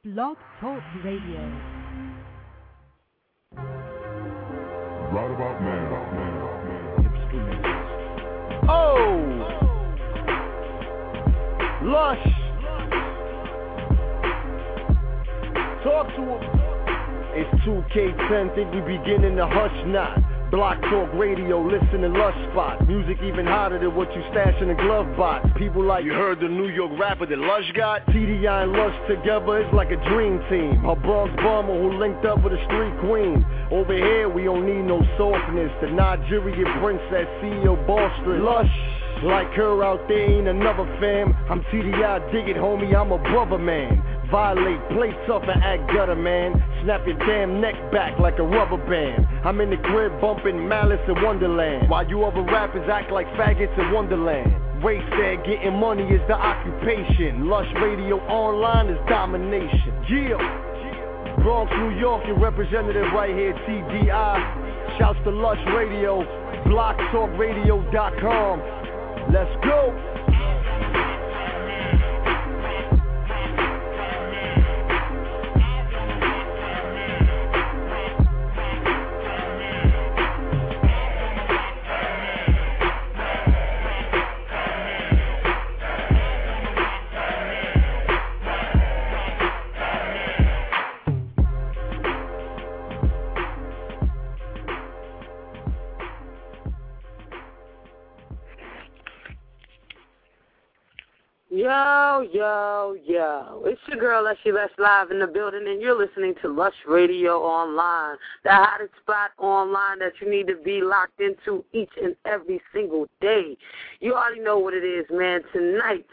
Blog Talk Radio. Right about now. Oh! Lush! Talk to him. It's 2K10, think we beginning to hush not. Block Talk Radio, listen to Lush Spot. Music even hotter than what you stash in a glove box. People like, you heard the New York rapper that Lush got? TDI and Lush together, it's like a dream team. A Bronx bomber who linked up with a street queen. Over here, we don't need no softness. The Nigerian princess, CEO Ball Street. Lush, like her out there ain't another fam. I'm TDI, dig it homie, I'm a brother man. Violate, play tough and act gutter, man. Snap your damn neck back like a rubber band. I'm in the crib bumping Malice in Wonderland, while you other rappers act like faggots in Wonderland. Ray said getting money is the occupation. Lush Radio Online is domination. Yeah. Bronx, New York, your representative right here, TDI. Shouts to Lush Radio, BlockTalkRadio.com. Let's go. Yo. It's your girl, Leslie Lesh, live in the building, and you're listening to Lush Radio Online, the hottest spot online that you need to be locked into each and every single day. You already know what it is, man. Tonight,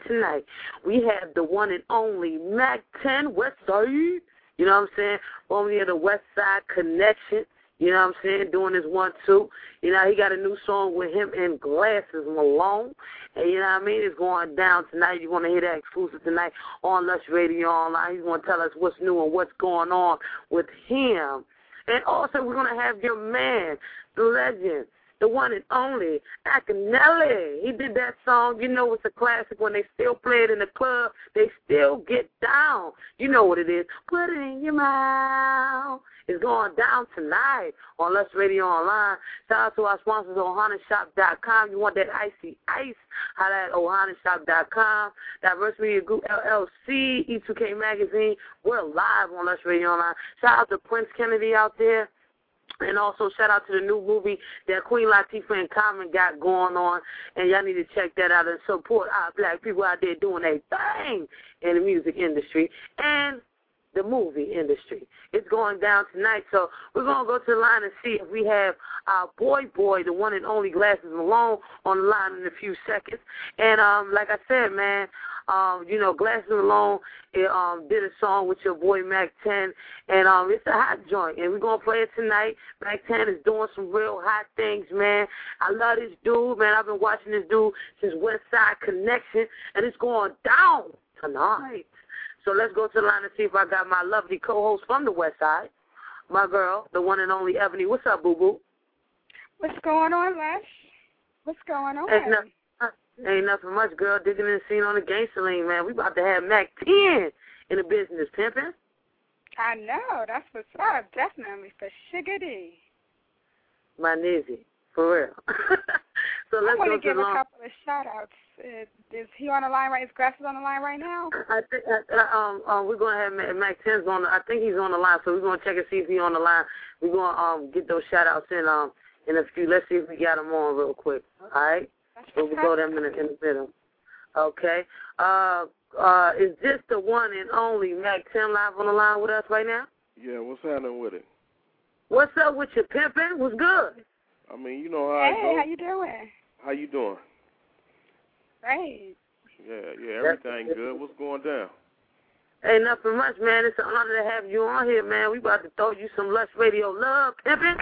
we have the one and only Mac 10 Westside. You know what I'm saying? Formerly of the Westside Connection. You know what I'm saying? Doing his 1-2. You know, he got a new song with him and Glasses Malone. And you know what I mean? It's going down tonight. You're going to hear that exclusive tonight on Lush Radio Online. He's going to tell us what's new and what's going on with him. And also, we're going to have your man, the legend, the one and only, Akinele. He did that song. You know it's a classic. When they still play it in the club, they still get down. You know what it is. Put it in your mouth. It's going down tonight on Lush Radio Online. Shout out to our sponsors, OhanaShop.com. You want that icy ice? Holla at OhanaShop.com. Diverse Media Group, LLC, E2K Magazine. We're live on Lush Radio Online. Shout out to Prince Kennedy out there. And also shout out to the new movie that Queen Latifah and Common got going on. And y'all need to check that out and support our black people out there doing their thing in the music industry and the movie industry. It's going down tonight, so we're going to go to the line and see if we have our boy, the one and only Glasses Malone, on the line in a few seconds. And like I said, man, you know, Glasses Malone did a song with your boy Mac 10, and it's a hot joint, and we're going to play it tonight. Mac 10 is doing some real hot things, man. I love this dude, man. I've been watching this dude since Westside Connection, and it's going down tonight. So let's go to the line and see if I got my lovely co-host from the West Side, my girl, the one and only Ebony. What's up, boo-boo? What's going on, Lesh? What's going on? Ain't nothing much, girl. Digging in the scene on the gangster lane, man. We about to have Mac 10 in the business, pimping. I know. That's what's up. Definitely for Shiggity. My nizzy. For real. So let's I want go to give a couple of shout-outs. Is he on the line right? Is Glasses on the line right now? I think we're going to have Mac 10's on. I think he's on the line, so we're going to check and see if he's on the line. We're going to get those shout-outs in a few. Let's see if we got him on real quick. All right? So we'll go them in the middle. Okay. Is this the one and only Mac 10 live on the line with us right now? Yeah, what's happening with it? What's up with your pimping? What's good? I mean, you know how it goes. Hey, how you doing? How you doing? Great. Yeah, everything good. What's going down? Ain't nothing much, man. It's an honor to have you on here, man. We about to throw you some Lush Radio love, pimping.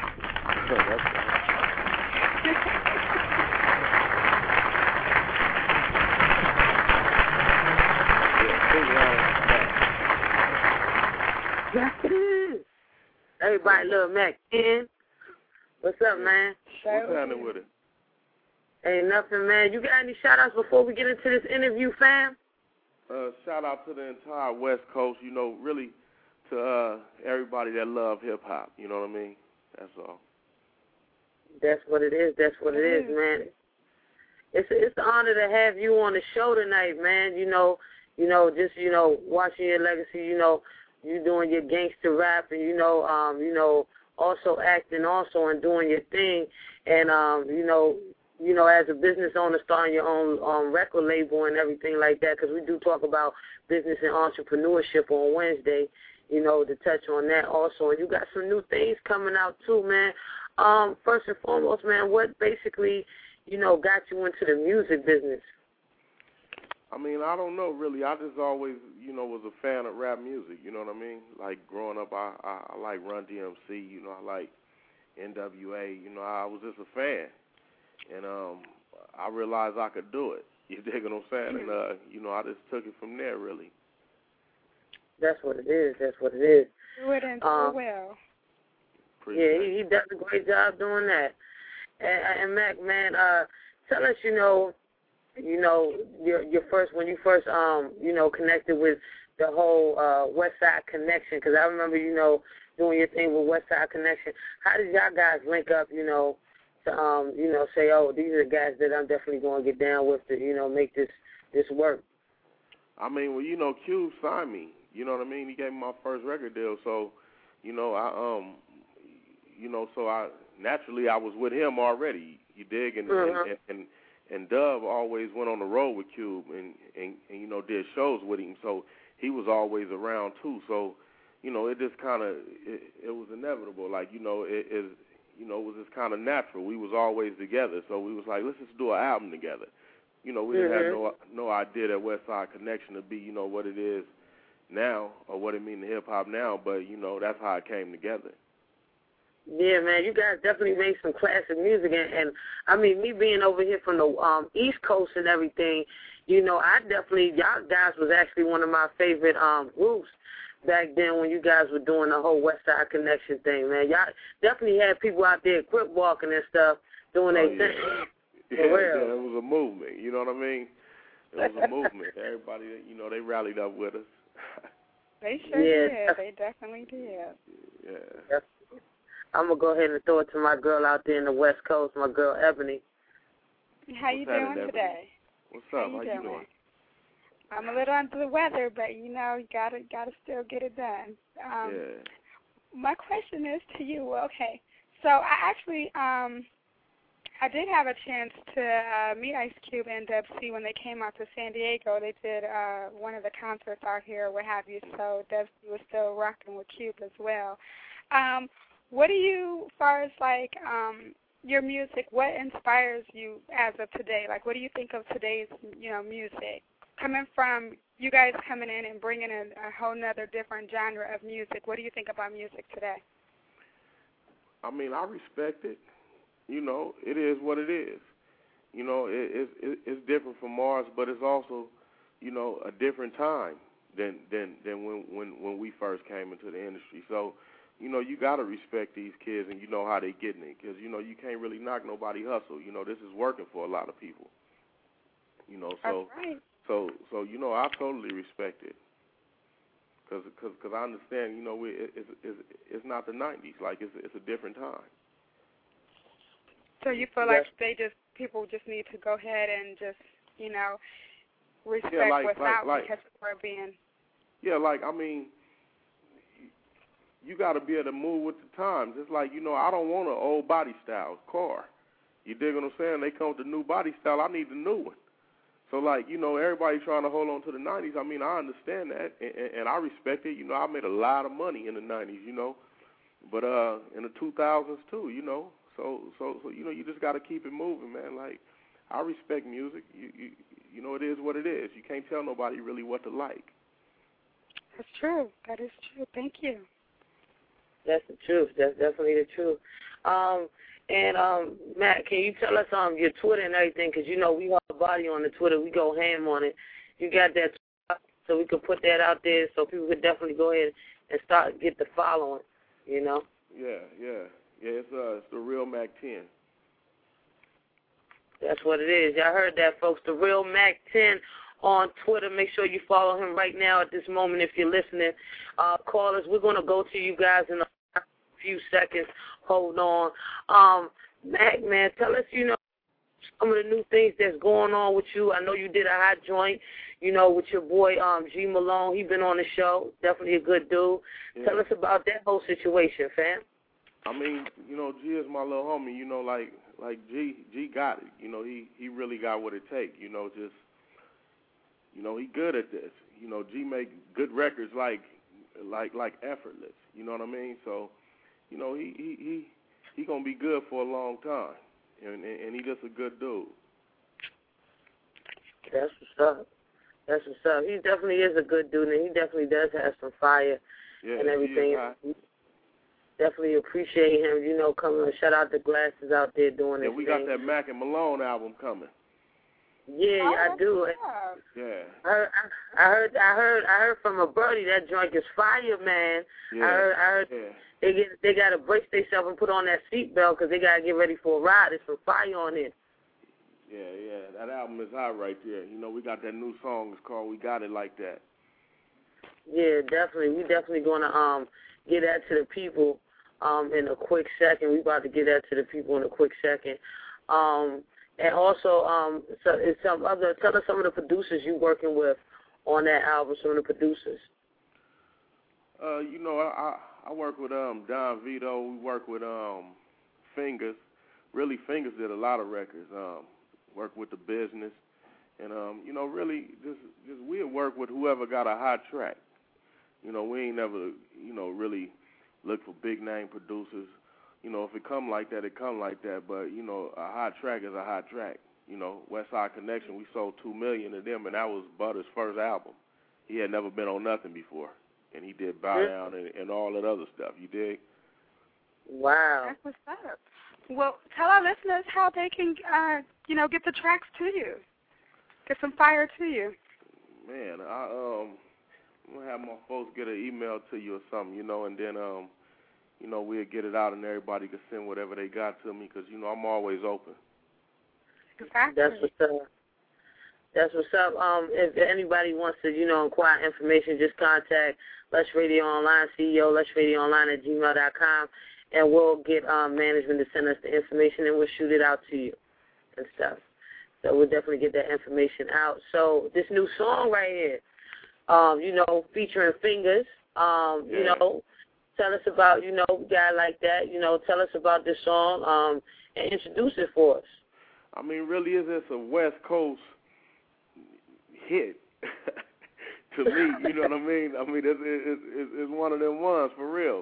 Yes, it is. Everybody love Mac 10. What's up, man? What's happening with it? Ain't nothing, man. You got any shout-outs before we get into this interview, fam? Shout out to the entire West Coast, you know, really to everybody that love hip-hop, you know what I mean? That's all. That's what it is. That's what it is, man. It's an honor to have you on the show tonight, man. Just watching your legacy, you doing your gangster rap and also acting also and doing your thing, and as a business owner, starting your own record label and everything like that, because we do talk about business and entrepreneurship on Wednesday, to touch on that also. And you got some new things coming out too, man. First and foremost, man, what basically, got you into the music business? I mean, I don't know, really. I just always, was a fan of rap music, you know what I mean? Like, growing up, I like Run DMC, I like NWA, I was just a fan. And I realized I could do it. You dig what I'm saying? And, I just took it from there, really. That's what it is. That's what it is. Do it and do well. Yeah, he does a great job doing that. And Mac, man, tell us, your first, when you first, connected with the whole West Side Connection, because I remember, doing your thing with West Side Connection. How did y'all guys link up, to, say, oh, these are the guys that I'm definitely going to get down with to, make this work? I mean, well, Cube signed me. You know what I mean? He gave me my first record deal, so, I naturally I was with him already. You dig? And Dove always went on the road with Cube and did shows with him, so he was always around too. So, it just kind of it was inevitable. Like, it was just kind of natural. We was always together, so we was like, let's just do an album together. We didn't have no idea that West Side Connection to be, what it is now or what it means to hip hop now, but that's how it came together. Yeah, man, you guys definitely make some classic music, and I mean, me being over here from the East Coast and everything, y'all guys was actually one of my favorite groups back then when you guys were doing the whole West Side Connection thing, man. Y'all definitely had people out there crip walking and stuff doing their thing. Yeah, it was a movement, you know what I mean? It was a movement. Everybody, they rallied up with us. They sure did. They definitely did. Yeah. I'm going to go ahead and throw it to my girl out there in the West Coast, my girl Ebony. How you doing today? What's up? How you doing? I'm a little under the weather, but, you gotta still get it done. My question is to you. Okay, so I actually I did have a chance to meet Ice Cube and Dub C when they came out to San Diego. They did one of the concerts out here, what have you, so Dub C was still rocking with Cube as well. What do you, as far as, like, your music, what inspires you as of today? Like, what do you think of today's, music? Coming from you guys coming in and bringing in a whole nother different genre of music, what do you think about music today? I mean, I respect it. It is what it is. It's different from Mars, but it's also, a different time than when we first came into the industry. So, you got to respect these kids and you know how they getting it because, you can't really knock nobody hustle. This is working for a lot of people. So, that's right. So I totally respect it because I understand, it's not the 90s. Like, it's a different time. So you feel like people just need to go ahead and just, respect what's out because we're being... Yeah, like, I mean... You got to be able to move with the times. It's like, I don't want an old body style car. You dig what I'm saying? They come with the new body style. I need the new one. So, like, everybody trying to hold on to the 90s. I mean, I understand that, and I respect it. I made a lot of money in the 90s, but in the 2000s too, So you just got to keep it moving, man. Like, I respect music. It is what it is. You can't tell nobody really what to like. That's true. That is true. Thank you. That's the truth. That's definitely the truth. Matt, can you tell us your Twitter and everything? Because, we have body on the Twitter. We go ham on it. You got that, so we could put that out there so people could definitely go ahead and get the following, Yeah. It's the Real Mac 10. That's what it is. Y'all heard that, folks. The Real Mac 10 on Twitter. Make sure you follow him right now at this moment if you're listening. Callers, we're going to go to you guys in a few seconds. Hold on. Mac, man, tell us, some of the new things that's going on with you. I know you did a hot joint, with your boy G Malone. He been on the show. Definitely a good dude. Yeah. Tell us about that whole situation, fam. I mean, G is my little homie. Like G got it. He really got what it takes. He good at this. G make good records like effortless. You know what I mean? So, he gonna be good for a long time. And he just a good dude. That's what's up. That's what's up. He definitely is a good dude, and he definitely does have some fire and everything. Definitely appreciate him, coming. Shout out to Glasses out there doing it. Yeah, we got that Mac and Malone album coming. Yeah, I do. Yeah. I heard from a birdie that joint is fire, man. Yeah. I heard. Yeah. They got to brace themselves and put on that seatbelt because they got to get ready for a ride. There's some fire on it. Yeah, that album is hot right there. We got that new song. It's called We Got It Like That. Yeah, definitely. We definitely going to get that to the people in a quick second. We about to get that to the people in a quick second. And also, tell us some of the producers you working with on that album, some of the producers. I work with Don Vito. We work with Fingers. Really, Fingers did a lot of records. Work with The Business, and really just we'll work with whoever got a hot track. We ain't never really look for big name producers. If it come like that, it come like that. But a hot track is a hot track. West Side Connection, we sold 2 million of them, and that was Butter's first album. He had never been on nothing before. And he did Bow Down and all that other stuff. You dig? Wow. That's what's up. Well, tell our listeners how they can, get the tracks to you, get some fire to you. Man, I'm gonna have my folks get an email to you or something, and then we'll get it out and everybody can send whatever they got to me because I'm always open. Exactly. That's what's up. That's what's up. If anybody wants to, inquire information, just contact Lush Radio Online, CEO, lushradioonline@gmail.com, and we'll get management to send us the information, and we'll shoot it out to you and stuff. So we'll definitely get that information out. So this new song right here, featuring Fingers, tell us about, a guy like that, tell us about this song and introduce it for us. I mean, really, it's a West Coast hit to me, you know what I mean? I mean, it's one of them ones for real.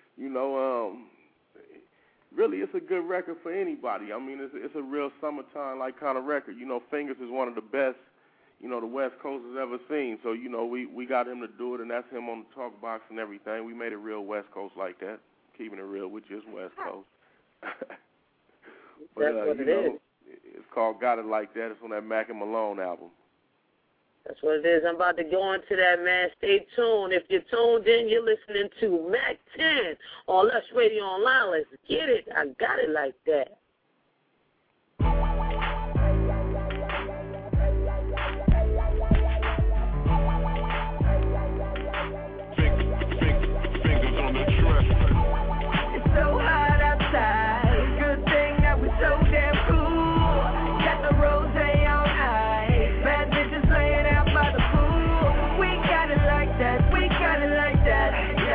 Really, it's a good record for anybody. I mean, it's a real summertime like kind of record. Fingers is one of the best, the West Coast has ever seen. So, we got him to do it, and that's him on the talk box and everything. We made it real West Coast like that, keeping it real with just West Coast. But, that's what it is. It's called Got It Like That. It's on that Mac and Malone album. That's what it is. I'm about to go into that, man. Stay tuned. If you're tuned in, you're listening to Mac 10 on Lush Radio Online. Let's get it. I got it like that. Fingers on the track. It's so hot outside. Good thing that we're so damn cool. Got the rose on ice. Bad bitches laying out by the pool. We got it like that. We got it like that.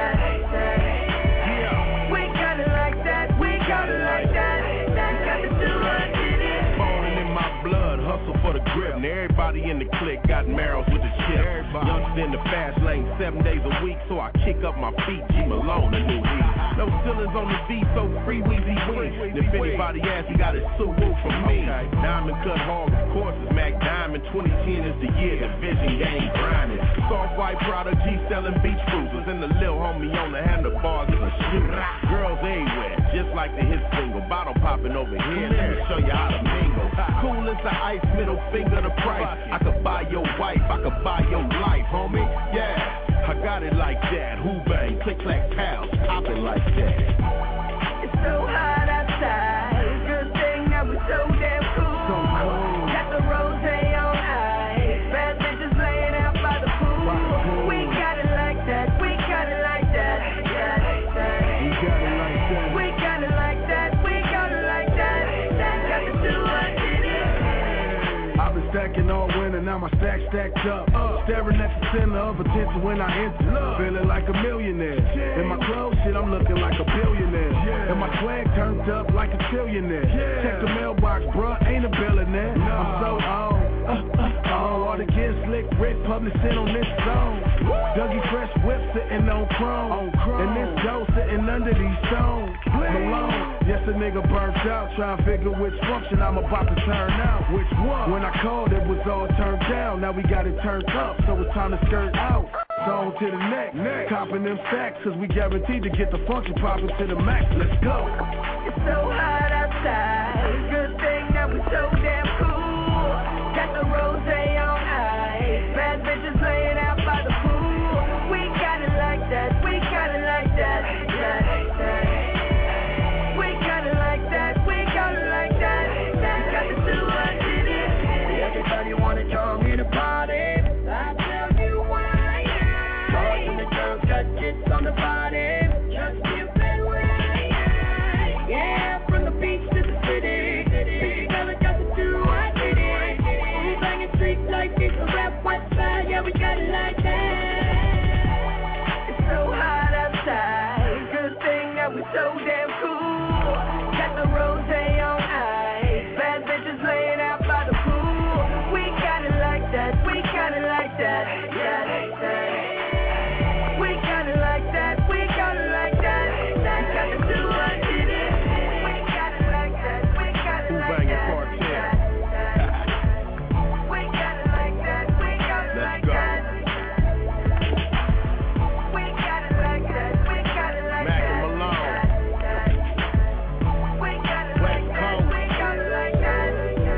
Yeah. We got it like that. We got it like that. Got the 200 Falling in my blood, hustle for the grip. Now everybody in the clique got marrows with the chip. Youngster in the fast lane 7 days a week, so I kick up my feet. G Malone, a new heat. No ceilings on the beat, so free Weezy wins. If anybody asks, he got his suit from me. Diamond cut hog, of course, is Mac Diamond. 2010 is the year the Vision gang grinding. Soft white Prada G selling beach cruisers, and the lil homie on the handlebars is a shooter. Girls everywhere, just like the hit single. Bottle popping over here, let me show you how to mingle. Cool as the ice, middle finger the price. I could buy your wife, I could buy your life, homie. Yeah, I got it like that. Who bang, click clack pals, popping like that. It's so hot outside. Good thing that we're so damn cool. Got the rose on ice. Bad bitches working all winter, now my stack stacked up. Staring at the center of attention when I enter. Feeling like a millionaire. In my clothes, shit, I'm looking like a billionaire. And my swag turned up like a trillionaire. Check the mailbox, bruh, ain't a billionaire. I'm so on. All the kids slick, Rick publishing on this song. Dougie Fresh whip sitting on chrome. And this dough sitting under these stones. Malone, yes, a nigga burnt out. Trying to figure which function I'm about to turn out. Which one? When I called, it was all turned down. Now we got it turned up, so it's time to skirt out. So on to the next. Copping them sacks, cause we guaranteed to get the function poppin' to the max. Let's go. It's so hot outside. Good thing that we so damn cool. Got the rose on ice. Bad bitches laying out by the pool. We got it like that. We got it like that. We got it like that. We got it like that. Got to do what it is. Everybody wanna join me to party. I tell you why. Boys and the girls got jits on the body. Just give it away. Yeah, from the beach to the city. You never got to do what it is. We banging street like it's a rap west side. Yeah, we got it like that. It's so hot outside. Good thing that we so damn cool. Got the rose on ice. Bad bitches laying out by the pool. We got it like that. We got it like that. We got it like that. We got it like that. Got to do what it is. We got it like that. We got it like that. We got it like that. We got it like that. We got it like that. We got it like Mac that. and Malone. We got it like that. We got it like that.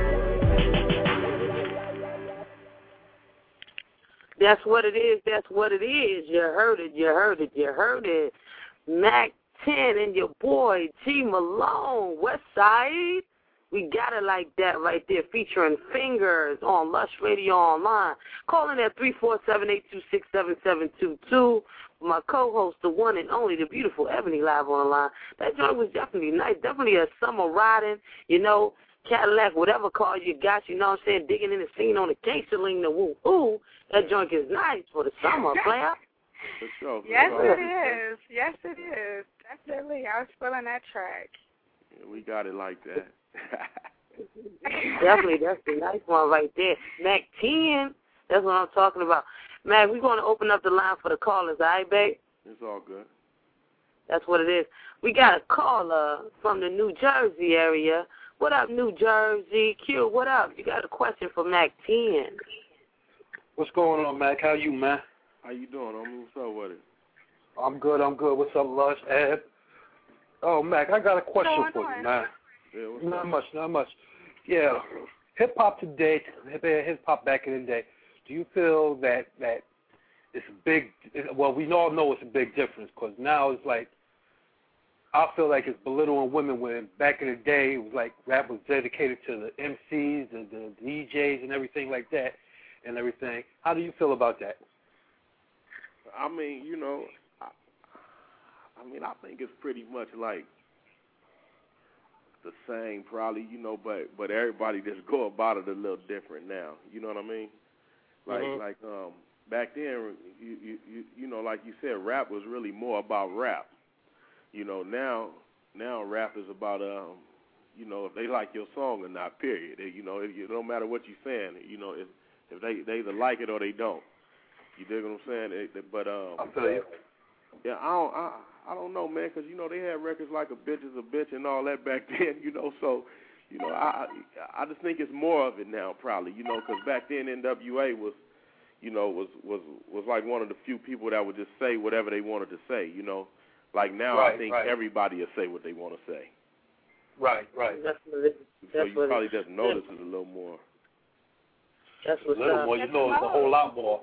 That's what it is. That's what it is. You heard it. You heard it. You heard it. Mac 10 and your boy G Malone, West Side. We got it like that right there, featuring Fingers on Lush Radio Online. Calling at 347-826-7722. My co-host, the one and only, the beautiful Ebony, live on the line. That joint was definitely nice. Definitely a summer riding, you know, Cadillac, whatever car you got, you know what I'm saying, digging in the scene on the gangster-ling, the woo-ooh. That joint is nice for the summer, player. For sure. Yes, it is. Yes, it is. Definitely. I was feeling that track. Yeah, we got it like that. Definitely, that's the nice one right there. Mac 10, that's what I'm talking about. Mac, we're going to open up the line for the callers, all right, babe? It's all good. That's what it is. We got a caller from the New Jersey area. What up, New Jersey? Q, what up? You got a question for Mac 10. What's going on, Mac? How you, man? How you doing? What's up with it? I'm good. What's up, Lush? Ed? Oh, Mac, I got a question for you, man. Yeah, not much. Yeah, hip-hop today, hip-hop back in the day, do you feel that it's a big, well, we all know it's a big difference, because now it's like, I feel like it's belittling women when back in the day it was like rap was dedicated to the MCs, the DJs and everything like that and everything. How do you feel about that? I mean, you know, I think it's pretty much like the same probably, you know, but everybody just go about it a little different now. You know what I mean? Like back then, you know, like you said, rap was really more about rap. You know, now rap is about you know, if they like your song or not. Period. You know, it don't matter what you're saying. You know, if they either like it or they don't. You dig what I'm saying? But I feel you. Yeah, I don't know, man, because you know they had records like "A Bitch Is a Bitch" and all that back then. You know, so you know I just think it's more of it now, probably. You know, because back then NWA was, you know, was like one of the few people that would just say whatever they wanted to say. You know. Like now, I think everybody will say what they want to say. Right. That's what it is. So you probably just notice it a little more. That's what's a little more. You know, it's a whole lot more.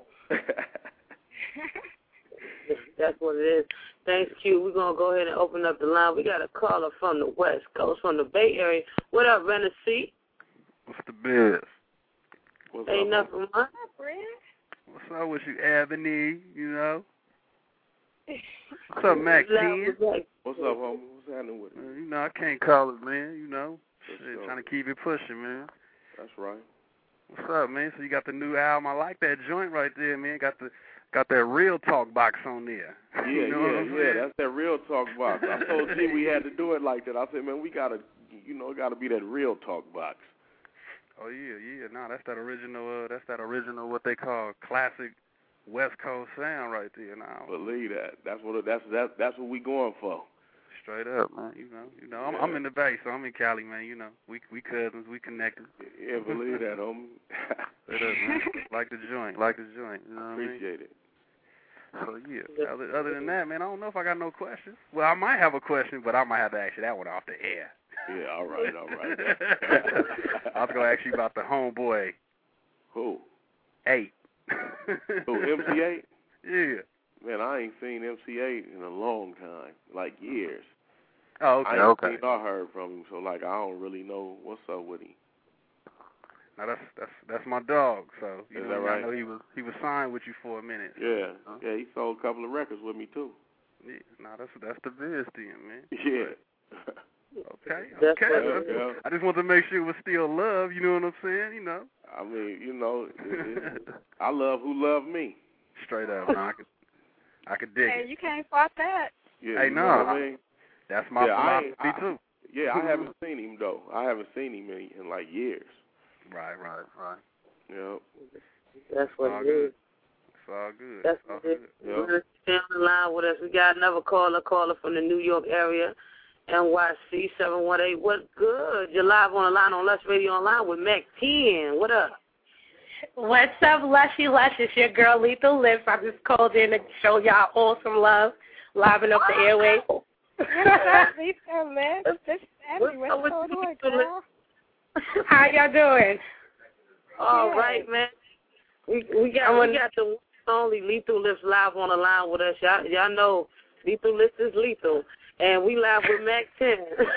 That's what it is. Thanks, Q. We're going to go ahead and open up the line. We got a caller from the West Coast, from the Bay Area. What up, Renaissance? What's the biz? Ain't nothing much. What's up, Brent? What's up with you, Ebony, you know? What's up, Mac 10? What's up, homie? What's happening with it? You know, I can't call it, man, you know. Shit, trying to keep it pushing, man. That's right. What's up, man? So you got the new album. I like that joint right there, man. Got that Real Talk box on there. Yeah, you know yeah. That's that Real Talk box. I told G we had to do it like that. I said, man, we gotta, it gotta be that Real Talk box. Oh yeah. No, that's that original what they call classic West Coast sound right there. Now believe that. That's what we going for. Straight up, man. You know. I'm in the Bay, so I'm in Cali, man. You know, we cousins, we connected. Yeah, believe that, homie. Straight up, man. Like the joint. You know what Appreciate it. So yeah. Other than that, man, I don't know if I got no questions. Well, I might have a question, but I might have to ask you that one off the air. Yeah, all right. I was gonna ask you about the homeboy. Who? 8. Who? MC8? Yeah. Man, I ain't seen MC8 in a long time, like years. Oh, okay. I ain't seen or heard from him, so like I don't really know what's up with him. Now that's my dog. So Is that right? I know he was signed with you for a minute. Yeah, yeah. He sold a couple of records with me too. Yeah, no, that's the biz thing, man. Yeah. Okay. Yeah. I just want to make sure it was still love. You know what I'm saying? You know. I mean, I love who love me. Straight up, man. I could dig Hey, it. you can't fault that. Yeah, hey, you no, know what I mean? That's my philosophy too. Yeah, I haven't seen him though. I haven't seen him in like years. Right. Yep. That's what it is. It's all good. That's what it is. Yep. Stay on the line with us. We got another caller from the New York area, NYC 718. What's good? You're live on the line on Lush Radio Online with Mac 10. What up? What's up, Lushy Lush? It's your girl, Lethal Lips. I just called in to show y'all all some love, liven up the airways. Lethal Lips? This Emily, what's going on, girl? How y'all doing? All right, man. We got the only Lethal Lips live on the line with us. Y'all know Lethal Lips is lethal, and we live with Mac 10.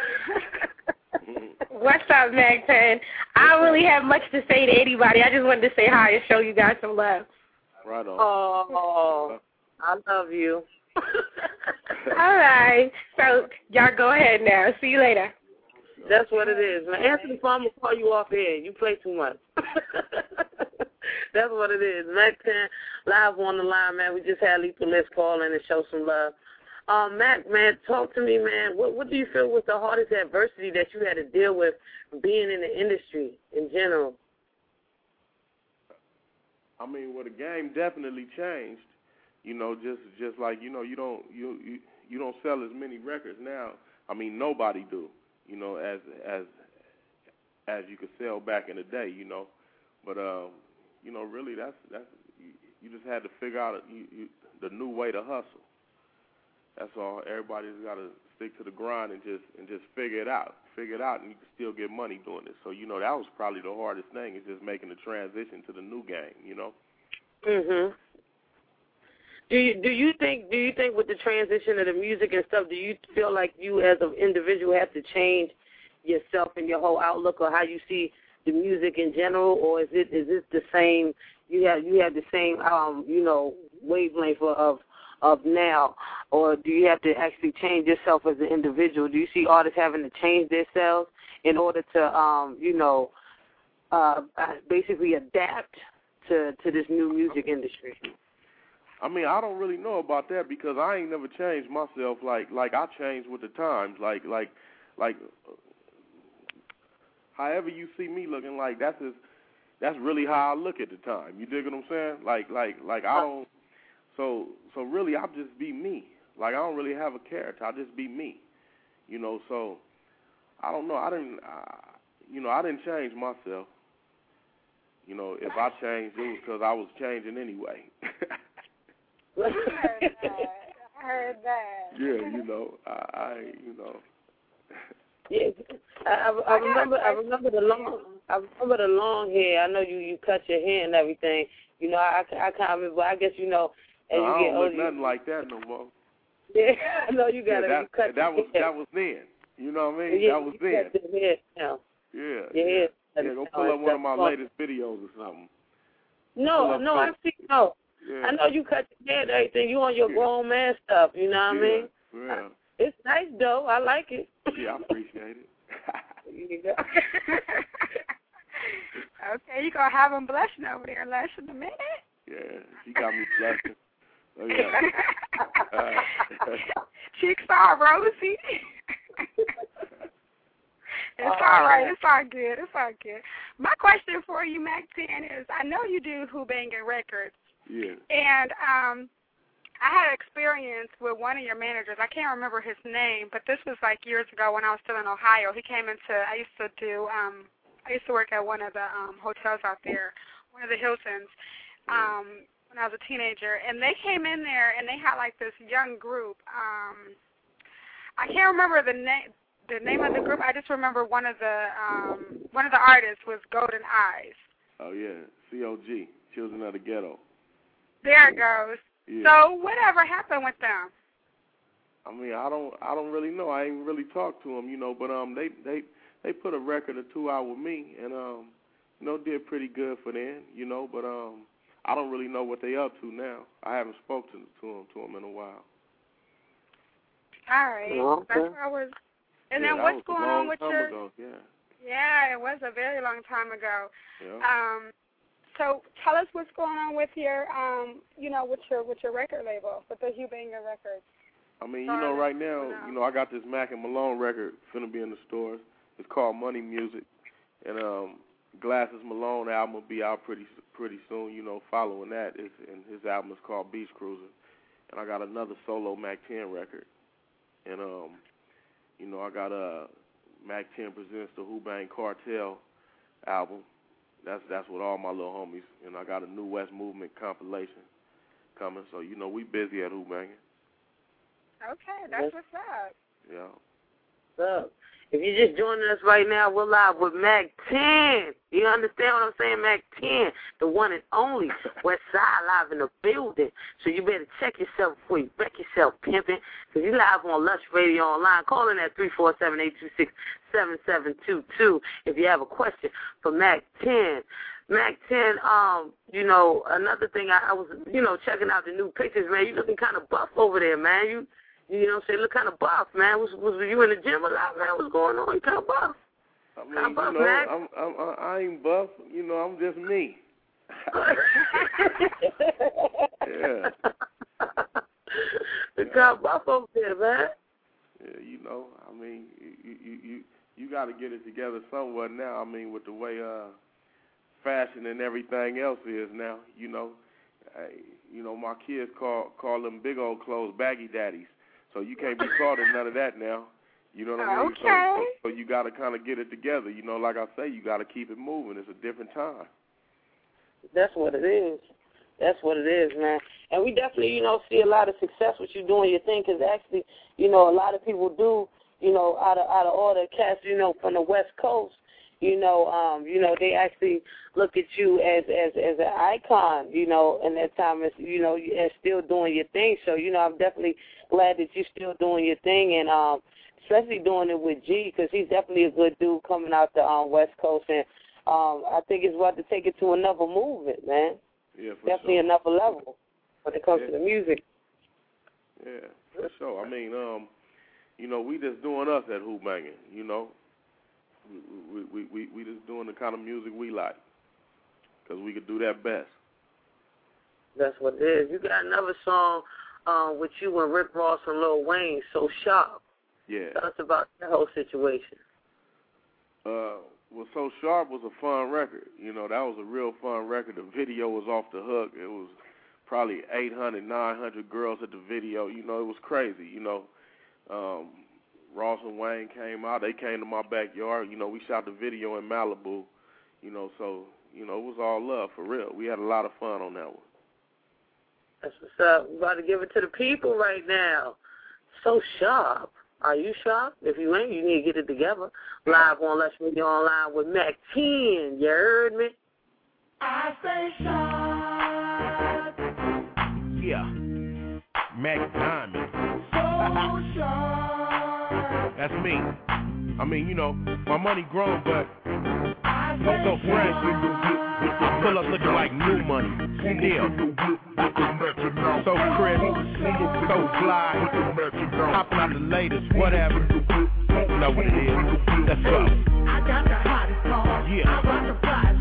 What's up, Mac 10? I don't really have much to say to anybody. I just wanted to say hi and show you guys some love. Right on. Oh, I love you. All right. So y'all go ahead now. See you later. That's what it is, man. Anthony Farmer will call you off air. You play too much. That's what it is. Mac 10 live on the line, man. We just had Lethal Lips call in and show some love. Mac, man, talk to me, man. What do you feel was the hardest adversity that you had to deal with being in the industry in general? I mean, well, the game definitely changed. You know, just like you don't sell as many records now. I mean, nobody do. You know, as you could sell back in the day. You know, but really that's you just had to figure out the new way to hustle. That's all. Everybody's got to stick to the grind and just figure it out. Figure it out, and you can still get money doing this. So that was probably the hardest thing is just making the transition to the new game. You know. Mhm. Do you think with the transition of the music and stuff, do you feel like you as an individual have to change yourself and your whole outlook or how you see the music in general, or is it the same? You have the same wavelength of now, or do you have to actually change yourself as an individual? Do you see artists having to change themselves in order to basically adapt to this new music industry? I mean, I don't really know about that because I ain't never changed myself like I changed with the times. Like however you see me looking, like that's really how I look at the time. You dig what I'm saying? Like I don't. So really, I'll just be me. Like I don't really have a character. I just be me. You know. So I don't know. I didn't change myself. You know, if I changed, it was because I was changing anyway. I heard that. Yeah, I Yeah, I remember the long hair. I know you cut your hair and everything. I can't remember. I guess as you get older, I don't look nothing like that no more. Yeah, I know you got to cut. That was then. You know what I mean? Yeah, that was then. Cut your hair now. Yeah. Go pull up one of my latest videos or something. No, I've seen no. Yeah. I know you cut your hair and everything. You on your grown man stuff. You know what I mean? Yeah. It's nice though. I like it. Yeah, I appreciate it. You go. Okay, you gonna have him blushing over there in less than a minute? Yeah, she got me blushing. Oh, yeah. Cheeks all rosy. It's all right. It's all good. It's all good. My question for you, Mac 10, is I know you do Hoo-Banging Records. Yeah. And I had experience with one of your managers. I can't remember his name, but this was like years ago when I was still in Ohio. He came into, I used to work at one of the hotels out there, one of the Hiltons, when I was a teenager. And they came in there and they had like this young group. I can't remember the name of the group. I just remember one of the artists was Golden Eyes. Oh yeah, COG, Children of the Ghetto. There it goes. Yeah. So whatever happened with them? I mean, I don't really know. I ain't really talked to them, but they put a record or two out with me, and did pretty good for them, But I don't really know what they up to now. I haven't spoken to them in a while. All right, okay. That's where I was. And then what's going on with your? Ago, yeah, it was a very long time ago. Yeah. So tell us what's going on with your, with your record label, with the Hoo-Banging Records. I mean, right now, I got this Mac and Malone record finna be in the stores. It's called Money Music, and Glasses Malone album will be out pretty soon. Following that and his album is called Beach Cruiser, and I got another solo Mac 10 record, and I got Mac 10 presents the Hoo-Bang Cartel album. That's with all my little homies, and I got a New West Movement compilation coming. So we busy at Hoo-Banging. Okay, that's what's up. Yeah. What's up? If you're just joining us right now, we're live with Mac 10. You understand what I'm saying? Mac 10, the one and only West Side live in the building. So you better check yourself before you wreck yourself, pimping, because you live on Lush Radio Online. Call in at 347-826-7722 if you have a question for Mac 10. Mac 10, another thing, I was, checking out the new pictures, man. You looking kind of buff over there, man. You look kind of buff, man. Was you in the gym a lot, man? What's going on? You kind of buff. I mean, kind of buff, man. I ain't buff. I'm just me. Yeah. You kind of buff over there, man. Yeah, I mean, you got to get it together somewhat now. I mean, with the way fashion and everything else is now, my kids call them big old clothes baggy daddies. So you can't be caught in none of that now. You know what I mean? Okay. So you got to kind of get it together. Like I say, you got to keep it moving. It's a different time. That's what it is. That's what it is, man. And we definitely, see a lot of success with you doing your thing, because actually, a lot of people do, out of all the cats, from the West Coast, they actually look at you as an icon, in that time, as, and still doing your thing. So, I'm definitely glad that you're still doing your thing, and especially doing it with G, because he's definitely a good dude coming out the West Coast, and I think it's about to take it to another movement, man. Yeah, for definitely sure. Another level when it comes to the music. Yeah, for sure. I mean, we just doing us at Hoo-Banging, We just doing the kind of music we like, because we could do that best. That's what it is. You got another song with you and Rick Ross and Lil Wayne, So Sharp. Yeah. Tell us about that whole situation. Well, So Sharp was a fun record. That was a real fun record. The video was off the hook. It was probably 800, 900 girls at the video. It was crazy, Ross and Wayne came out. They came to my backyard. We shot the video in Malibu. So, it was all love, for real. We had a lot of fun on that one. That's what's up. We're about to give it to the people right now. So Sharp. Are you sharp? If you ain't, you need to get it together. Live on Lush Radio Online with Mac 10. You heard me? I say sharp. Yeah. Mac Diamond. So sharp. That's me. I mean, my money grown, but I'm so fresh. I pull up looking like new money. Still. So crisp, so fly. Hopping out the latest, whatever. You know what it is. Let's go. I got the hottest car. Yeah. I rock the flies.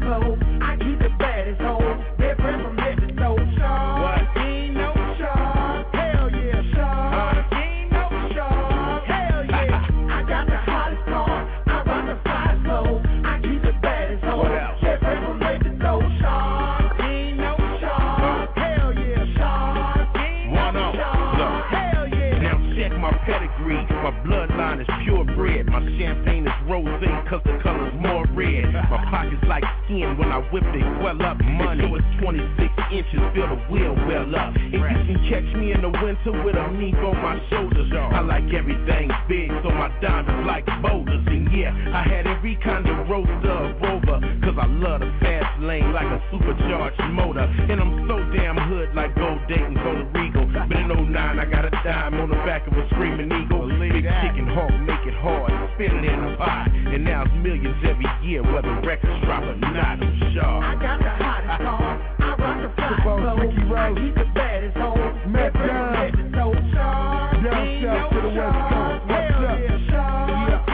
flow. I keep the baddest hoes. Different from head to toe. Shark. What? Ain't no shark. Hell yeah, shark. Ain't no shark. Hell yeah. I got the hottest car. I rock the fly flow. I keep the baddest hoes. What else? Different from head to toe. Shark. Ain't no shark. Hell yeah, shark. Ain't no shark. Hell yeah. Now check my pedigree. My bloodline is purebred. My champagne is rosé cause the color's more red. My pockets like skin when I whip they swell up. Money was 26 inches, feel the wheel well up. And you can catch me in the winter with a meat on my shoulders. I like everything big, so my diamonds like boulders. And yeah, I had every kind of roadster or rover, cause I love the fast lane like a supercharged motor. And I'm so damn hood like Gold Dayton's on the Regal. But in 09 I got a dime on the back of a screaming eagle. Big chicken hawk, make it hard, spin it in a pot. And now it's millions every year, whether records drop or not, I'm sharp. I got the hottest car, I rock the fly flow. I keep the baddest hoes, Mac head to toe. Shark, down south to the west coast. What's up? Yeah,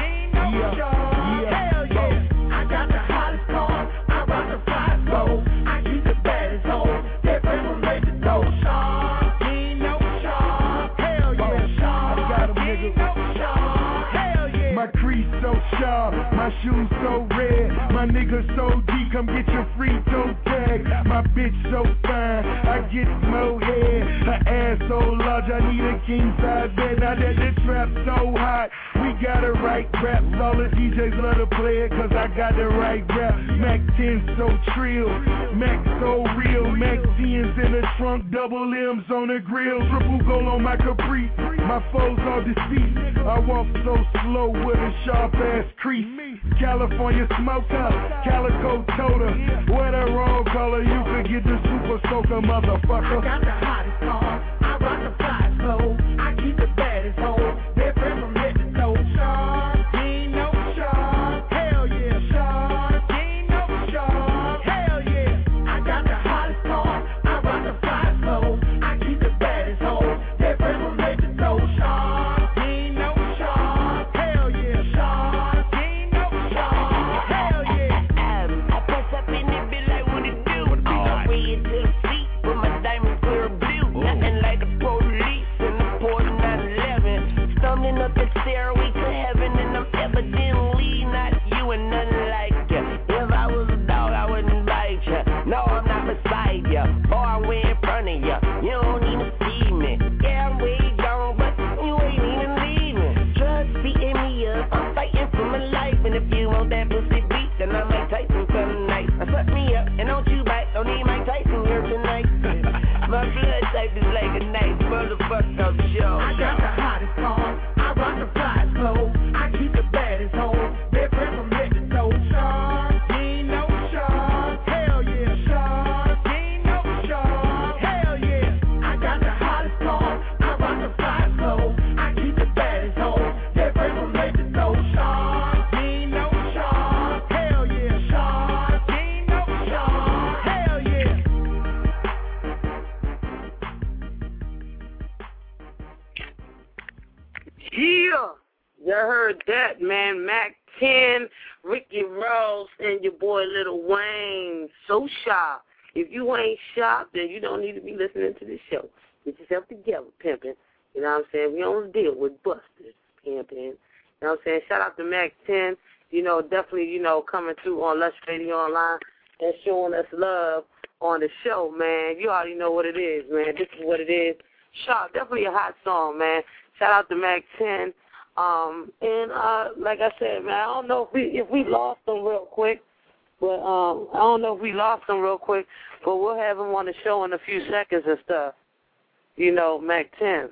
hell yeah. I got the hottest car, I rock the fly flow. I keep the baddest hoes, different from head to toe. Shark, ain't no shark. Hell yeah, shark. I got 'em, nigga. Ain't no shark. Hell yeah. My crease so sharp, my shoes so red, my nigga so deep, come get your free toe tag. My bitch so fine, I get more head. Her ass so large, I need a king size bed. Now that the trap so hot, we got the right rap. All the DJs love to play it, cause I got the right rap. Mac 10 so trill, Mac so real. Mac 10's in the trunk, double M's on the grill. Triple gold on my Capri, my foes all deceased. I walk so slow with a sharp ass crease. California smoker, calico toter. Wear the wrong color, you could get the super soaker, motherfucker. I got the hottest car, I rock the fly flow. I keep the baddest hoes, different from head to toe. Shark, ain't no shark. Hell yeah, shark. Ain't no shark. Hell yeah. I got the hottest car, I rock the fly flow. I keep the baddest hoes, different from head to toe. Shark, ain't no shark. Hell yeah, shark. Ain't no shark. Hell yeah. I press up in it, be like what it do. All the way to the feet with my diamond clear blue. Nothing like the police in the port of 9/11. Stumbling up the stairway to heaven, and I'm evidently not you and nothing like you. If I was a dog, I wouldn't bite you. No, I'm not beside you, or I'm way in front of you. You don't even see me. Yeah, I'm way gone, but you ain't even leaving. Drugs beating me up, I'm fighting for my life. And if you want that pussy beat, then I might Tyson tonight. Suck me up, and don't you bite, don't need Mike Tyson here tonight. My blood type is like a knife, motherfucker, show. I got the hottest car, I rock the fly flow. I keep the baddest hoes, different from head to toe. Shark, ain't no shark. Hell yeah, shark. Ain't no shark. Hell yeah. I got the hottest car, I rock the fly flow. I keep the baddest hoes, different from head to toe. Shark, ain't no shark. Hell yeah, shark. Ain't no shark. Hell yeah. Yeah, you heard that, man. Mac 10, Ricky Ross, and your boy Lil Wayne. So sharp. If you ain't sharp, then you don't need to be listening to this show. Get yourself together, pimping. You know what I'm saying? We don't deal with busters, pimping. You know what I'm saying? Shout out to Mac 10. You know, definitely, you know, coming through on Lush Radio Online and showing us love on the show, man. You already know what it is, man. This is what it is. Sharp, definitely a hot song, man. Shout out to Mac 10. And like I said, man, I don't know if we lost them real quick, but I don't know if we lost them real quick, but we'll have him on the show in a few seconds and stuff. You know, Mac 10.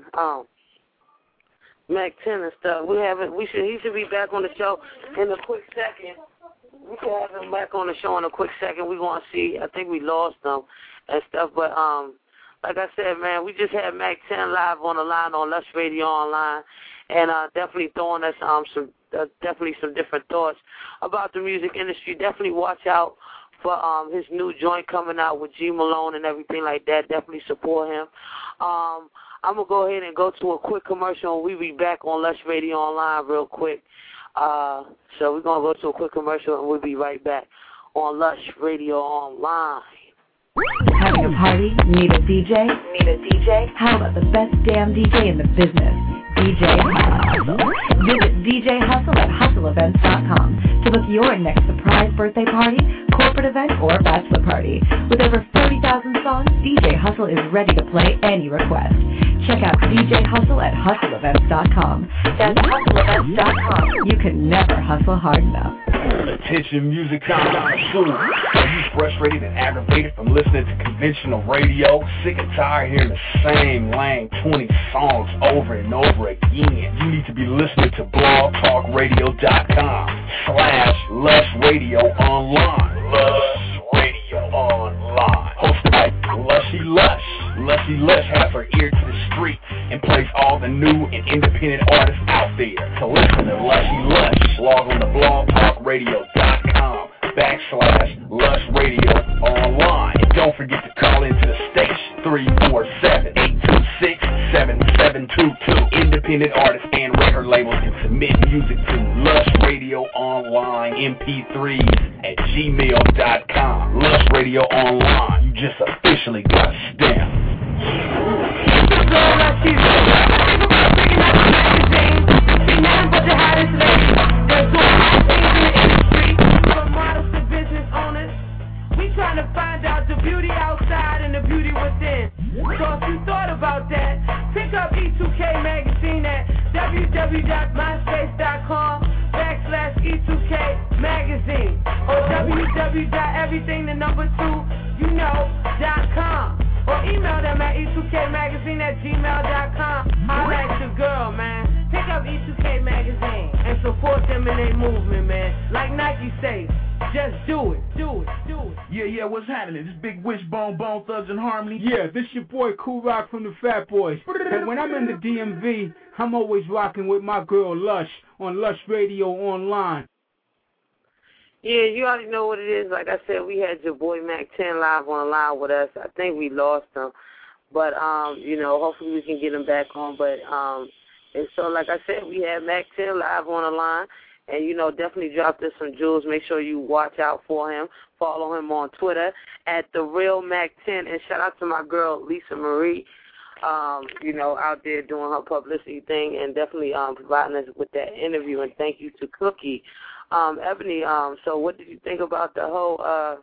Mac 10 and stuff. He should be back on the show in a quick second. We can have him back on the show in a quick second. We're going to see. I think we lost them and stuff, but like I said, man, we just had Mac 10 live on the line on Lush Radio Online, and definitely throwing us some different thoughts about the music industry. Definitely watch out for his new joint coming out with G Malone and everything like that. Definitely support him. I'm going to go ahead and go to a quick commercial, and we'll be back on Lush Radio Online real quick. So we're going to go to a quick commercial, and we'll be right back on Lush Radio Online. Having a party? Need a DJ? How about the best damn DJ in the business? DJ Hustle. Visit DJ Hustle at hustleevents.com to book your next surprise birthday party, corporate event, or bachelor party. With over 30,000 songs, DJ Hustle is ready to play any request. Check out DJ Hustle at hustleevents.com. That's hustleevents.com. You can never hustle hard enough. Attention, music connoisseurs. Are you frustrated and aggravated from listening to conventional radio? Sick and tired hearing the same lame 20 songs over and over again? You need to be listening to blogtalkradio.com/LushRadioOnline. Lush Radio Online. Hosted by Lushy Lush. Lushy Lush has her ear to the street and plays all the new and independent artists out there. To listen to Lushy Lush, log on to blogtalkradio.com/LushRadioOnline. And don't forget to call into the station, 347-826-7722. Independent artists and record labels can submit music to Lush Radio Online MP3s@gmail.com. Lush Radio Online, you just officially got a stamp. Trying to find out the beauty outside and the beauty within. So if you thought about that, pick up E2K magazine at www.myspace.com/E2K magazine or www.everything2youknow.com or email them at E2Kmagazine@gmail.com. Holla at your girl, man. Pick up E2K magazine and support them in their movement, man. Like Nike say, just do it. Yeah, what's happening? This Big Wishbone, Bone Thugs and Harmony. Yeah, this your boy Cool Rock from the Fat Boys. And when I'm in the DMV, I'm always rocking with my girl Lush on Lush Radio Online. Yeah, you already know what it is. Like I said, we had your boy Mac 10 live online with us. I think we lost him. But, hopefully we can get him back on. But, and so, like I said, we had Mac 10 live on the line. And, definitely dropped us some jewels. Make sure you watch out for him. Follow him on Twitter at TheRealMac10. And shout out to my girl, Lisa Marie, out there doing her publicity thing and definitely providing us with that interview. And thank you to Cookie. Ebony, so what did you think about the whole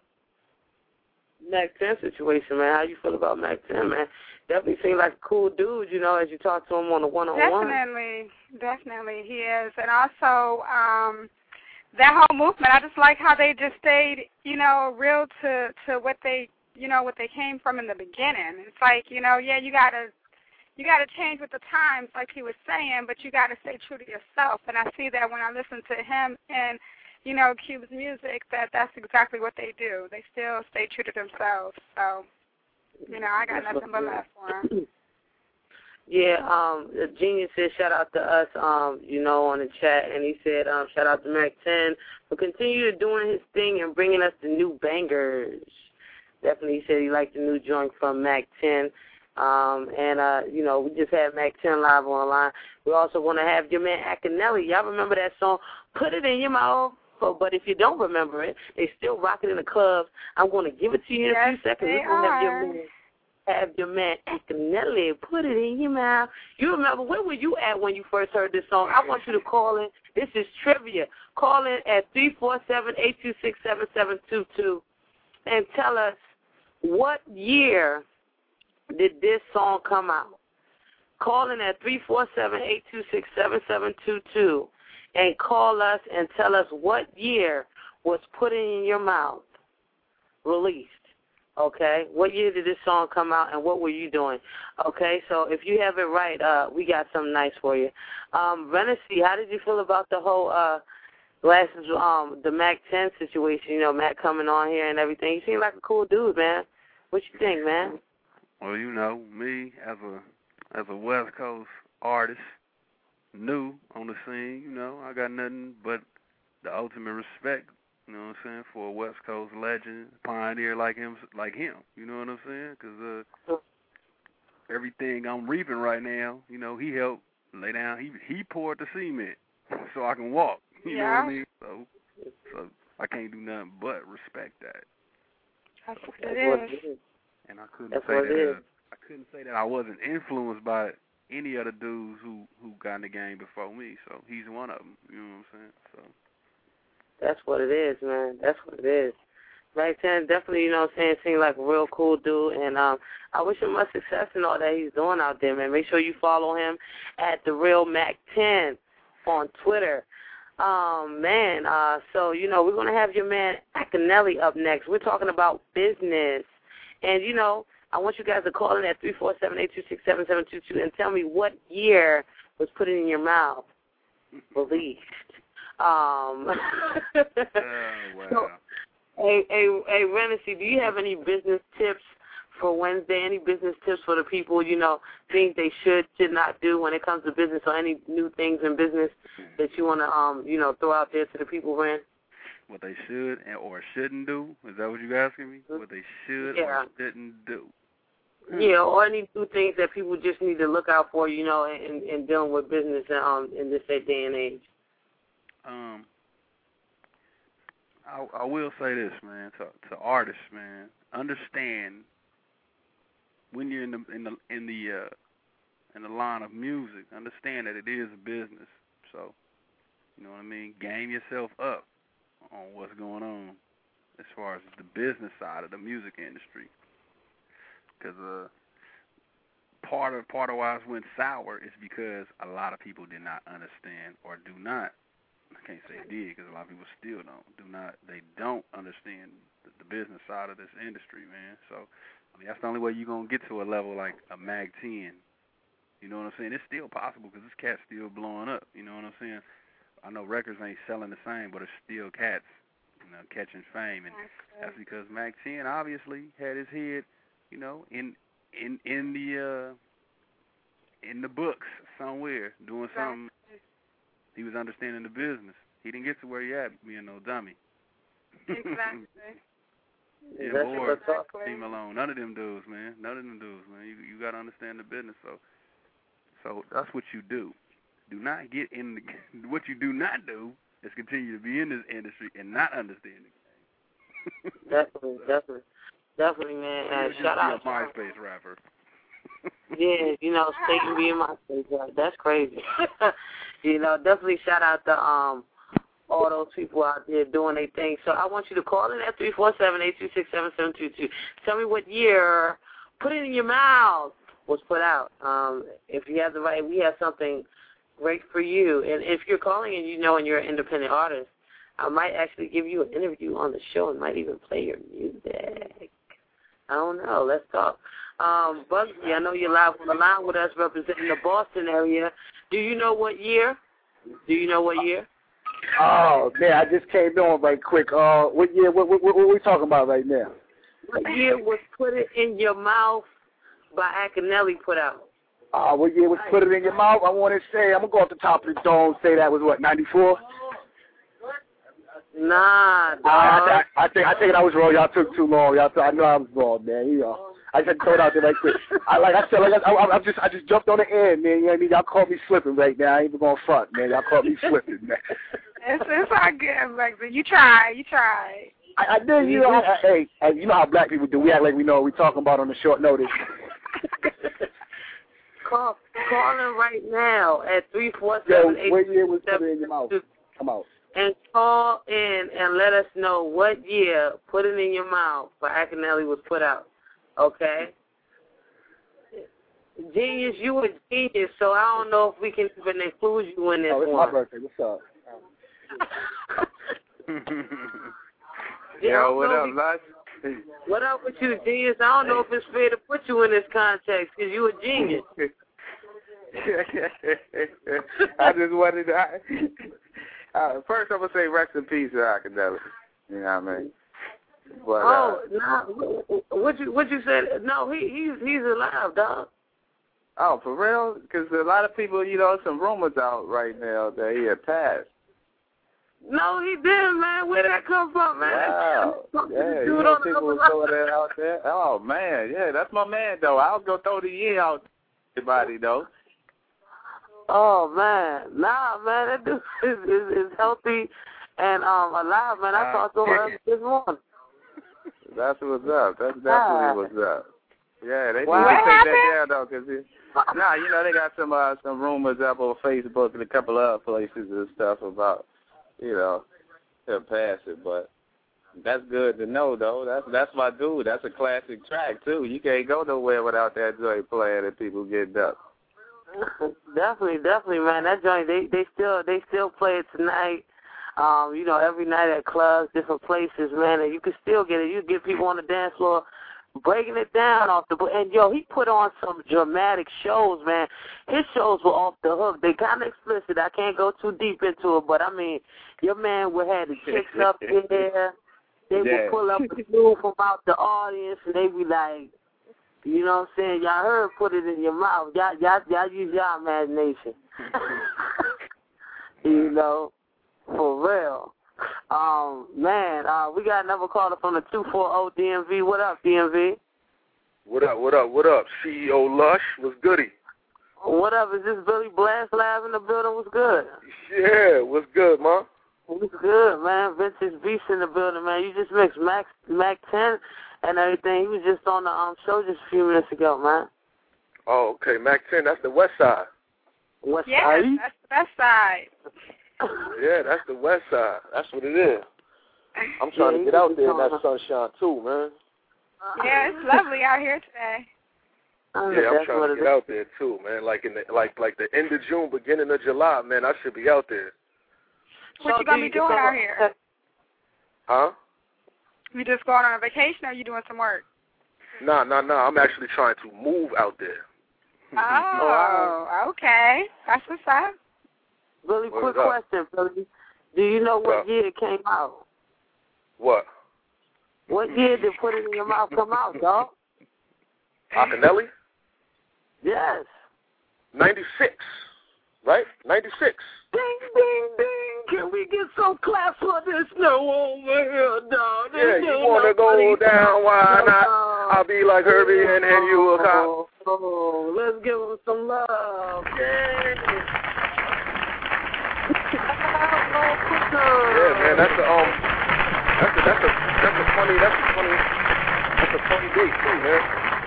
Mac 10 situation, man? How you feel about Mac 10, man? Definitely seems like a cool dude, as you talk to him on a one-on-one. Definitely he is. And also, that whole movement, I just like how they just stayed, real to what they, what they came from in the beginning. It's like, you gotta change with the times, like he was saying, but you gotta stay true to yourself. And I see that when I listen to him and, Cube's music, that's exactly what they do. They still stay true to themselves. So, I got nothing but love for him. Yeah, Genius said shout out to us, on the chat, and he said shout out to Mac 10 for continuing doing his thing and bringing us the new bangers. Definitely, he said he liked the new joint from Mac 10. We just had Mac 10 live online. We also want to have your man Akinelli. Y'all remember that song, Put It In Your Mouth? But if you don't remember it, they still rock it in the clubs. I'm going to give it to you in a few seconds. We're going to have your man Akinelli, Put It In Your Mouth. You remember, where were you at when you first heard this song? I want you to call in. This is trivia. Call in at 347-826-7722 and tell us what year did this song come out. Call in at 347-826-7722 and call us and tell us what year was Put It In Your Mouth released. Okay, what year did this song come out, and what were you doing? Okay, so if you have it right, we got something nice for you. Renaissance, how did you feel about the whole the Mac 10 situation? Mac coming on here and everything. You seem like a cool dude, man. What you think, man? Well, me as a West Coast artist, new on the scene, I got nothing but the ultimate respect. You know what I'm saying, for a West Coast legend, pioneer like him, you know what I'm saying? Because everything I'm reaping right now, he helped lay down, he poured the cement so I can walk, you know what I mean? So I can't do nothing but respect that. That's what it is. And I couldn't say that I wasn't influenced by any other dudes who got in the game before me. So he's one of them. You know what I'm saying? So that's what it is, man. That's what it is. Mac 10, definitely, you know what I'm saying, seems like a real cool dude, and I wish him much success in all that he's doing out there, man. Make sure you follow him at The Real Mac 10 on Twitter. So, you know, we're going to have your man Akinelli up next. We're talking about business, and, you know, I want you guys to call in at 347-826-7722 and tell me what year was put in your mouth released. Wow. So, Hey, Renaissance, do you have any business tips for Wednesday? Any business tips for the people, you know, things they should not do when it comes to business, or any new things in business that you want to, you know, throw out there to the people, Ren? What they should or shouldn't do? Is that what you're asking me? What they should or shouldn't do? Yeah, or any new things that people just need to look out for, you know, in dealing with business in this day and age. I will say this, man, to artists, man. Understand when you're in the line of music. Understand that it is a business. So, you know what I mean. Game yourself up on what's going on as far as the business side of the music industry. Because part of why it went sour is because a lot of people did not understand or do not. I can't say did, because a lot of people still they don't understand the business side of this industry, man. So, I mean, that's the only way you're going to get to a level like a Mag 10. You know what I'm saying? It's still possible because this cat's still blowing up. You know what I'm saying? I know records ain't selling the same, but it's still cats, you know, catching fame. And that's because Mag 10 obviously had his head, you know, in the books somewhere doing something. He was understanding the business. He didn't get to where he at being no dummy. Exactly. Yeah, Lord, leave him alone. None of them dudes, man. You got to understand the business. So that's what you do. Do not get in the. What you do not do is continue to be in this industry and not understand it. Definitely, man. Shout out to a MySpace rapper. Yeah, you know, Satan being MySpace rapper. That's crazy. You know, definitely shout out to all those people out there doing their thing. So I want you to call in at 347-826-7722. Tell me what year Put It in Your Mouth was put out. If you have the right, we have something great for you. And if you're calling and you know and you're an independent artist, I might actually give you an interview on the show and might even play your music. I don't know. Let's talk. Bugsy, I know you're live on the line with us representing the Boston area. Do you know what year? Oh, man, I just came on right quick. What year? What we talking about right now? What year was Put It in Your Mouth by Akinelli put out? What year was Put It in Your Mouth? I want to say, I'm going to go off the top of the dome, say that was, what, 94? Nah, dog. I think I was wrong. Y'all took too long. I know I was wrong, man. You know, I just throw it out there right quick. I just jumped on the end, man. You know what I mean? Y'all caught me slipping right now. I ain't even going to front, man. Y'all caught me slipping, man. It's all good, Bugsy. You tried. I did, you know. Hey, you know how black people do. We act like we know what we're talking about on the short notice. Call in right now at 347-827. What year was Put It in Your Mouth? Come out. And call in and let us know what year Put It in Your Mouth by Akinelli was put out. Okay? Genius, you a genius, so I don't know if we can even include you in this one. It's my birthday. What's up? Yo, what up, Lush? What up with you, Genius? I don't know if it's fair to put you in this context because you a genius. I just wanted to... first, I'm gonna say rest in peace to Akinelli. You know what I mean? But, what you said? No, he's alive, dog. Oh, for real? Because a lot of people, you know, some rumors out right now that he had passed. No, he didn't, man. Where did that come from, man? Wow. Yeah, you know people were throwing that out there. Oh man, yeah, that's my man though. I'll go throw the year out to everybody though. Oh, man. Nah, man, that dude is healthy And alive, man, I talked to her this morning. That's what's up. That's definitely what's up. Yeah, they need to What take happened? that down though, cause they got some rumors up on Facebook and a couple other places and stuff about, her passing. But that's good to know though. That's my dude. That's a classic track too. You can't go nowhere without that joint playing and people getting up. Definitely, man. That joint they still play it tonight. Every night at clubs, different places, man, and you can still get it. You get people on the dance floor breaking it down off the and he put on some dramatic shows, man. His shows were off the hook. They kind of explicit. I can't go too deep into it, but I mean, your man would have the chicks up there. They would pull up a stool from out the audience, and they be like, you know what I'm saying? Y'all heard, put it in your mouth. Y'all use your imagination. For real. Man, we got another caller from the 240 DMV. What up, DMV? What up? CEO Lush, what's goody? What up? Is this Billy Blast Lab in the building? What's good? Yeah, what's good, man? What's good, man? Vintage Beast in the building, man. You just mixed Mac 10 and everything. He was just on the show just a few minutes ago, man. Oh, okay. Mac 10, that's the West Side. West Side? Yeah, that's the West Side. Yeah, that's the West Side. That's what it is. I'm trying to get out there in that sunshine too, man. Yeah, it's lovely out here today. Yeah, I'm trying to get out there too, man. Like in the end of June, beginning of July, man. I should be out there. What you gonna be doing out here? Huh? You just going on a vacation, or are you doing some work? Nah. I'm actually trying to move out there. Oh, okay. That's what's up. Really quick question, Billy. Do you know what year it came out? What? What year did Put It in Your Mouth come out, dog? Akinelli? Yes. 96, right? 96. Ding, ding, ding. Can we get some claps for this snow over here, dog? Yeah, you want to go down, why not? I'll be like Herbie and you will come. Oh, let's give them some love. Yeah. Yeah, man, that's a funny date too, man.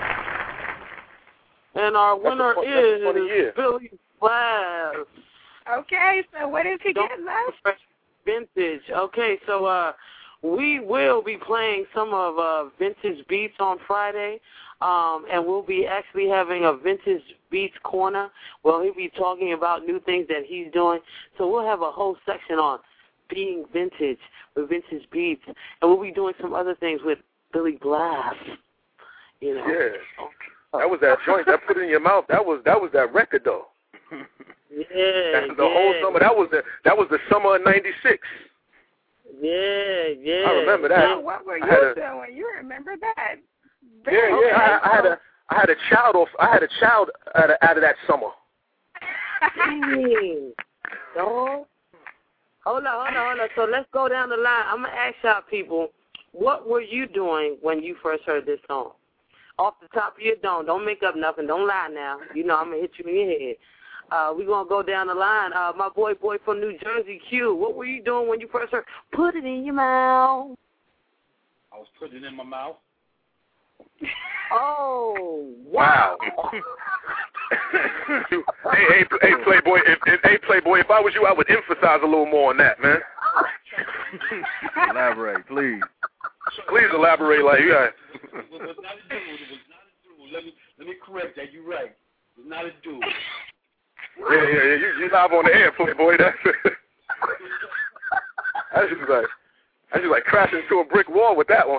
And our winner is Billy Blast. Okay, so what is he getting left? Vintage. Okay, so we will be playing some of Vintage Beats on Friday, and we'll be actually having a Vintage Beats corner where he'll be talking about new things that he's doing. So we'll have a whole section on being vintage with Vintage Beats, and we'll be doing some other things with Billy Blast. Yeah, that was that joint that Put It in Your Mouth. That was that record though. Yeah, the whole summer. That was the summer of '96. Yeah. I remember that. Oh, what were you doing? You remember that? Yeah. I had a child out of that summer. Dog. Hold on. So let's go down the line. I'm gonna ask y'all people, what were you doing when you first heard this song? Off the top of your dome. Don't make up nothing. Don't lie now. You know I'm gonna hit you in your head. We're going to go down the line. My boy from New Jersey, Q, what were you doing when you first heard Put It in Your Mouth? I was putting it in my mouth. Oh, wow. hey, Playboy, if I was you, I would emphasize a little more on that, man. Elaborate, please. Please elaborate like you got. It was not a dude. Let me correct that. You're right. It was not a dude. Yeah. You live on the air, Playboy. That's just like crashing into a brick wall with that one.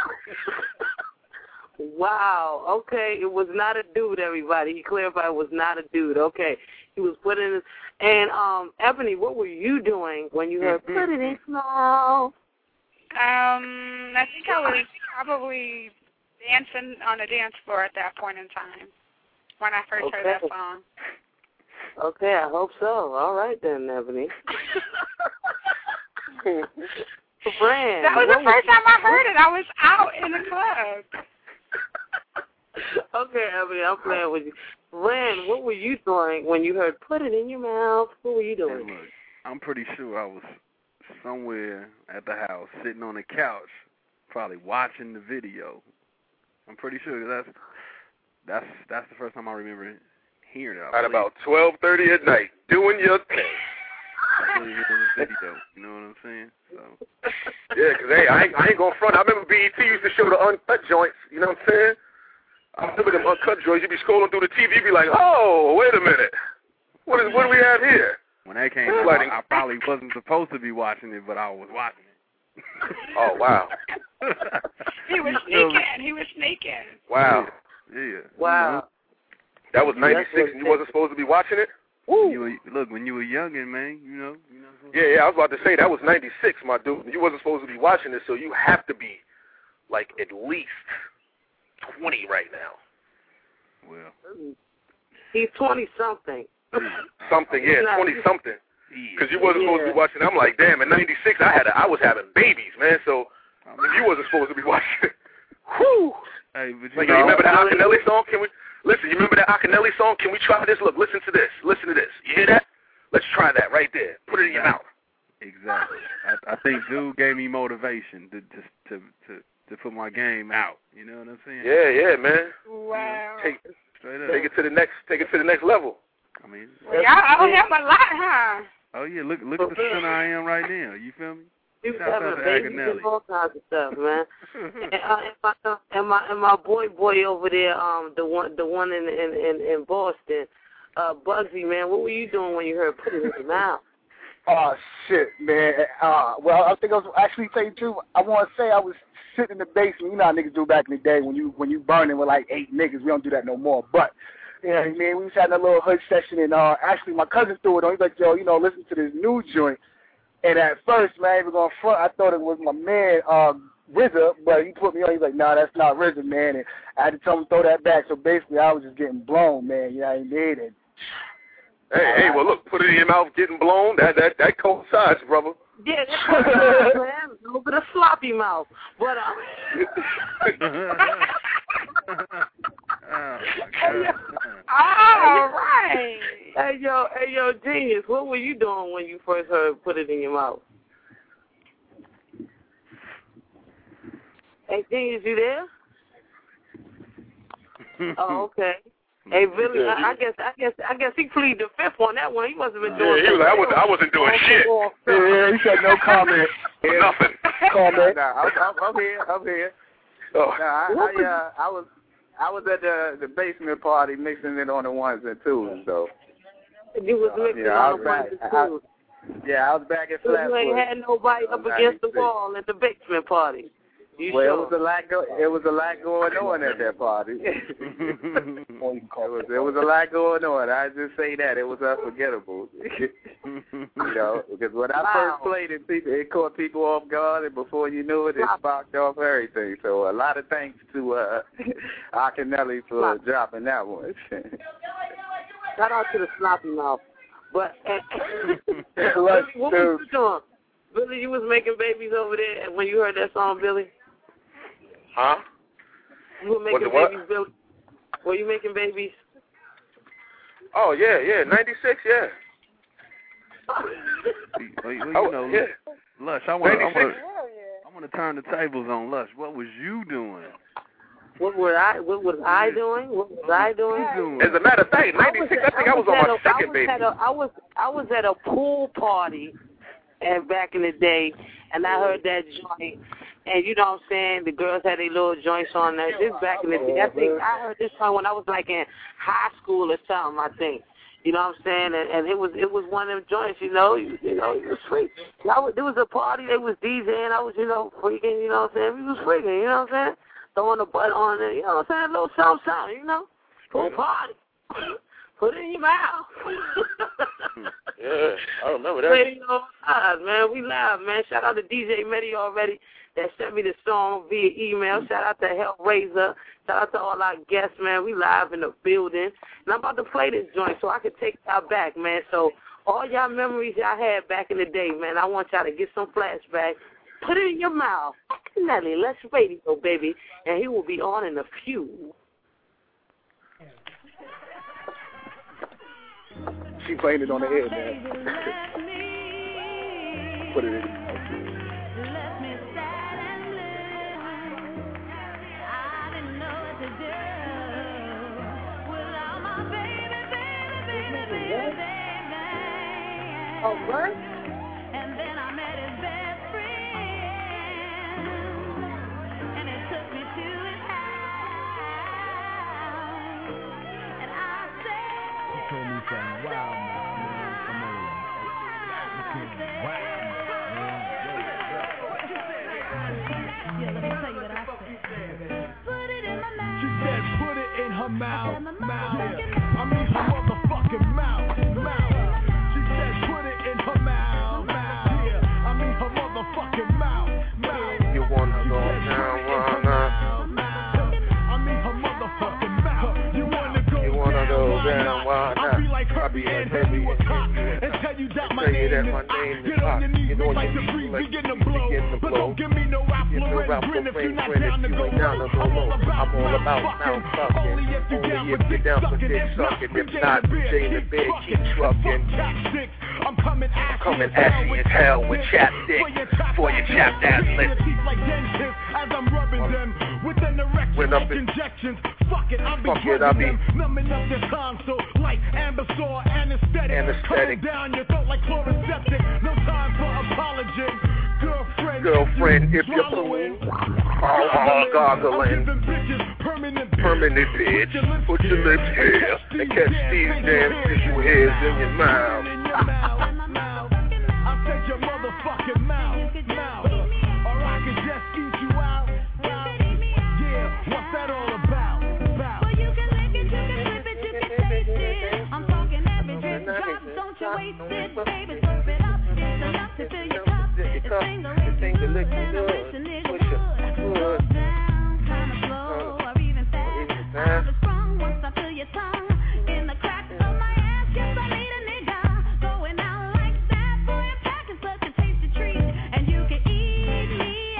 Wow. Okay, it was not a dude, everybody. He clarified it was not a dude. Okay. He was put in. And Ebony, what were you doing when you heard Put It in Your Mouth? I think I was probably dancing on a dance floor at that point in time when I first heard that song. Okay, I hope so. All right then, Ebony. Fran, that was the first time I heard it. I was out in the club. Okay, Ebony, I'm playing with you. Fran, what were you doing when you heard Put It in Your Mouth? What were you doing? Hey, look, I'm pretty sure I was somewhere at the house, sitting on the couch, probably watching the video. I'm pretty sure that's the first time I remember hearing it. At about 12:30 at night, doing your thing. Video, you know what I'm saying? So. Yeah, because hey, I ain't gonna front. I remember BET used to show the uncut joints. You know what I'm saying? I remember them uncut joints. You'd be scrolling through the TV, you'd be like, oh, wait a minute, what do we have here? When that came out, I probably wasn't supposed to be watching it, but I was watching it. Oh wow. He was sneaking. Wow. Yeah. Wow. That was 96, and you wasn't supposed to be watching it. Look, when you were youngin', man, you know. Yeah, I was about to say that was 96, my dude. You wasn't supposed to be watching it, so you have to be like at least 20 right now. Well, he's 20-something. Something, yeah, 20-something. Because you wasn't supposed to be watching. I'm like, damn, in 96, I was having babies, man. So if you wasn't supposed to be watching, whew. Hey, but you remember the Akinelli song? Listen, you remember that Akinelli song? Can we try this? Look, listen to this. Listen to this. You hear that? Let's try that right there. Put it in your mouth. Exactly. I think dude gave me motivation to put my game out. You know what I'm saying? Yeah, man. Wow. Take it to the next level. I mean, y'all owe him a lot, huh? Oh yeah, look at the center I am right now. You feel me? He was having a baby and all kinds of stuff, man. and my boy over there, the one in Boston, Bugsy, man. What were you doing when you heard "Put It in Your Mouth"? Oh shit, man. Well, I think I was actually saying too. I want to say I was sitting in the basement. You know how niggas do back in the day when you burning with like 8 niggas. We don't do that no more. But you know what I mean? We was having a little hood session, and actually my cousin threw it on. He's like, yo, listen to this new joint. And at first, man, I ain't even going front. I thought it was my man, RZA, but he put me on. He's like, nah, that's not RZA, man. And I had to tell him to throw that back. So basically, I was just getting blown, man. You know what I mean? And, hey, well, look, put it in your mouth, getting blown. That coincides, brother. Yeah, that's man. A little bit of sloppy mouth, but all right. Hey, yo, Genius, what were you doing when you first heard "Put It in Your Mouth"? Hey, Genius, you there? Oh, okay. Hey, Billy, I guess he pleaded the fifth on that one. He must have been doing. Yeah, he was like, I wasn't doing shit. Yeah, he said no comment. Nothing. Comment. I'm here. Oh. I was at the basement party mixing it on the ones and twos, though. You was mixing on the ones and twos. I was back at Flatbush. You ain't had nobody up against the wall at the basement party. It was a lot going on at that party. It was a lot going on. I just say that it was unforgettable. Because when I first played it, it caught people off guard, and before you knew it, it sparked off everything. So a lot of thanks to Akinelli for dropping that one. Shout out to the sloppy mouth. But what was you doing? Billy, you was making babies over there when you heard that song, Billy? Huh? You were making babies, Billy? Were you making babies? Oh, yeah, 96, yeah. Lush, I want to turn the tables on Lush. What was you doing? What was I doing? As a matter of fact, 96, I think I was on my second baby. I was at a pool party and back in the day, and I heard that joint. And you know what I'm saying? The girls had their little joints on there. This back in the day. I heard this song when I was like in high school or something, I think. You know what I'm saying? And it was one of them joints, it was free. There was a party, they was DJing, I was, freaking, you know what I'm saying? We was freaking, you know what I'm saying? Throwing the butt on it, you know what I'm saying? A little something, Pool party. Put it in your mouth. Yeah, I remember that. Radio live, man. We live, man. Shout out to DJ Medi already that sent me the song via email. Shout out to Hellraiser. Shout out to all our guests, man. We live in the building. And I'm about to play this joint so I can take y'all back, man. So all y'all memories y'all had back in the day, man, I want y'all to get some flashbacks. Put it in your mouth. Nelly, let's radio, baby. And he will be on in a few. She playing it on the air, man. put it in. Oh, what? And then I met his best friend, and it took me to his house, and I said, he told me something wild, man. Come on. Wow, man. yeah, let me tell you what I said. Put it in my mouth. She said, put it in her mouth. Yeah. I mean, her motherfucking mouth. She said, put it in her mouth. Yeah. I mean, her motherfucking mouth. You wanna go down, wanna? I mean, her motherfucking mouth. You wanna go down, wanna? I'll be like her and heavy with cock and tell you that my name is hot. Get on your knees, make like the breeze, begin to blow. But don't give me no Ralph grin if you're not down to go low. I'm all about fucking. Only if you down for dick sucking. If not, Jay the Big, keep trucking. I'm coming ashy as hell with chapstick for your chapped ass lips. As I'm rubbing them with an erection like injections. Fuck it, I'll be drugging them, numbing up their console like Ambisor anesthetic. Cutting down your throat like chloroseptic. No time for apology. Girlfriend, if you're blowing, gargling, permanent bitch, put your lips here and catch these damn tissue hairs in your mouth. I'll take your motherfucking mouth, or I can just eat you out. Yeah, what's that all about? Well, you can lick it, you can flip it, you can taste it. I'm talking every drip drop, don't you waste it, baby, slurp it up. It's enough to fill your cup. It's single lick you good, push it good. Kind of slow, or even fast. I'll be sprung once I feel your tongue in the crack of my ass. Yes, I need a nigga going out like that. Boy, I'm packing such a tasty treat, and you can eat me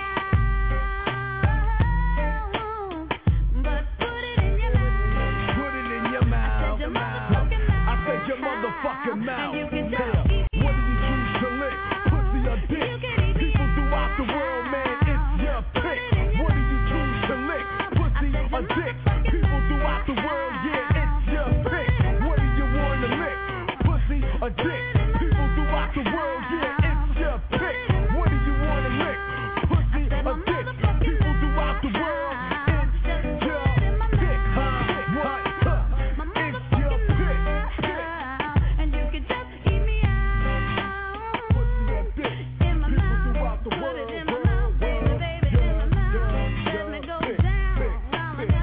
out. But put it in your mouth. Put it in your mouth. I said your motherfucking mouth. You can just eat. What do you choose to lick? Pussy or dick? People throughout the world, man, it's your pick. What do you choose to lick? Pussy or dick? People throughout the world, yeah, it's your pick. What do you want to lick? Pussy or dick? People throughout the world, yeah, it's your pick. What do you want to lick? Pussy or dick? People throughout the world, it's your pick. What? It's your pick. And you can just eat me out. Pussy or dick? In my People mouth. throughout the Put world. it in my mouth, baby, baby, in my mouth. Let me go down. Oh my God.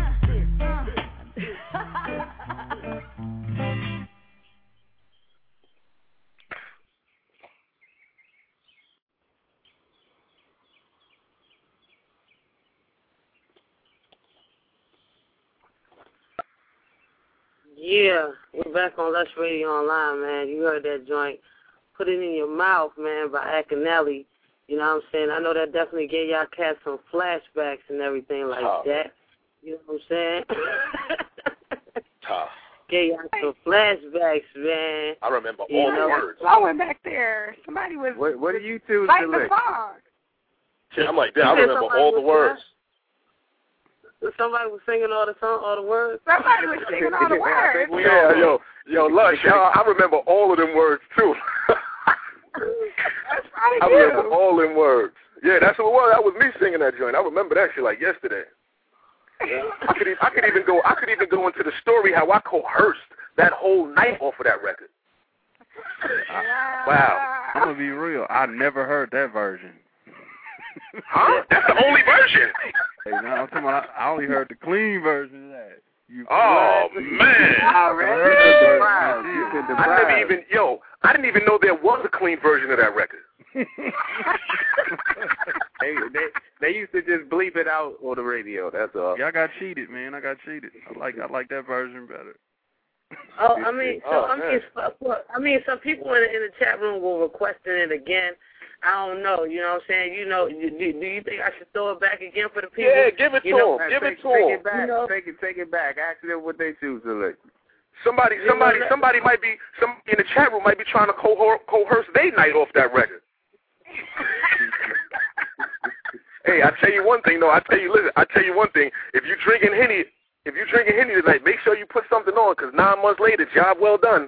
Yeah, we're back on Lush Radio Online, man. You heard that joint. Put it in your mouth, man, by Akinelli. You know what I'm saying? I know that definitely gave y'all cats some flashbacks and everything like that. You know what I'm saying? Gave y'all some flashbacks, man. I remember all the words. I went back there. Somebody was What do you two lighting do? the song. Shit, I'm like, damn, I remember all the words. Somebody was singing all the words. Somebody was singing all the words. Yeah, yo, Lush, I remember all of them words too. I remember all them words. Yeah, that's what it was. That was me singing that joint. I remember that shit like yesterday. I could even go into the story how I coerced that whole night off of that record. Wow. I'm gonna be real. I never heard that version. Huh? That's the only version. Hey, no, I'm talking about, I only heard the clean version of that. Oh man! I didn't even know there was a clean version of that record. They used to just bleep it out on the radio. That's all. Yeah, I got cheated, man. I got cheated. I like that version better. Oh, I mean, some people in the chat room were requesting it again. I don't know. You know what I'm saying? You know, do you think I should throw it back again for the people? Yeah, give it to them. Give it to them. Take it back. Take it back. Ask them what they choose to lick. Somebody might be in the chat room might be trying to coerce their night off that record. Hey, I tell you one thing though. I tell you one thing. If you drinking Henny tonight, make sure you put something on, because 9 months later, job well done.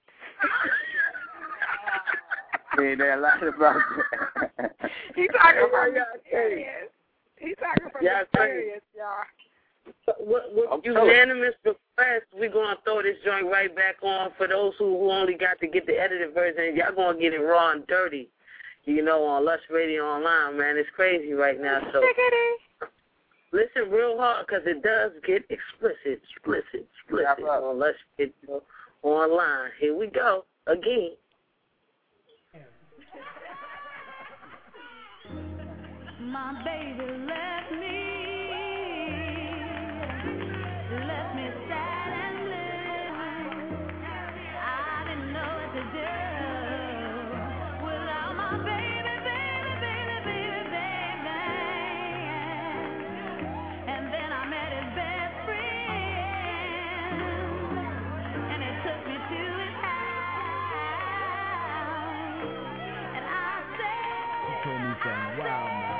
Ain't that a lot about that? He's talking about serious. He's talking about serious, y'all. With unanimous request, we're going to throw this joint right back on for those who only got to get the edited version. Y'all going to get it raw and dirty, on Lush Radio Online, man. It's crazy right now. So listen real hard, because it does get explicit on Lush Radio Online. Here we go again. My baby left me sad and blue. I didn't know what to do without my baby. And then I met his best friend, and it took me to his house, and I said, he told me something wild, man.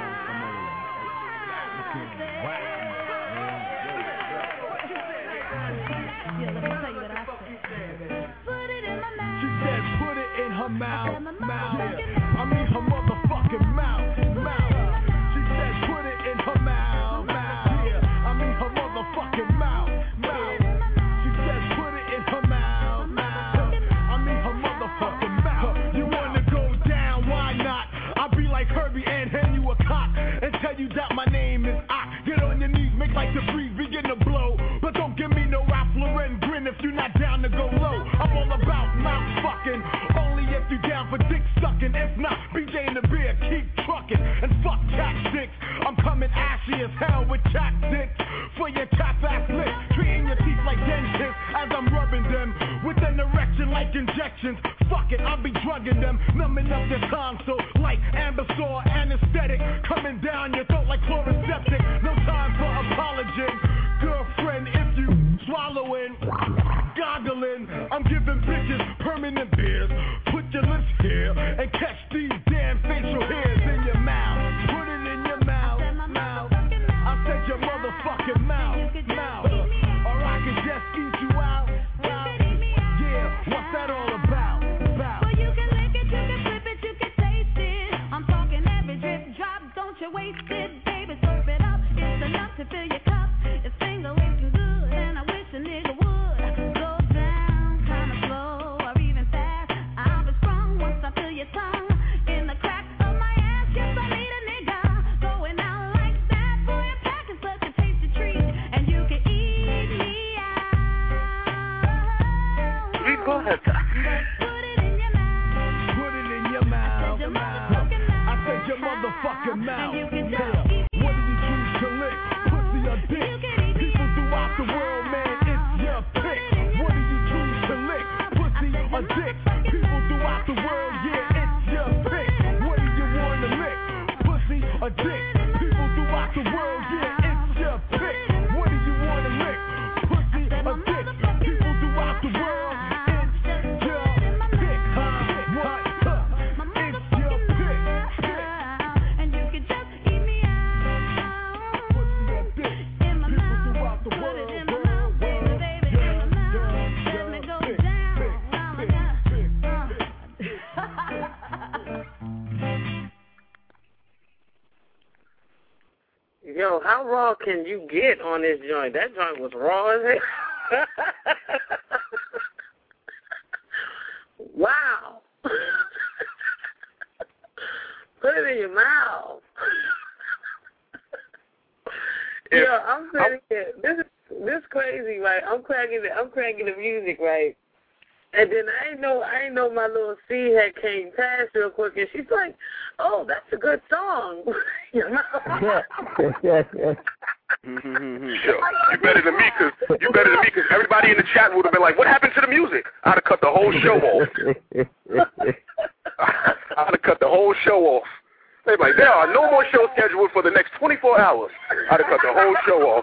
She said, put it in her mouth. I mean her motherfucking mouth. She said, put it in her mouth. I mean her motherfucking mouth. She said, put it in her mouth. I mean her motherfucking mouth. You wanna go down? Why not? I'll be like Herbie and hand you a cock and tell you that my name is I. Get on your knees, make like the breeze begin to blow, but don't give me no Ralph Lauren grin if you're not down to go low. I'm all about mouth fucking, only if you down for dick sucking. If not, BJ in the beer, keep trucking and fuck tactics. I'm coming ashy as hell with tactics for your tap ass lips, treating your teeth like dentists as I'm rubbing them with an erection like injections. Fuck it, I'll be drugging them, numbing up their tonsil like Ambisor anesthetic, coming down your throat like chloroseptic. No time for apology, girlfriend. If you swallowing, goggling, I'm giving bitches permanent beers. Put your lips here and catch these damn facial hairs in your mouth. Put it in your mouth. I said your motherfucking mouth. Or I can just eat you out. Yeah, what's that all about? Well, you can lick it, you can flip it, you can taste it. I'm talking every drip drop, don't you waste it, baby. Serve it up, it's enough to fill your cup. It's finger looking good, and I wish a nigga would go down, kinda slow or even fast. I'll be strong once I feel your tongue in the crack of my ass. Yes, I need a nigga going out like that. Boy, I'm packing such a tasty treat, and you can eat me out. Put it in your mouth. I said your motherfucking mouth. What do you choose to lick? Pussy or dick? People throughout the world, man, it's your pick. What do you choose to lick? Pussy or dick? People throughout the world, yeah, it's your pick. What do you want to lick? Pussy or dick? People throughout the world, yeah, it's your pick. What do you want to lick? Pussy or dick? People throughout the world. Yo, how raw can you get on this joint? That joint was raw as hell. Wow. Put it in your mouth. Yo, I'm sitting here. This is crazy, right? I'm cracking the music, right? And then I ain't know my little C had came past real quick, and she's like, "Oh, that's a good song." Sure. You better than me, cause everybody in the chat would have been like, "What happened to the music?" I'd have cut the whole show off. I'd have cut the whole show off. They'd be like, "There are no more shows scheduled for the next 24 hours." I'd have cut the whole show off.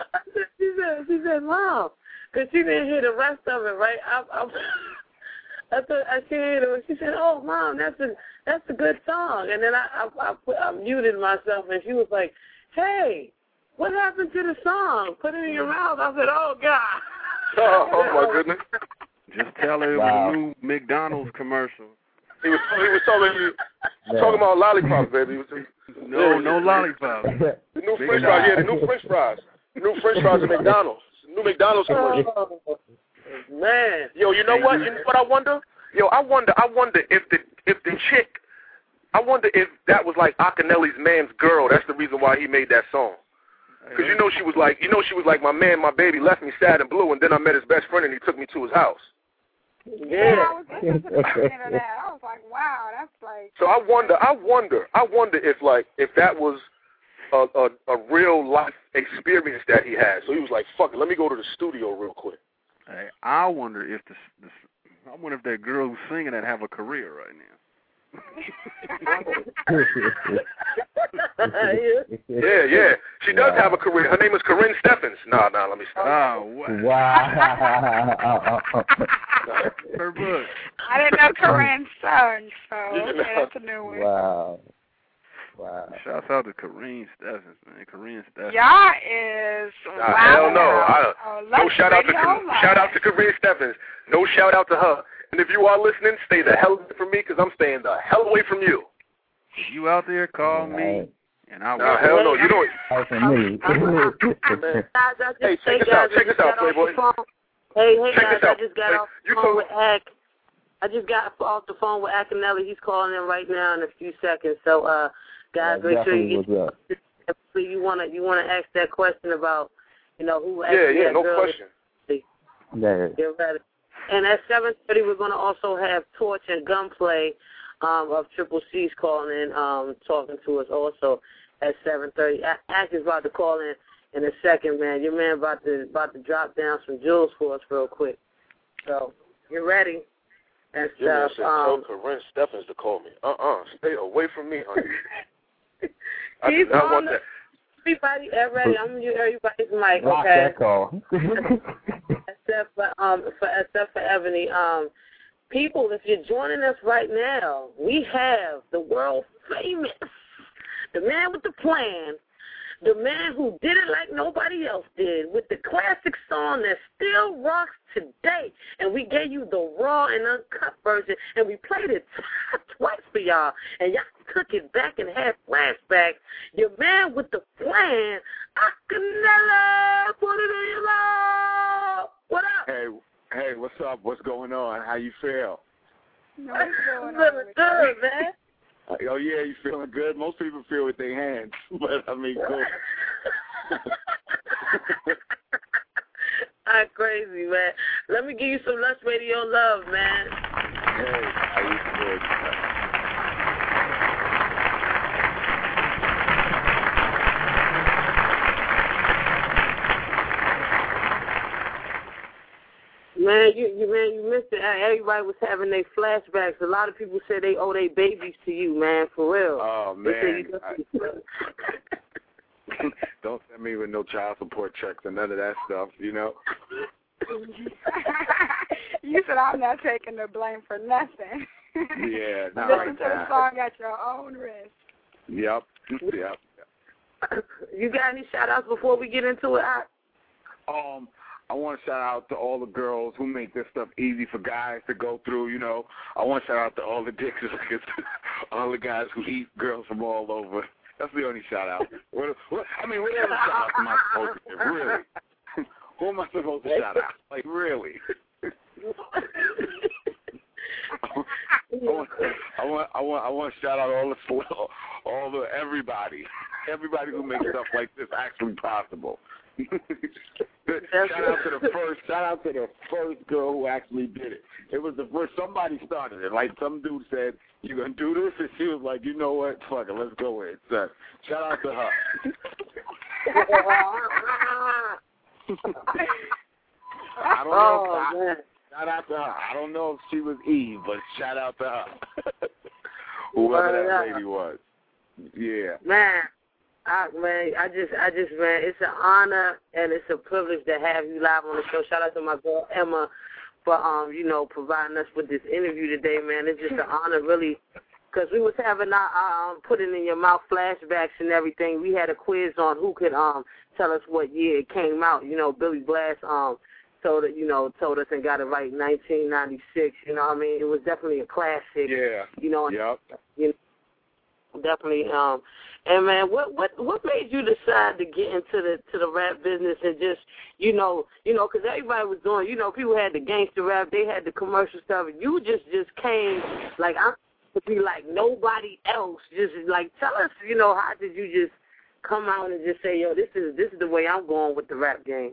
She said, "Mom," because she didn't hear the rest of it, right? She said, "Oh, Mom, that's a good song." And then I muted myself, and she was like, "Hey, what happened to the song? Put it in your mouth." I said, "Oh God." Oh my goodness. Just tell her it was a new McDonald's commercial. He was talking about lollipops, baby. No lollipops. The new French fries, the new French fries. The new French fries at McDonald's. The new McDonald's commercial. Oh, man. Yo, you know what? You know what I wonder? Yo, I wonder if the chick, I wonder if that was like Akinelli's man's girl. That's the reason why he made that song. Because she was like, my man, my baby left me sad and blue, and then I met his best friend and he took me to his house. Yeah, I was interested in that. I was like, wow, that's like. So I wonder if that was a real life experience that he had. So he was like, fuck it, let me go to the studio real quick. Hey, I wonder if that girl who's singing that have a career right now. Yeah. She does have a career. Her name is Corinne Steffens. Nah, let me stop. Oh, wow. Her book. I didn't know Corinne's son, so okay, that's a new one. Wow. Shouts out to Corinne Steffens, man. Corinne Steffens. Y'all is hell no. No shout out to Corinne Steffens. No shout out to her. And if you are listening, stay the hell away from me, because I'm staying the hell away from you. If you out there, call me, and I will. Nah, hell no. You don't. Hey, check this out, Playboy. Hey, guys, I just got off the phone with Ak. I just got off the phone with Akinelli. He's calling in right now in a few seconds. So, guys, make sure you want to ask that question about, who asked that no girl. question. Get ready. And at 7:30, we're going to also have Torch and Gunplay of Triple C's calling in, talking to us also at 7:30. Ak is about to call in a second, man. Your man about to drop down some jewels for us real quick. So get ready and stuff. Tell Corinne Steffens to call me. Stay away from me, honey. I do not want that. Everybody, I'm gonna mute everybody's mic, Lock okay? that call. Except for Ebony. People, if you're joining us right now, we have the world famous, the man with the plan, the man who did it like nobody else did, with the classic song that still rocks today. And we gave you the raw and uncut version, and we played it twice for y'all. And y'all took it back and had flashbacks. Your man with the plan, Akinelli, put it in your mouth. What up? Hey, what's up? What's going on? How you feel? What's going on? Good, man. Oh, yeah, you feeling good? Most people feel with their hands, but, I mean, cool. I'm crazy, man. Let me give you some Lush Radio love, man. Hey, how you doing? Man, you missed it. Everybody was having their flashbacks. A lot of people say they owe their babies to you, man, for real. Oh, man. Don't send me with no child support checks and none of that stuff, You said I'm not taking the blame for nothing. Yeah, not Listen to the song at your own risk. Yep. You got any shout-outs before we get into it? I want to shout out to all the girls who make this stuff easy for guys to go through, I want to shout out to all the dicks, all the guys who eat girls from all over. That's the only shout out. What other shout out am I supposed to give? Really? Who am I supposed to shout out? Like, really? I want to shout out everybody who makes stuff like this actually possible. Shout out to the first girl who actually did it. It was the first, somebody started it. Like, some dude said, "You gonna do this?" And she was like, "You know what? Fuck it, let's go with it." So, shout out to her. I don't know. Shout out to her. I don't know if she was Eve, but shout out to her. Whoever that lady was. Yeah. Man, it's an honor and it's a privilege to have you live on the show. Shout out to my girl Emma for you know, providing us with this interview today, man. It's just an honor, really, because we was having our putting in your mouth flashbacks and everything. We had a quiz on who could tell us what year it came out. You know, Billy Blast told us and got it right, 1996. You know what I mean? It was definitely a classic. Yeah. You know. Yep. You know, definitely. And man, what made you decide to get into the rap business and just you know, because everybody was doing, you know, people had the gangster rap, they had the commercial stuff. You just came like I'm to be like nobody else. Just like tell us, you know, how did you just come out and just say, yo, this is the way I'm going with the rap game?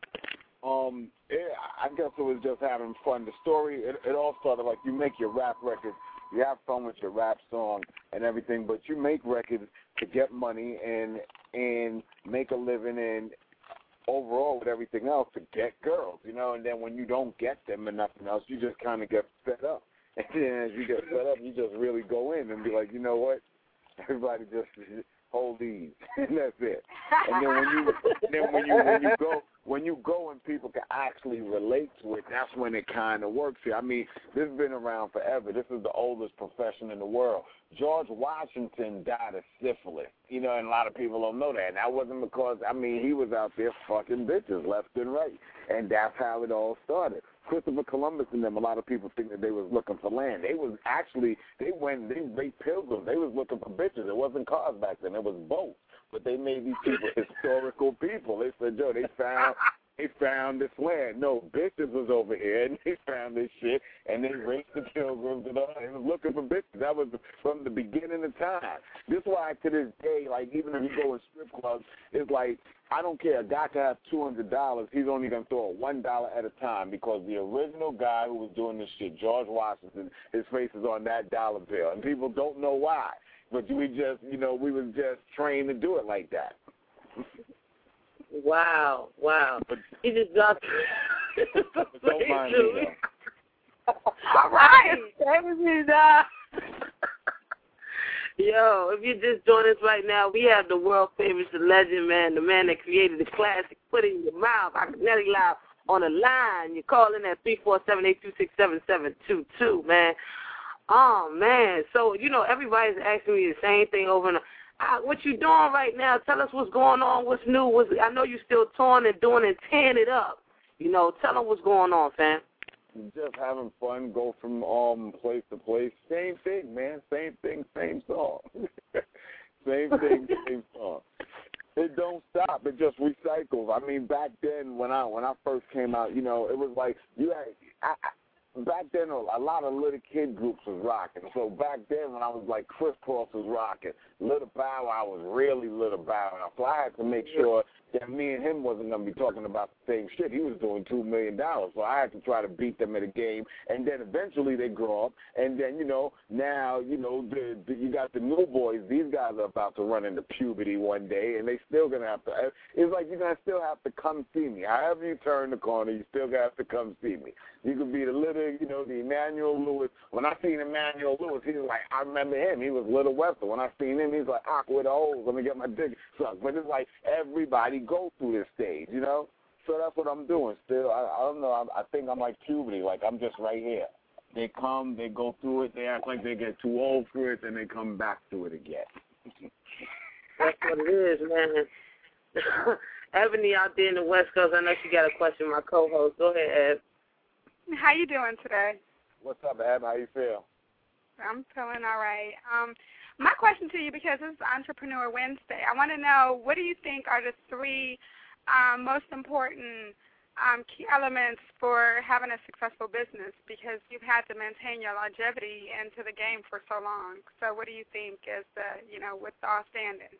I guess it was just having fun. The story, it all started like you make your rap record, you have fun with your rap song and everything, but you make records to get money and make a living and overall with everything else to get girls, you know, and then when you don't get them and nothing else, you just kind of get fed up. And then as you get fed up, you just really go in and be like, you know what, everybody just hold these, and that's it. And then when you go and people can actually relate to it, that's when it kind of works here. I mean, this has been around forever. This is the oldest profession in the world. George Washington died of syphilis, you know, and a lot of people don't know that. And that wasn't because, I mean, he was out there fucking bitches left and right, and that's how it all started. Christopher Columbus and them, a lot of people think that they was looking for land. They was actually, they raped pilgrims. They was looking for bitches. It wasn't cars back then. It was boats. But they made these people historical people. They said, Joe, they found this land. No, bitches was over here, and they found this shit, and they raped the pilgrims and all. They was looking for bitches. That was from the beginning of time. This is why to this day, like, even if you go in strip clubs, it's like, I don't care. A guy can have $200. He's only going to throw it $1 at a time because the original guy who was doing this shit, George Washington, his face is on that dollar bill. And people don't know why. But we just, you know, we was just trained to do it like that. Wow. He just dropped don't mind me, all right. That was his, Yo, if you just join us right now, we have the world famous, the legend, man, the man that created the classic, Put It in Your Mouth, Akinetti Live on the line. You call in at 347-826-7722, man. Oh, man. So, you know, everybody's asking me the same thing over and over. What you doing right now? Tell us what's going on, what's new. I know you're still touring and doing and tearing it up. You know, tell them what's going on, fam. Just having fun, go from place to place. Same thing, man. Same thing, same song. Same thing, same song. It don't stop. It just recycles. I mean, back then when I first came out, you know, it was like back then a lot of little kid groups was rocking. So back then when I was like Criss Cross was rocking, Little Bow Wow was really Little Bow Wow. So I had to make sure that me and him wasn't going to be talking about the same shit. He was doing $2 million. So I had to try to beat them at a game. And then eventually they grow up. And then, you know, now, you know, you got the new boys. These guys are about to run into puberty one day. And they still going to have to, it's like you're going to still have to come see me. However you turn the corner, you still have to come see me. You could be the little, you know, the Emmanuel Lewis. When I seen Emmanuel Lewis, he was like, I remember him. He was Little Webster. When I seen him, he's like, with the holes. Let me get my dick sucked. But it's like everybody go through this stage, you know? So that's what I'm doing still. I don't know. I think I'm like puberty. Like, I'm just right here. They come, they go through it, they act like they get too old for it, then they come back to it again. That's what it is, man. Ebony out there in the West Coast, I know she got a question, my co-host. Go ahead, Eb. How you doing today? What's up, Eb? How you feel? I'm feeling all right. My question to you, because this is Entrepreneur Wednesday, I want to know, what do you think are the three most important key elements for having a successful business? Because you've had to maintain your longevity into the game for so long. So what do you think is what's all standing?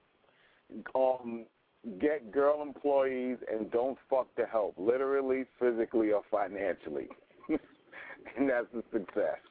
Get girl employees and don't fuck the help, literally, physically, or financially. And that's a success.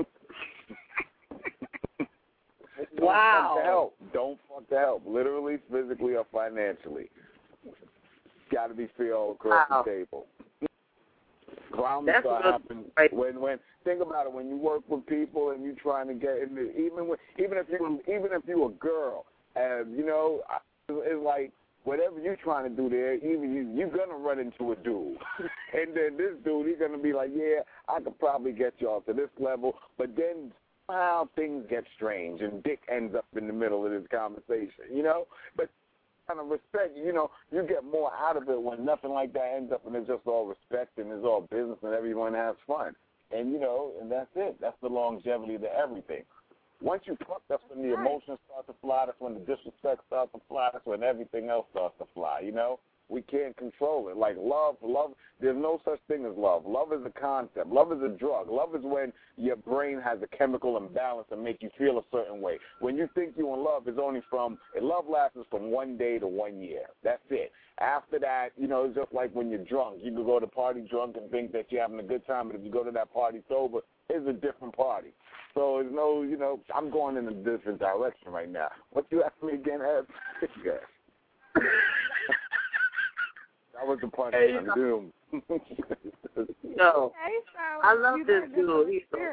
Wow. Don't fuck the help, literally, physically, or financially. Got to be fair across the table. Clowns start happening when think about it. When you work with people and you're trying to get in, even if you're a girl, you know, it's like whatever you're trying to do there, even you're going to run into a dude. And then this dude, he's going to be like, yeah, I could probably get y'all to this level. But then somehow things get strange, and Dick ends up in the middle of this conversation, you know? But kind of respect, you know, you get more out of it when nothing like that ends up and it's just all respect and it's all business and everyone has fun. And, you know, and that's it. That's the longevity to everything. Once you fuck, that's when the emotions start to fly. That's when the disrespect starts to fly. That's when everything else starts to fly, you know? We can't control it. Like love, there's no such thing as love. Love is a concept. Love is a drug. Love is when your brain has a chemical imbalance and make you feel a certain way. When you think you're in love, love lasts from 1 day to 1 year. That's it. After that, you know, it's just like when you're drunk. You can go to party drunk and think that you're having a good time, but if you go to that party sober, it's a different party. So there's no, you know, I'm going in a different direction right now. What you asked me again, Ed? That was the part I'm doing. No. I love this dude.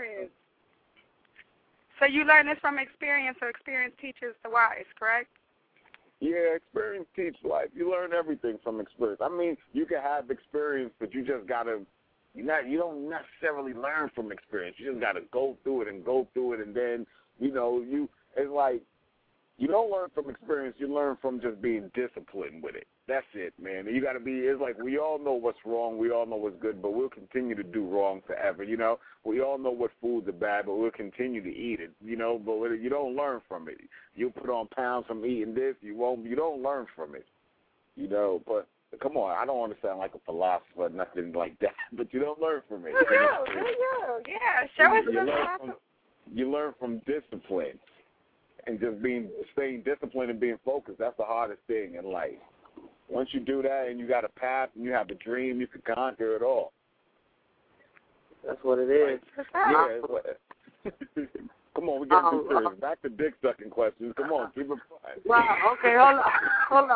So you learned this from experience, or experience teaches the wise, correct? Yeah, experience teaches life. You learn everything from experience. I mean, you can have experience, but you just gotta. You don't necessarily learn from experience. You just gotta go through it, and then you know it's like you don't learn from experience. You learn from just being disciplined with it. That's it, man. You gotta be. It's like we all know what's wrong. We all know what's good, but we'll continue to do wrong forever. You know, we all know what foods are bad, but we'll continue to eat it. You know, but you don't learn from it. You put on pounds from eating this. You don't learn from it. You know, but. Come on, I don't want to sound like a philosopher, nothing like that, but you don't learn from it. Yeah, show us the You learn from discipline and just staying disciplined and being focused. That's the hardest thing in life. Once you do that and you got a path and you have a dream, you can conquer it all. That's what it is. Yeah. Come on, we're getting too serious. Back to dick sucking questions. Come on, keep it fun. Well, okay, hold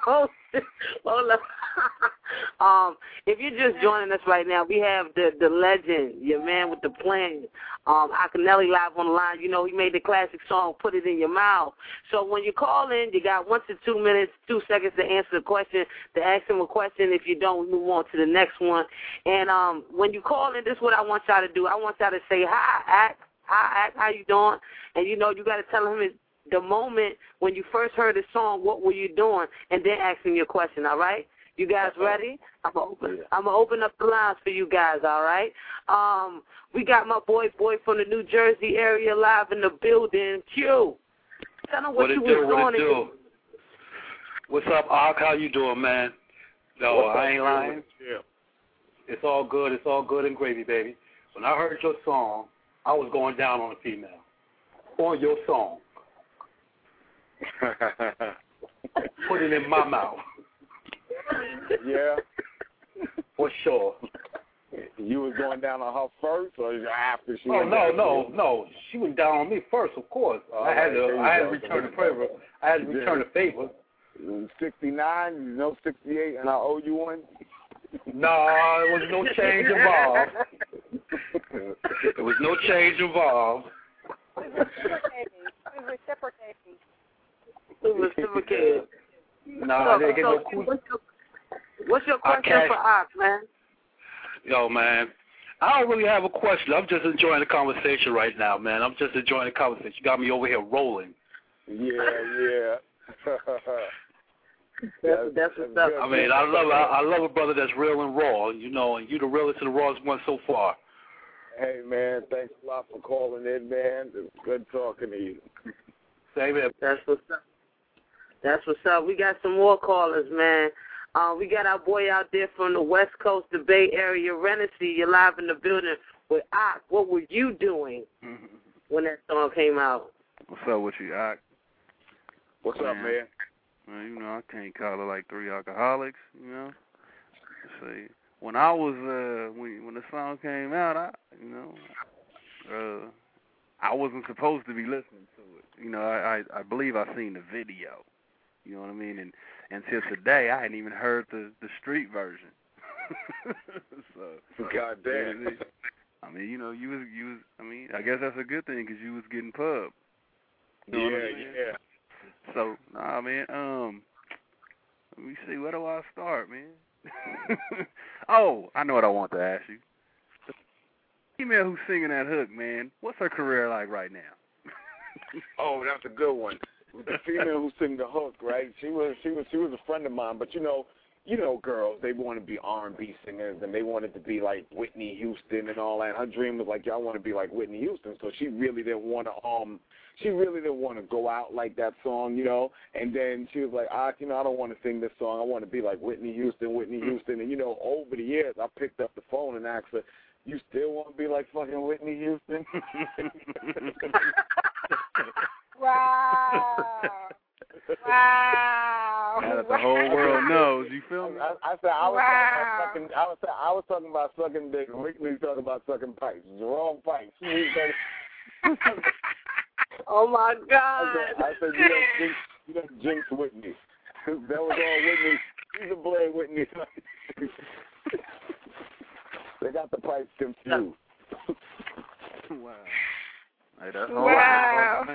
on. If you're just joining us right now, we have the legend, your man with the plan, Akinelli live on the line. You know, he made the classic song, Put It in Your Mouth. So when you call in, you got 1 to 2 minutes, 2 seconds to answer the question, to ask him a question. If you don't, we move on to the next one. And when you call in, this is what I want y'all to do. I want y'all to say, hi, how you doing? And, you know, you got to tell him the moment when you first heard the song, what were you doing, and then ask him your question, all right? You guys ready? I'm gonna open up the lines for you guys, all right? We got my boy from the New Jersey area live in the building. Q, tell him what you was doing. What's up, Ak? How you doing, man? No, I ain't lying. Yeah. It's all good. It's all good and gravy, baby. When I heard your song, I was going down on a female. On your song. Put it in my mouth. Yeah. For sure. You was going down on her first or after she went down? No. She went down on me first, of course. I had to return the favor. I had to return the favor. 69, 68, and I owe you one? No, there was no change involved. There was no change involved. Reciprocating. No, I didn't get no cool. What's your question for Ox, man? Yo, man, I don't really have a question. I'm just enjoying the conversation right now, man. I'm just enjoying the conversation. You got me over here rolling. Yeah. That's what's up. I mean, I love a brother that's real and raw, you know, and you the realest of the rawest one so far. Hey, man, thanks a lot for calling in, man. It's good talking to you. Same here. That's what's up. We got some more callers, man. We got our boy out there from the West Coast, the Bay Area, Renaissance. You're live in the building with Ak. What were you doing when that song came out? What's up with you, Ak? What's up, man? Well, you know, I can't call it like three alcoholics, you know. See, when I was when the song came out, I wasn't supposed to be listening to it. You know, I believe I seen the video. You know what I mean? And until today, I hadn't even heard the street version. So, God damn. I mean, you know, you was. I mean, I guess that's a good thing because you was getting pub. You know what I mean? Yeah. So, nah, man. Let me see. Where do I start, man? Oh, I know what I want to ask you. The female who's singing that hook, man, what's her career like right now? Oh, that's a good one. The female who sing the hook, right? She was a friend of mine, but you know, girls, they want to be R&B singers and they wanted to be like Whitney Houston and all that. Her dream was like, y'all want to be like Whitney Houston, so she really didn't want to go out like that song, you know. And then she was like, I don't want to sing this song. I want to be like Whitney Houston. And you know, over the years, I picked up the phone and asked her, you still want to be like fucking Whitney Houston? Wow. Wow. Now that the whole world knows, you feel me? I was talking about sucking dick, and Whitney's talking about sucking pipes. It's the wrong pipes. Oh my God. I said you don't jinx Whitney. That was all Whitney. She's a blame Whitney. They got the pipes confused. Wow. Hey, that's wow.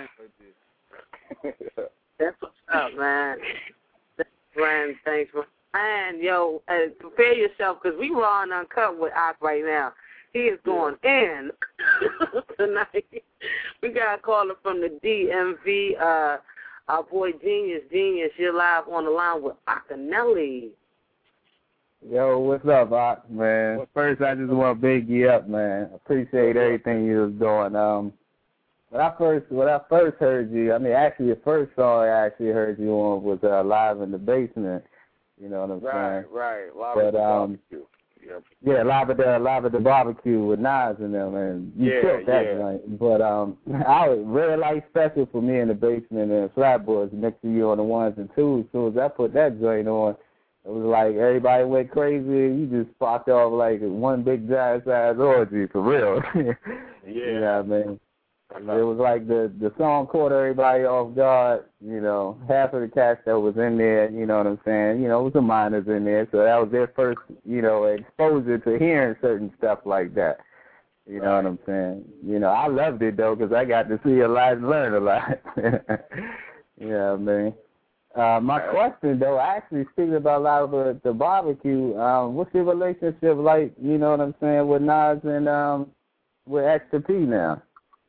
That's what's up, man. Brand, thanks for. And yo, prepare yourself because we raw and uncut with Ak right now. He is going in tonight. We got a caller from the DMV. Our boy Genius, you're live on the line with Akinelli. Yo, what's up, Ak, man? First, I just want to big you up, man. Appreciate everything you was doing. When I first heard you, actually the first song I actually heard you on was Live in the Basement. You know what I'm saying? Right. Live at the Barbecue. Yep. Yeah, Live at the Barbecue with Nas and them, and you killed that joint. But I was Red Light Special for me in the basement and Flatbush mixing you on the ones and twos. As soon as I put that joint on, it was like everybody went crazy. You just sparked off like one big giant size orgy for real. You know what I mean? It was like the song caught everybody off guard, you know. Half of the cast that was in there, you know what I'm saying, you know, it was the minors in there, so that was their first, you know, exposure to hearing certain stuff like that. You know what I'm saying? You know, I loved it, though, because I got to see a lot and learn a lot. You know what I mean? My question, though, actually speaking about Live at the Barbecue, what's your relationship like, you know what I'm saying, with Nas and with Extra P now?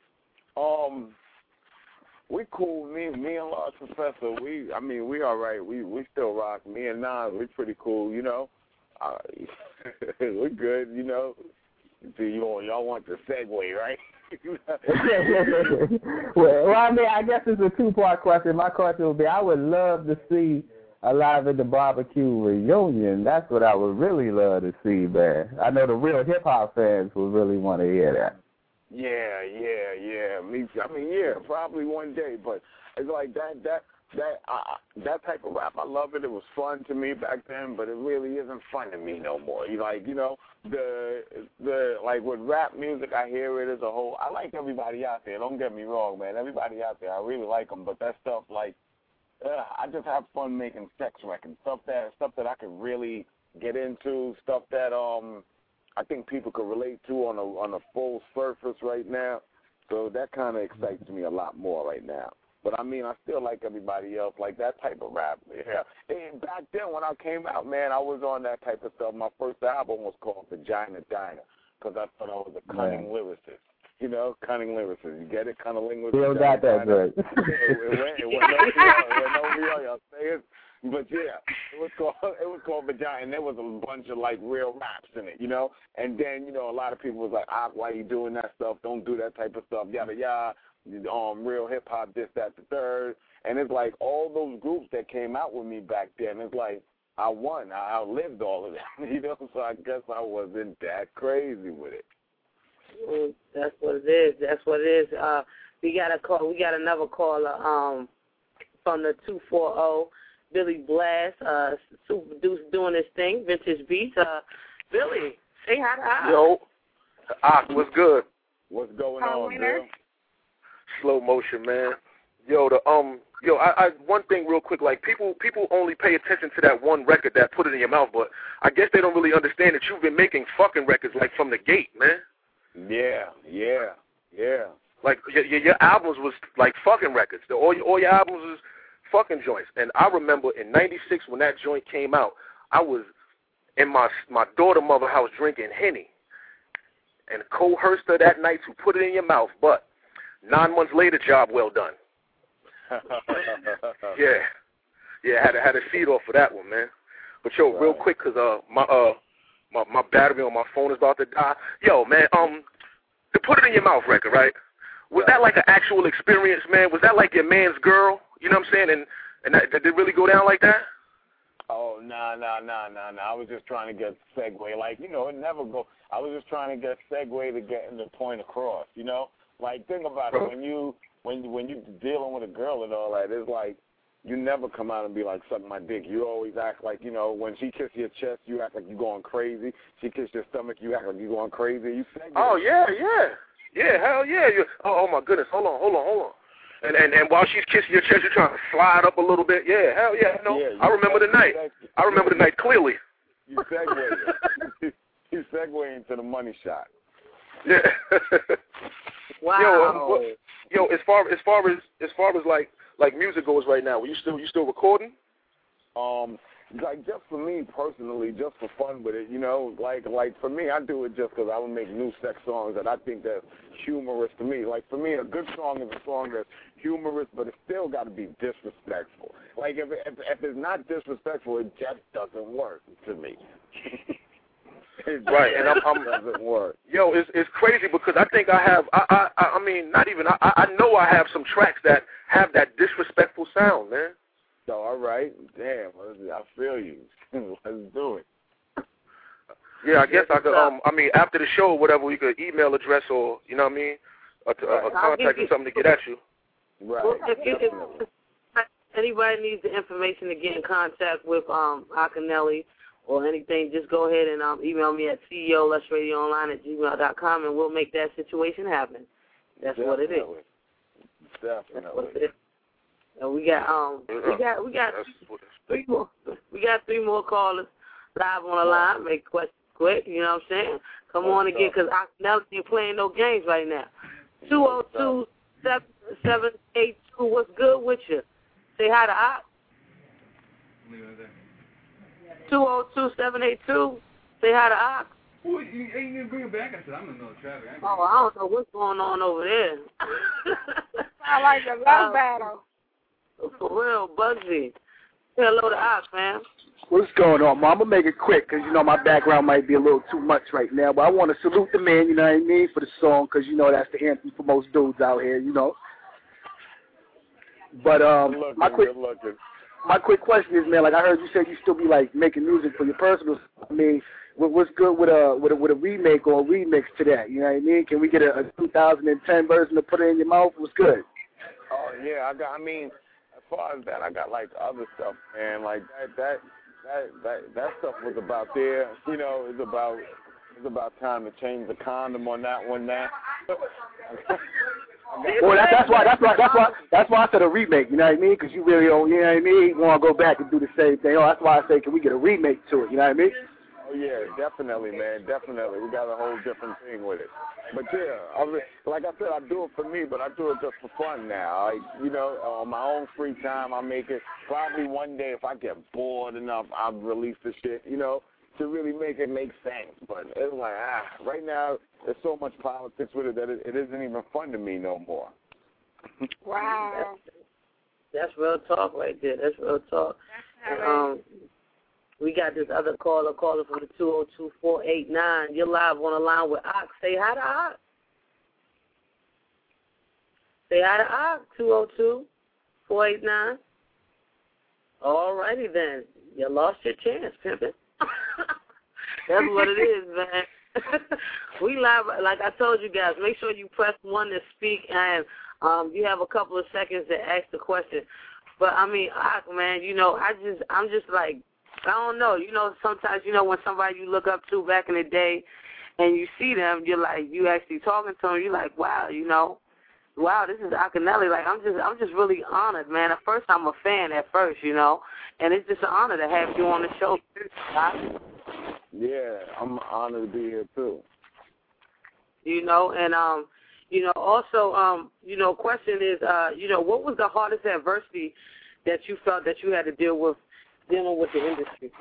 We cool. Me and Large Professor. We all right. We still rock. Me and Nas, we pretty cool. You know, we're good. You know, y'all want the segue, right? Well, I guess it's a two-part question. My question would be, I would love to see a Live at the Barbecue reunion. That's what I would really love to see, man. I know the real hip-hop fans would really want to hear that. Yeah. Me, probably one day. But it's like that type of rap. I love it. It was fun to me back then, but it really isn't fun to me no more. The like with rap music, I hear it as a whole. I like everybody out there. Don't get me wrong, man. Everybody out there, I really like them. But that stuff, like, I just have fun making sex records. Stuff that I can really get into. Stuff that I think people could relate to on a full surface right now. So that kind of excites me a lot more right now. But, I still like everybody else, like that type of rap. Yeah. And back then when I came out, man, I was on that type of stuff. My first album was called Vagina Diner because I thought I was a cunning lyricist. You know, cunning lyricist. You get it? Cunning lyricist. Still got that good. It went over y'all say it. But yeah, it was called Vagina, and there was a bunch of like real raps in it, you know. And then a lot of people was like, why you doing that stuff? Don't do that type of stuff, yada yada. Real hip hop, this, that, the third, and it's like all those groups that came out with me back then. It's like I won, I outlived all of them, you know. So I guess I wasn't that crazy with it. Well, that's what it is. We got a call. We got another caller from the 240. Billy Blast, Super Deuce doing his thing, Vintage Beats. Billy, say hi to us. Yo, what's good? What's going on, Bill? Slow motion, man. Yo, I one thing real quick, like people only pay attention to that one record that put it in your mouth, but I guess they don't really understand that you've been making fucking records like from the gate, man. Yeah. Like your albums was like fucking records. All your albums was fucking joints. And I remember in '96 when that joint came out, I was in my daughter mother house drinking Henny and coerced her that night to put it in your mouth. But 9 months later, job well done. Yeah, had a feed off for that one, man. But yo, real quick, cause my battery on my phone is about to die. Yo, man, the Put It in Your Mouth record, right? Was that like an actual experience, man? Was that like your man's girl? You know what I'm saying? And that, did it really go down like that? Oh, nah. I was just trying to get segue. Like, you know, it never go. I was just trying to get segue to getting the point across, you know? Like, think about it. When you dealing with a girl and all that, it's like you never come out and be like, suck my dick. You always act like, you know, when she kisses your chest, you act like you're going crazy. She kisses your stomach, you act like you're going crazy. You segue. Oh, yeah. Yeah, hell yeah. Oh, my goodness. Hold on. And while she's kissing your chest, you're trying to slide up a little bit. Yeah, hell yeah. No, I remember the night. I remember the night clearly. You segue. You segue into the money shot. Yeah. Wow. Yo, as far as like music goes right now, you still recording? Like just for me personally, just for fun with it, you know, like for me, I do it just because I would make new sex songs that I think that's humorous to me. Like for me, a good song is a song that's humorous, but it still got to be disrespectful. Like if it's not disrespectful, it just doesn't work to me. Right, and I'm doesn't work. Yo, it's crazy because I think I have. I mean, not even. I know I have some tracks that have that disrespectful sound, man. So, all right, damn, I feel you. Let's do it. Yeah, I guess I could. I mean, after the show, or whatever, we could email address or you know what I mean, a contact or something to get at you. Right. Well, if anybody needs the information to get in contact with Akinelli or anything, just go ahead and email me at ceolessradioonline@gmail.com, and we'll make that situation happen. That's what it is. Definitely. That's what it is. And we got three more callers live on the line. Make questions quick. You know what I'm saying? Come on again, because Akinelli ain't playing no games right now. 202-782. What's good with you? Say hi to Ock. 202-782. Say hi to Ock. Well, you ain't gonna bring it back. I said I'm in the middle of traffic. I don't know what's going on over there. Sound like a love battle. For real, Bugsy. Say hello to Ock, man. What's going on, Mom? I'm going to make it quick because, you know, my background might be a little too much right now. But I want to salute the man, you know what I mean, for the song because, you know, that's the anthem for most dudes out here, you know. But my quick question is, man, like I heard you say you still be, like, making music for your personal stuff. I mean, what's good with a remake or a remix to that, you know what I mean? Can we get a 2010 version to Put It in Your Mouth? What's good? Oh, yeah, as far as that, I got, like, other stuff, man, like that stuff was about there. You know, it's about time to change the condom on that one now. Well, that's why I said a remake. You know what I mean? Because you really don't. You know what I mean? You want to go back and do the same thing. Oh, that's why I say, can we get a remake to it? You know what I mean? Oh yeah, definitely, man. Definitely, we got a whole different thing with it. But yeah, like I said, I do it for me, but I do it just for fun now. Like, you know, on my own free time, I make it. Probably one day, if I get bored enough, I'll release the shit. You know, to really make it make sense. But it's like, right now, there's so much politics with it that it isn't even fun to me no more. Wow. That's real talk right there. That's real talk. We got this other caller from the 202-489. You're live on the line with Ock. Say hi to Ock. Say hi to Ock, 202-489. All righty then. You lost your chance, pimpin'. That's what it is, man. We live, like I told you guys, make sure you press 1 to speak, and you have a couple of seconds to ask the question. But, I mean, Ock, man, you know, I'm just like, I don't know. You know, sometimes, you know, when somebody you look up to back in the day and you see them, you're like, you actually talking to them, you're like, wow, you know, wow, this is Akinelli. Like, I'm just really honored, man. At first, I'm a fan at first, you know, and it's just an honor to have you on the show. Yeah, I'm honored to be here, too. You know, and, you know, also, you know, question is, you know, what was the hardest adversity that you felt that you had to dealing with the industry?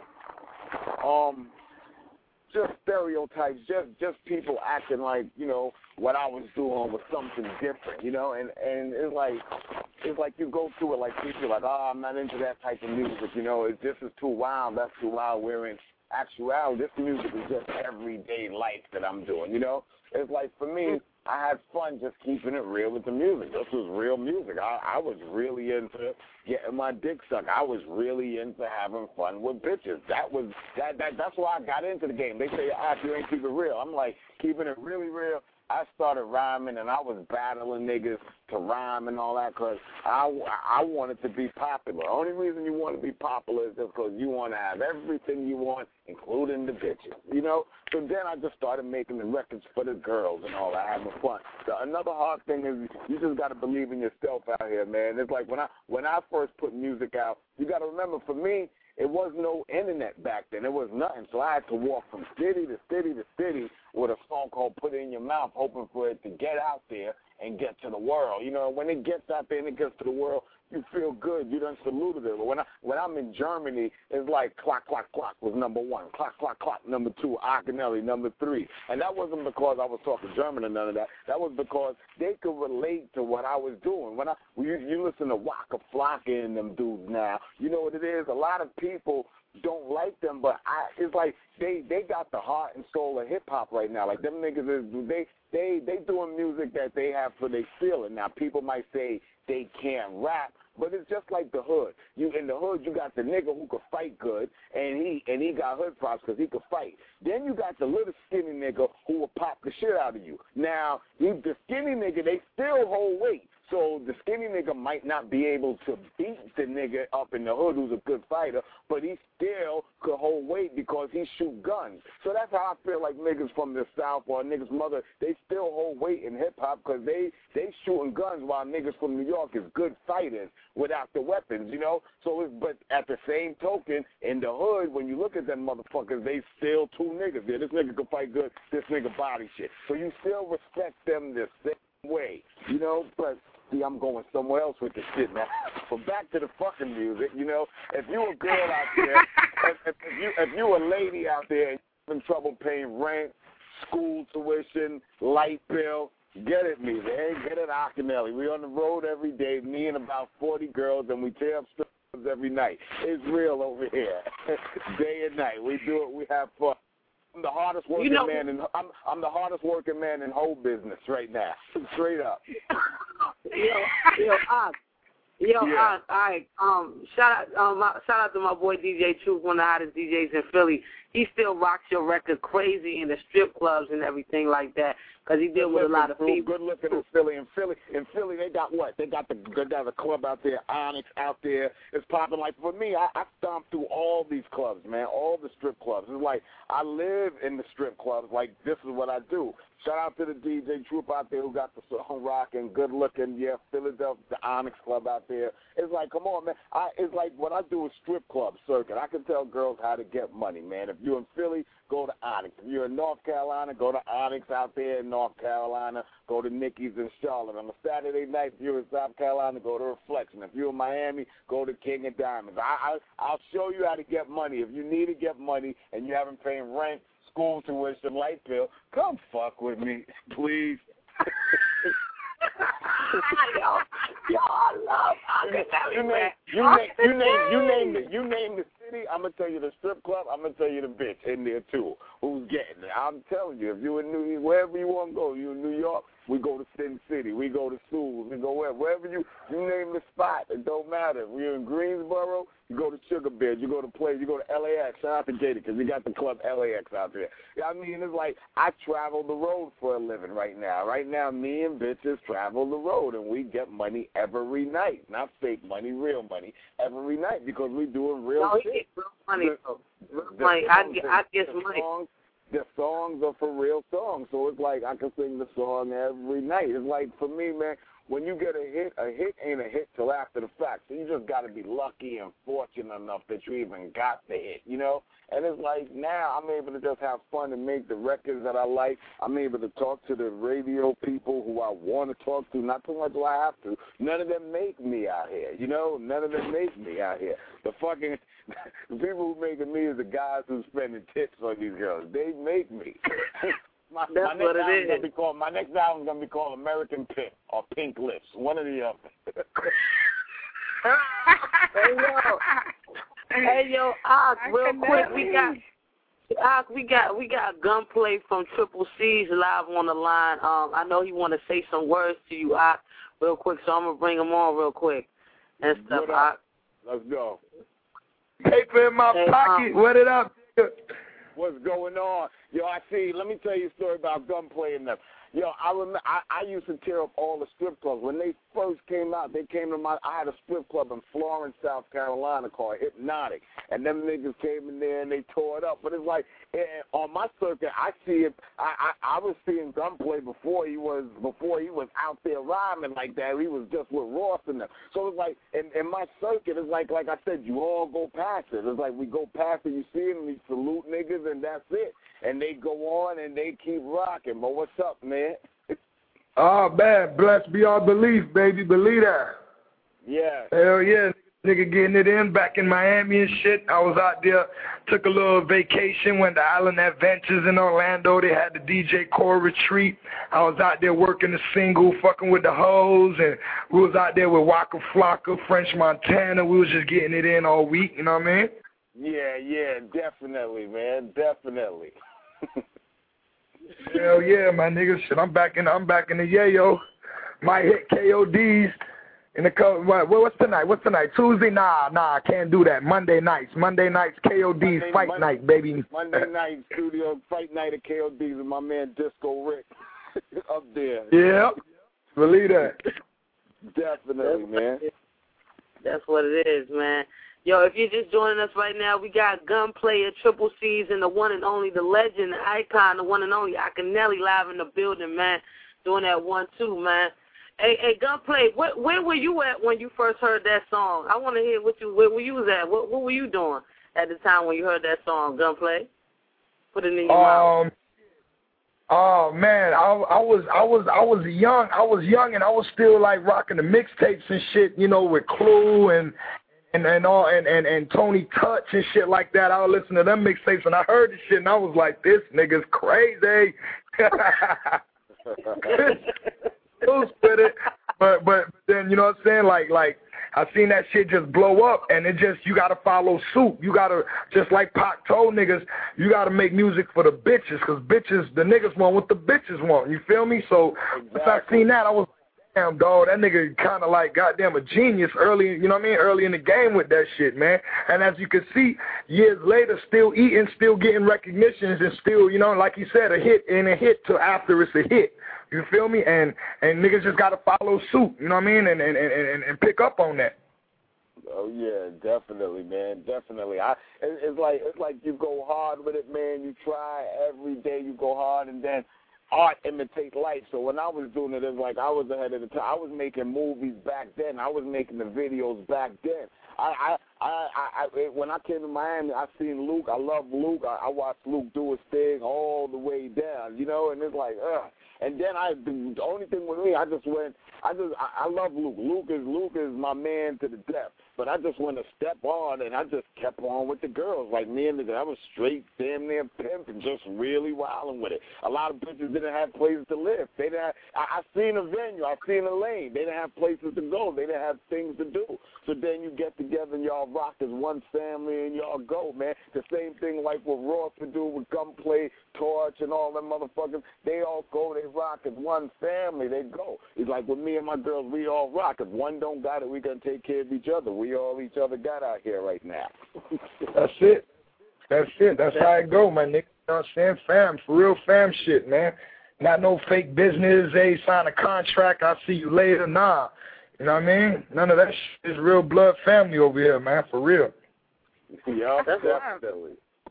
Just stereotypes, just people acting like, you know, what I was doing was something different, you know, and it's like you go through it like people are like, oh, I'm not into that type of music, you know, this is too wild, that's too wild. Where in actuality, this music is just everyday life that I'm doing, you know. It's like, for me, I had fun just keeping it real with the music. This was real music. I was really into getting my dick sucked. I was really into having fun with bitches. That's why I got into the game. They say, you ain't keep it real. I'm like, keeping it really real. I started rhyming, and I was battling niggas to rhyme and all that because I wanted to be popular. The only reason you want to be popular is just because you want to have everything you want, including the bitches, you know? So then I just started making the records for the girls and all that, having fun. Another hard thing is you just got to believe in yourself out here, man. It's like when I first put music out, you got to remember, for me, it was no internet back then. It was nothing. So I had to walk from city to city to city with a song called Put It In Your Mouth, hoping for it to get out there and get to the world. You know, when it gets out there and it gets to the world, you feel good. You done saluted it. When I'm in Germany, it's like Clock, Clock, Clock was number 1. Clock, Clock, Clock, number 2. Akinelli, number 3. And that wasn't because I was talking German or none of that. That was because they could relate to what I was doing. When you listen to Waka Flocka and them dudes now, you know what it is? A lot of people don't like them, but it's like they got the heart and soul of hip-hop right now. Like, them niggas, they doing music that they have for their feeling. Now, people might say they can't rap, but it's just like the hood. In the hood, you got the nigga who could fight good, and he got hood props because he could fight. Then you got the little skinny nigga who will pop the shit out of you. Now, the skinny nigga, they still hold weight. So the skinny nigga might not be able to beat the nigga up in the hood who's a good fighter, but he still could hold weight because he shoot guns. So that's how I feel like niggas from the South or niggas' mother, they still hold weight in hip-hop because they shooting guns while niggas from New York is good fighters without the weapons, you know? So, but at the same token, in the hood, when you look at them motherfuckers, they still two niggas there. This nigga can fight good, this nigga body shit. So you still respect them the same way, you know? But see, I'm going somewhere else with this shit now. But back to the fucking music, you know, if you a girl out there, if you a lady out there and you're having trouble paying rent, school tuition, light bill, get at me, man. Get at Akinelli. We on the road every day, me and about 40 girls, and we tear up stuff every night. It's real over here, day and night. We do it. We have fun. I'm the hardest working man in I'm the hardest working man in whole business right now. Straight up. All right. Shout out to my boy DJ Truth, one of the hottest DJs in Philly. He still rocks your record crazy in the strip clubs and everything like that because he deals with a lot of people. Good looking in Philly. In Philly, they got what? They got a club out there, Onyx out there. It's popping. Like for me, I stomped through all these clubs, man, all the strip clubs. It's like I live in the strip clubs. Like this is what I do. Shout out to the DJ Truth out there who got the song rocking, good looking. Yeah, Philadelphia, the Onyx Club out there. It's like, come on, man. It's like what I do is strip club circuit. I can tell girls how to get money, man. If you're in Philly, go to Onyx. If you're in North Carolina, go to Onyx out there in North Carolina. Go to Nicky's in Charlotte. On a Saturday night, if you're in South Carolina, go to Reflection. If you're in Miami, go to King of Diamonds. I'll show you how to get money. If you need to get money and you haven't paid rent, school tuition, light bill, come fuck with me, please. You name the city, I'm gonna tell you the strip club, I'm gonna tell you the bitch in there too. Who's getting it? I'm telling you, if you in New York, wherever you want to go, you in New York, we go to Sin City, we go to Sewell, we go wherever you name the spot. It don't matter. If you're in Greensboro, you go to Sugar Bear, you go to Place, you go to LAX. Shout out to Jada because you got the club LAX out there. I mean, it's like I travel the road for a living right now. Right now, me and bitches travel the road, and we get money every night. Not fake money, real money every night because we doing real shit. Get real money. I get money. The songs are for real songs, so it's like I can sing the song every night. It's like, for me, man, when you get a hit ain't a hit till after the fact. So you just got to be lucky and fortunate enough that you even got the hit, you know? And it's like now I'm able to just have fun and make the records that I like. I'm able to talk to the radio people who I want to talk to. Not too much do I have to. None of them make me out here, you know? None of them make me out here. The people who making me is the guys who spending tips on these girls. They make me. My next album's gonna be called American Pimp or Pink Lips, one or the other. Hey yo, Ock, real quick, we got Gunplay from Triple C's live on the line. I know he want to say some words to you, Ock, real quick, so I'm gonna bring him on real quick and stuff, Ock. Let's go. Paper in my pocket. What it up? What's going on? Yo, let me tell you a story about Gunplay and them. Yo, I used to tear up all the strip clubs. When they first came out, I had a strip club in Florence, South Carolina called Hypnotic. And them niggas came in there and they tore it up. But it's like, on my circuit, I see it. I was seeing Gunplay before he was out there rhyming like that. He was just with Ross and them. So it's like, in my circuit, it's like I said, you all go past it. It's like we go past it, you see it, and we salute niggas, and that's it. And they go on and they keep rocking. But what's up, man? Oh, man, blessed beyond belief, baby. Believe that. Yeah. Hell yeah. Nigga getting it in back in Miami and shit. I was out there, took a little vacation, went to Island Adventures in Orlando. They had the DJ Core retreat. I was out there working the single, fucking with the hoes, and we was out there with Waka Flocka, French Montana. We was just getting it in all week, you know what I mean? Yeah, definitely, man, definitely. Hell yeah, my nigga. Shit, I'm back in the yayo. Might hit KODs in the what's tonight? What's tonight? Tuesday? Nah, I can't do that. Monday nights, KODs fight night, baby. Monday night studio fight night at KODs with my man Disco Rick up there. Yeah, believe that. Definitely, man. That's what it is, man. Yo, if you're just joining us right now, we got Gunplay at Triple C's and the one and only, the legend, the icon, the one and only Akinelli live in the building, man, doing that 1-2, man. Hey, Gunplay, where were you at when you first heard that song? I want to hear where were you was at. What were you doing at the time when you heard that song, Gunplay? Put it in your mouth. Oh man, I was young and I was still like rocking the mixtapes and shit, you know, with Clue and Tony Touch and shit like that. I would listen to them mixtapes and I heard this shit and I was like, this nigga's crazy. With it. But then, you know what I'm saying? Like I seen that shit just blow up, and it just, you gotta follow suit. You gotta, just like Pac told niggas, you gotta make music for the bitches, because bitches, the niggas want what the bitches want. You feel me? So once I seen that, I was like, damn, dog, that nigga kind of like goddamn a genius early, you know what I mean? Early in the game with that shit, man. And as you can see, years later, still eating, still getting recognitions, and still, you know, like you said, a hit ain't a hit till after it's a hit. You feel me? And niggas just gotta follow suit, you know what I mean? And pick up on that. Oh yeah, definitely, man, definitely. It's like you go hard with it, man. You try every day, you go hard, and then art imitates life. So when I was doing it, it's like I was ahead of the time. I was making movies back then. I was making the videos back then. When I came to Miami, I seen Luke. I love Luke. I watched Luke do his thing all the way down, you know. And it's like, And then the only thing with me, I love Luke. Luke is my man to the death. But I just went a step on, and I just kept on with the girls. Like me and I was straight damn near pimp and just really wilding with it. A lot of bitches didn't have places to live. They didn't have, I seen a venue. I seen a lane. They didn't have places to go. They didn't have things to do. So then you get together and y'all rock as one family and y'all go, man. The same thing like what Ross would do with Gunplay, Torch, and all them motherfuckers. They all go. They rock as one family. They go. It's like with me and my girls, we all rock. If one don't got it, we got to take care of each other. We all each other got out here right now. That's it. That's how it go, my nigga. You know what I'm saying? Fam, for real fam shit, man. Not no fake business. Hey, sign a contract. I'll see you later. Nah. You know what I mean? None of that shit is real blood family over here, man. For real. Yeah, definitely.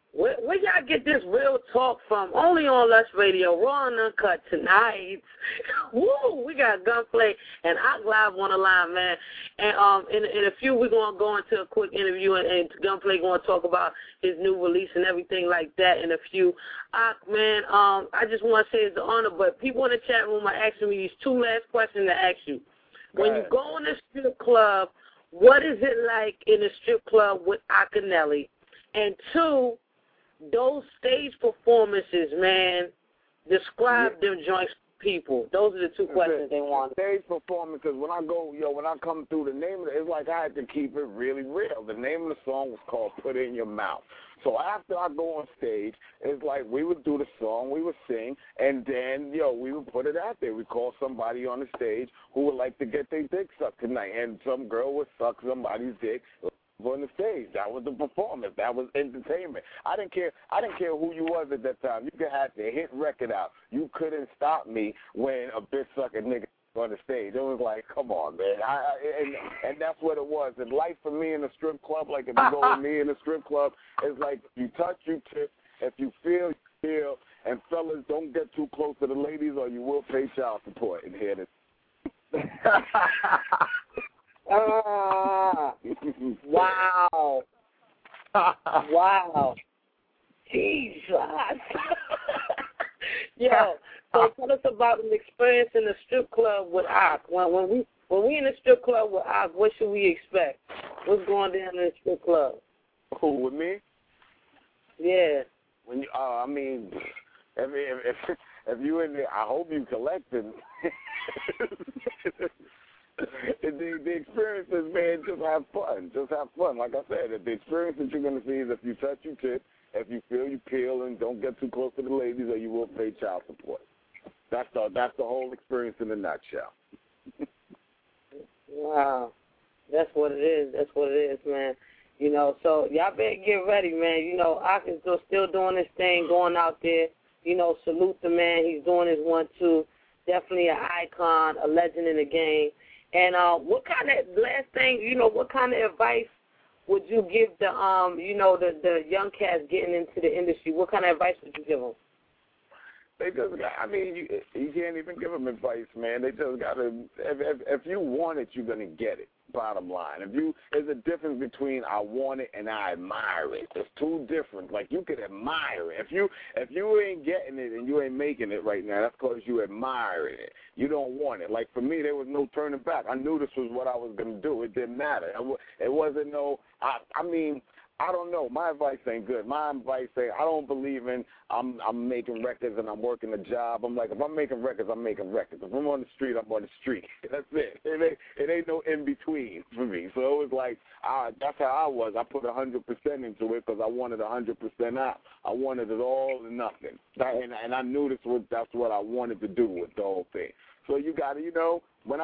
Where y'all get this real talk from? Only on Lush Radio. Raw and Uncut tonight. Woo! We got Gunplay and Ak Live on the line, man. And in a few, we're going to go into a quick interview, and Gunplay going to talk about his new release and everything like that in a few. Ak, man, I just want to say it's an honor, but people in the chat room are asking me these two last questions to ask you. When you go in the strip club, what is it like in a strip club with Akinyele? And two, those stage performances, man, describe them joints to people. Those are the two questions they want. Stage performances, when I come through, the name of it, it's like I had to keep it really real. The name of the song was called Put It In Your Mouth. So after I go on stage, it's like we would do the song, we would sing, and then, we would put it out there. We call somebody on the stage who would like to get their dick sucked tonight, and some girl would suck somebody's dick on the stage. That was the performance. That was entertainment. I didn't care who you was at that time. You could have the hit record out. You couldn't stop me when a bitch sucking nigga on the stage. It was like, come on, man. And that's what it was. And life for me in a strip club, like if you go with me in a strip club, it's like you touch, you tip. If you feel, you feel. And fellas, don't get too close to the ladies or you will pay child support in here. Wow. Wow. Jesus. Yo, so tell us about an experience in the strip club with Ak. When we in the strip club with Ak, what should we expect? What's going down in the strip club? Who, with me? Yeah. When you, I mean, if you in there, I hope you collecting. The experiences, man, just have fun. Just have fun. Like I said, the experience that you're going to see is if you touch, you tip. If you feel, you peel, and don't get too close to the ladies or you will pay child support. That's the whole experience in a nutshell. Wow. That's what it is. That's what it is, man. So y'all better get ready, man. Ak is still doing his thing, going out there. Salute the man. He's doing his 1-2. Definitely an icon, a legend in the game. And what kind of, last thing, what kind of advice would you give the the young cats getting into the industry? What kind of advice would you give them? They just got, you can't even give them advice, man. They just got to, if you want it, you're going to get it, bottom line. There's a difference between I want it and I admire it. It's two different. Like, you could admire it. If you ain't getting it and you ain't making it right now, that's because you admire it. You don't want it. Like, for me, there was no turning back. I knew this was what I was going to do. It didn't matter. It wasn't I don't know. My advice ain't good. My advice ain't, I don't believe in I'm making records and I'm working a job. I'm like, if I'm making records, I'm making records. If I'm on the street, I'm on the street. That's it. It ain't no in-between for me. So it was like, that's how I was. I put 100% into it because I wanted 100% out. I wanted it all or nothing. And I knew that's what I wanted to do with the whole thing. So you got to, when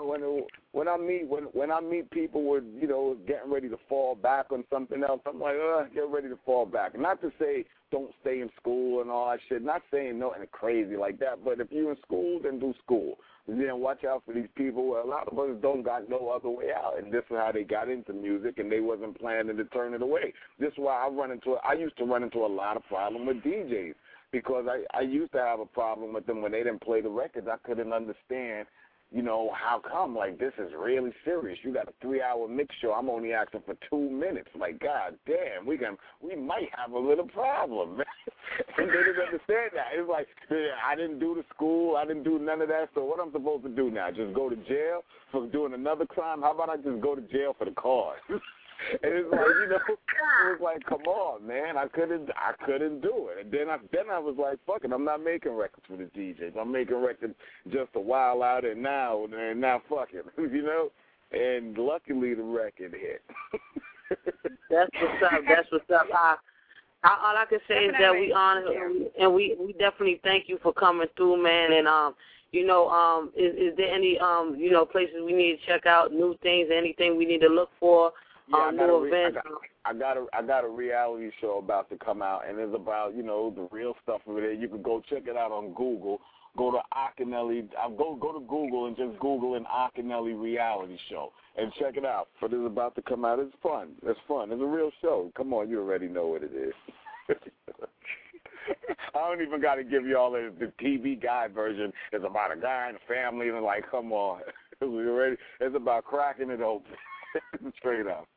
I meet people with, getting ready to fall back on something else, I'm like, get ready to fall back. Not to say don't stay in school and all that shit. Not saying nothing crazy like that. But if you're in school, then do school. And then watch out for these people. A lot of us don't got no other way out. And this is how they got into music, and they wasn't planning to turn it away. This is why I used to run into a lot of problem with DJs. Because I used to have a problem with them when they didn't play the records. I couldn't understand, how come? Like, this is really serious. You got a 3-hour mix show. I'm only asking for 2 minutes. Like, God damn, we might have a little problem, man. And they didn't understand that. It's like, I didn't do the school. I didn't do none of that. So what I'm supposed to do now? Just go to jail for doing another crime? How about I just go to jail for the cars? And it's like, it was like, come on, man, I couldn't do it. And then I was like, fuck it, I'm not making records for the DJs. I'm making records just a while out and now fuck it, And luckily the record hit. That's what's up. All I can say is that we honor and we definitely thank you for coming through, man. And is there any places we need to check out, new things, anything we need to look for? Yeah, I got a reality show about to come out, and it's about the real stuff over there. You can go check it out on Google. Go to Akinyele. Go to Google and just Google an Akinyele reality show and check it out. But it's about to come out. It's fun. It's fun. It's a real show. Come on, you already know what it is. I don't even got to give you all the TV guy version. It's about a guy and a family, and like, come on. It's about cracking it open. Straight up.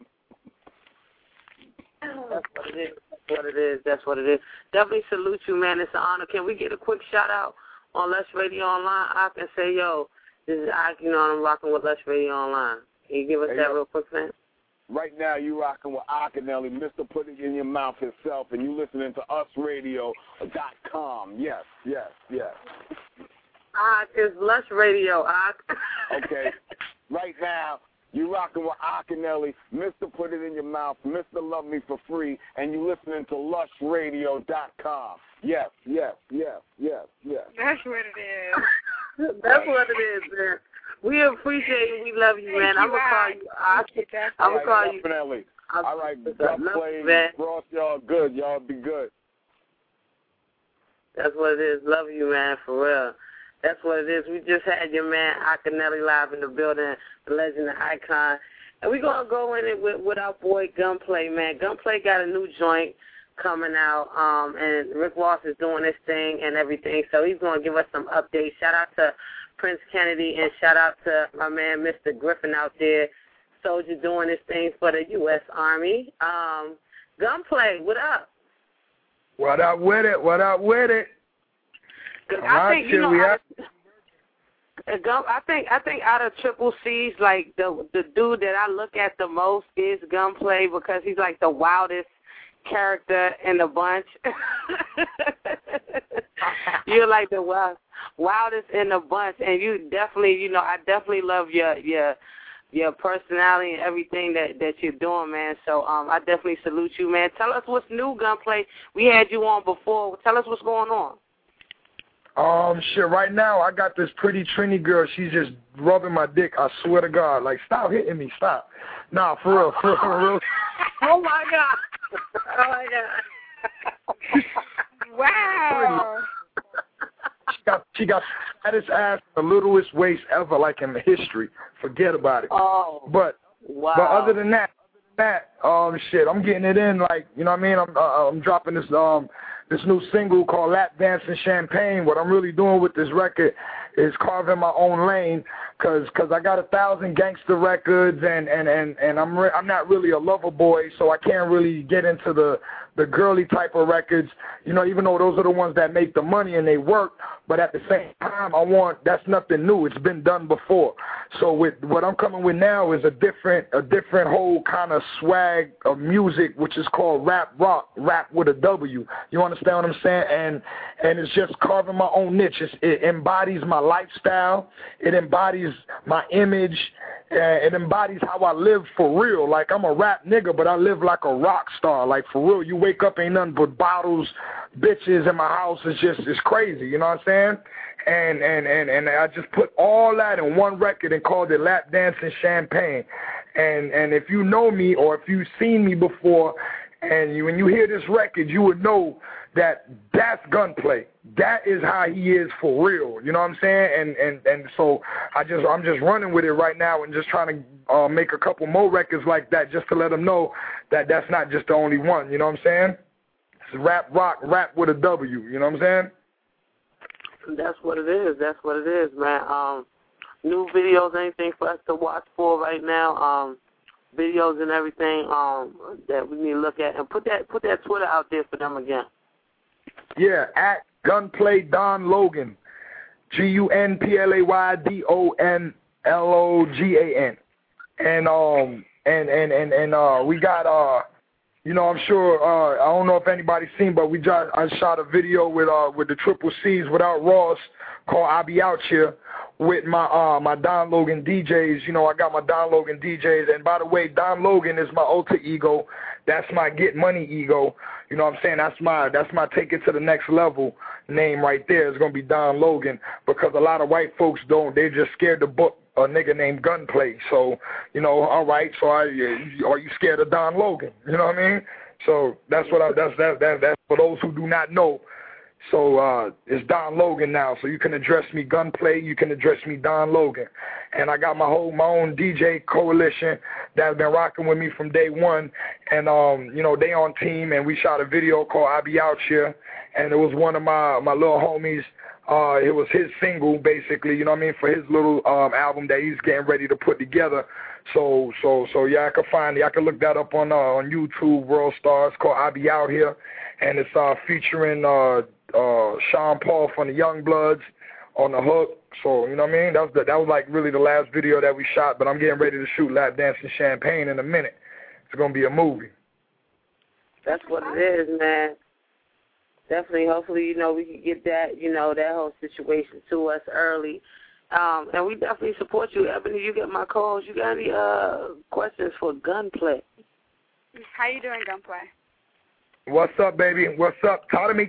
That's what it is. That's what it is. That's what it is. Definitely salute you, man. It's an honor. Can we get a quick shout out on Lush Radio Online? I can say, yo, this is Ike. You know, I'm rocking with Lush Radio Online. Can you give us that real quick, man? Right now, you rocking with Akinelli, Mr. Put It In Your Mouth himself, and you listening to usradio.com. Yes, yes, yes. It's Lush Radio, Okay. Right now, you rocking with Akinelli, Mr. Put It In Your Mouth, Mr. Love Me For Free, and you listening to lushradio.com. Yes, yes, yes, yes, yes. That's what it is. That's what it is, man. We appreciate you. We love you, man. I'm going to call you. I'm going to call you. Definitely. All right, Gunplay, Ross, y'all good. Y'all be good. That's what it is. Love you, man, for real. That's what it is. We just had your man Akinelli live in the building, the legend, the icon. And we're going to go in it with our boy Gunplay, man. Gunplay got a new joint coming out, and Rick Ross is doing his thing and everything, so he's going to give us some updates. Shout out to Prince Kennedy, and shout out to my man Mr. Griffin out there, soldier doing his thing for the U.S. Army. Gunplay, what up? What up with it? What up with it? I think, you know, I think out of Triple C's, like the dude that I look at the most is Gunplay, because he's like the wildest character in the bunch. You're like the wildest in the bunch, and you definitely, you know, I definitely love your personality and everything that you're doing, man. So I definitely salute you, man. Tell us what's new, Gunplay. We had you on before. Tell us what's going on. Shit, right now I got this pretty Trini girl. She's just rubbing my dick. I swear to God. Like, stop hitting me. Stop. Nah, for real. Oh, my God. Oh, my God. Wow. She got the fattest ass, the littlest waist ever, like in the history. Forget about it. Oh, But other than that, shit, I'm getting it in. Like, you know what I mean? I'm dropping this new single called Lap Dancing Champagne. What I'm really doing with this record is carving my own lane, cause I got 1,000 gangster records, and I'm not really a lover boy, so I can't really get into the girly type of records, you know, even though those are the ones that make the money and they work. But at the same time, that's nothing new. It's been done before. So with what I'm coming with now is a different whole kind of swag of music, which is called rap rock, rap with a W. You understand what I'm saying? And it's just carving my own niche. It embodies my lifestyle. It embodies my image. It embodies how I live for real. Like, I'm a rap nigga, but I live like a rock star. Like, for real, you wake up, ain't nothing but bottles, bitches in my house. It's crazy, you know what I'm saying? And I just put all that in one record and called it Lap Dancing Champagne. And if you know me, or if you've seen me before, and when you hear this record, you would know that's Gunplay. That is how he is for real. You know what I'm saying? And so I'm just running with it right now, and just trying to make a couple more records like that, just to let them know that that's not just the only one. You know what I'm saying? It's rap rock, rap with a W. You know what I'm saying? That's what it is. That's what it is, man. New videos, anything for us to watch for right now? Videos and everything that we need to look at, and put that Twitter out there for them again. Yeah, at Gunplay Don Logan, GUNPLAYDONLOGAN, and we got you know, I'm sure I don't know if anybody's seen, but I shot a video with the Triple C's without Ross called "I Be Out Here" with my Don Logan DJs. You know, I got my Don Logan DJs, and by the way, Don Logan is my alter ego. That's my get money ego. You know what I'm saying? That's my take it to the next level name right there. It's gonna be Don Logan, because a lot of white folks they're just scared to book a nigga named Gunplay. So, you know, all right. So are you scared of Don Logan? You know what I mean? So that's for those who do not know. So it's Don Logan now. So you can address me Gunplay, you can address me Don Logan. And I got my own DJ coalition that's been rocking with me from day one. And you know, they on team, and we shot a video called I Be Out Here, and it was one of my little homies. It was his single, basically, you know what I mean, for his little album that he's getting ready to put together. So yeah, I can look that up on YouTube, World Stars, called I Be Out Here, and it's featuring Sean Paul from the Young Bloods on the hook. So, you know what I mean? That was like really the last video that we shot, but I'm getting ready to shoot Lap Dancing Champagne in a minute. It's going to be a movie. That's what it is, man. Definitely, hopefully, you know, we can get that, you know, that whole situation to us early. And we definitely support you. Ebony, you get my calls. You got any questions for Gunplay? How you doing, Gunplay? What's up, baby? What's up? Talk to me.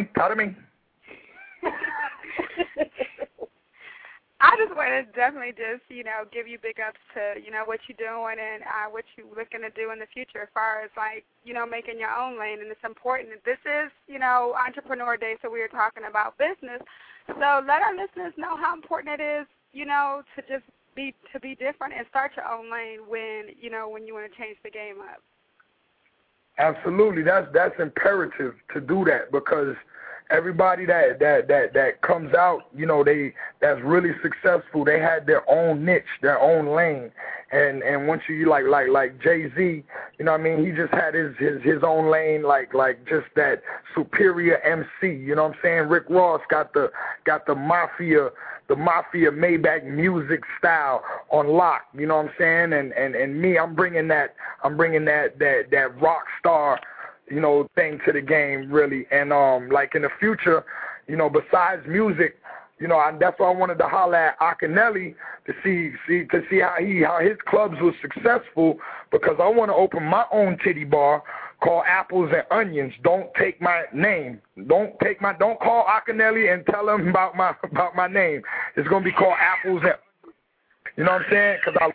I just want to definitely just, you know, give you big ups to, you know, what you're doing and what you're looking to do in the future as far as, like, you know, making your own lane. And it's important. This is, you know, Entrepreneur Day, so we were talking about business. So let our listeners know how important it is, you know, to just be different and start your own lane when, you know, when you want to change the game up. Absolutely. That's imperative to do that, because everybody that comes out, you know, that's really successful, they had their own niche, their own lane. And once you like Jay-Z, you know what I mean, he just had his own lane, like just that superior MC, you know what I'm saying? Rick Ross got the mafia Maybach music style on lock, you know what I'm saying? And me, I'm bringing that rock star, you know, thing to the game, really. And like in the future, you know, besides music, you know, that's why I wanted to holler at Akinelli to see how his clubs were successful, because I want to open my own titty bar called Apples and Onions. Don't take my name. Don't call Akinelli and tell him about my name. It's gonna be called Apples and Onions. You know what I'm saying? Because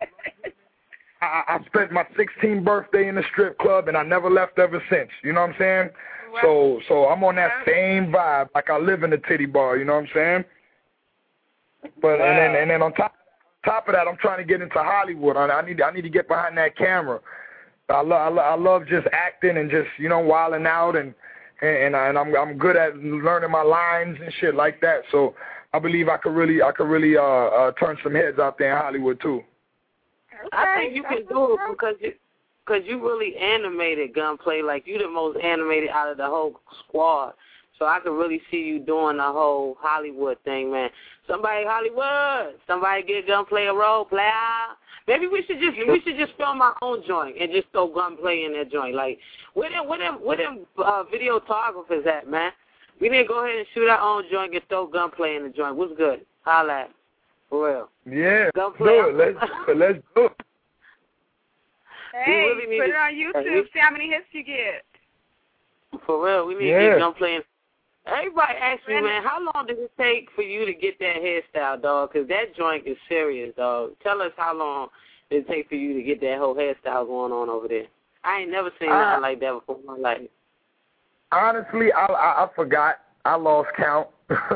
I spent my 16th birthday in the strip club, and I never left ever since. You know what I'm saying? Wow. So I'm on that same vibe, like I live in the titty bar. You know what I'm saying? But wow. and then on top of that, I'm trying to get into Hollywood. I need to get behind that camera. I love just acting and just, you know, wilding out, and I'm good at learning my lines and shit like that. So I believe I could really turn some heads out there in Hollywood too. Okay, I think you can do it because you really animated, Gunplay. Like, you the most animated out of the whole squad. So I could really see you doing the whole Hollywood thing, man. Somebody Hollywood, somebody get Gunplay a role, player. Maybe we should just film our own joint and just throw Gunplay in that joint. Like, where them videographers at, man? We need to go ahead and shoot our own joint and throw Gunplay in the joint. What's good? Holla at. For real. Yeah, let's do it. Hey, really put it on YouTube, see how many hits you get. For real, we need to get Gunplay. Everybody asks me, man, how long did it take for you to get that hairstyle, dog? Because that joint is serious, dog. Tell us how long did it take for you to get that whole hairstyle going on over there. I ain't never seen nothing like that before in my life. Honestly, I forgot. I lost count.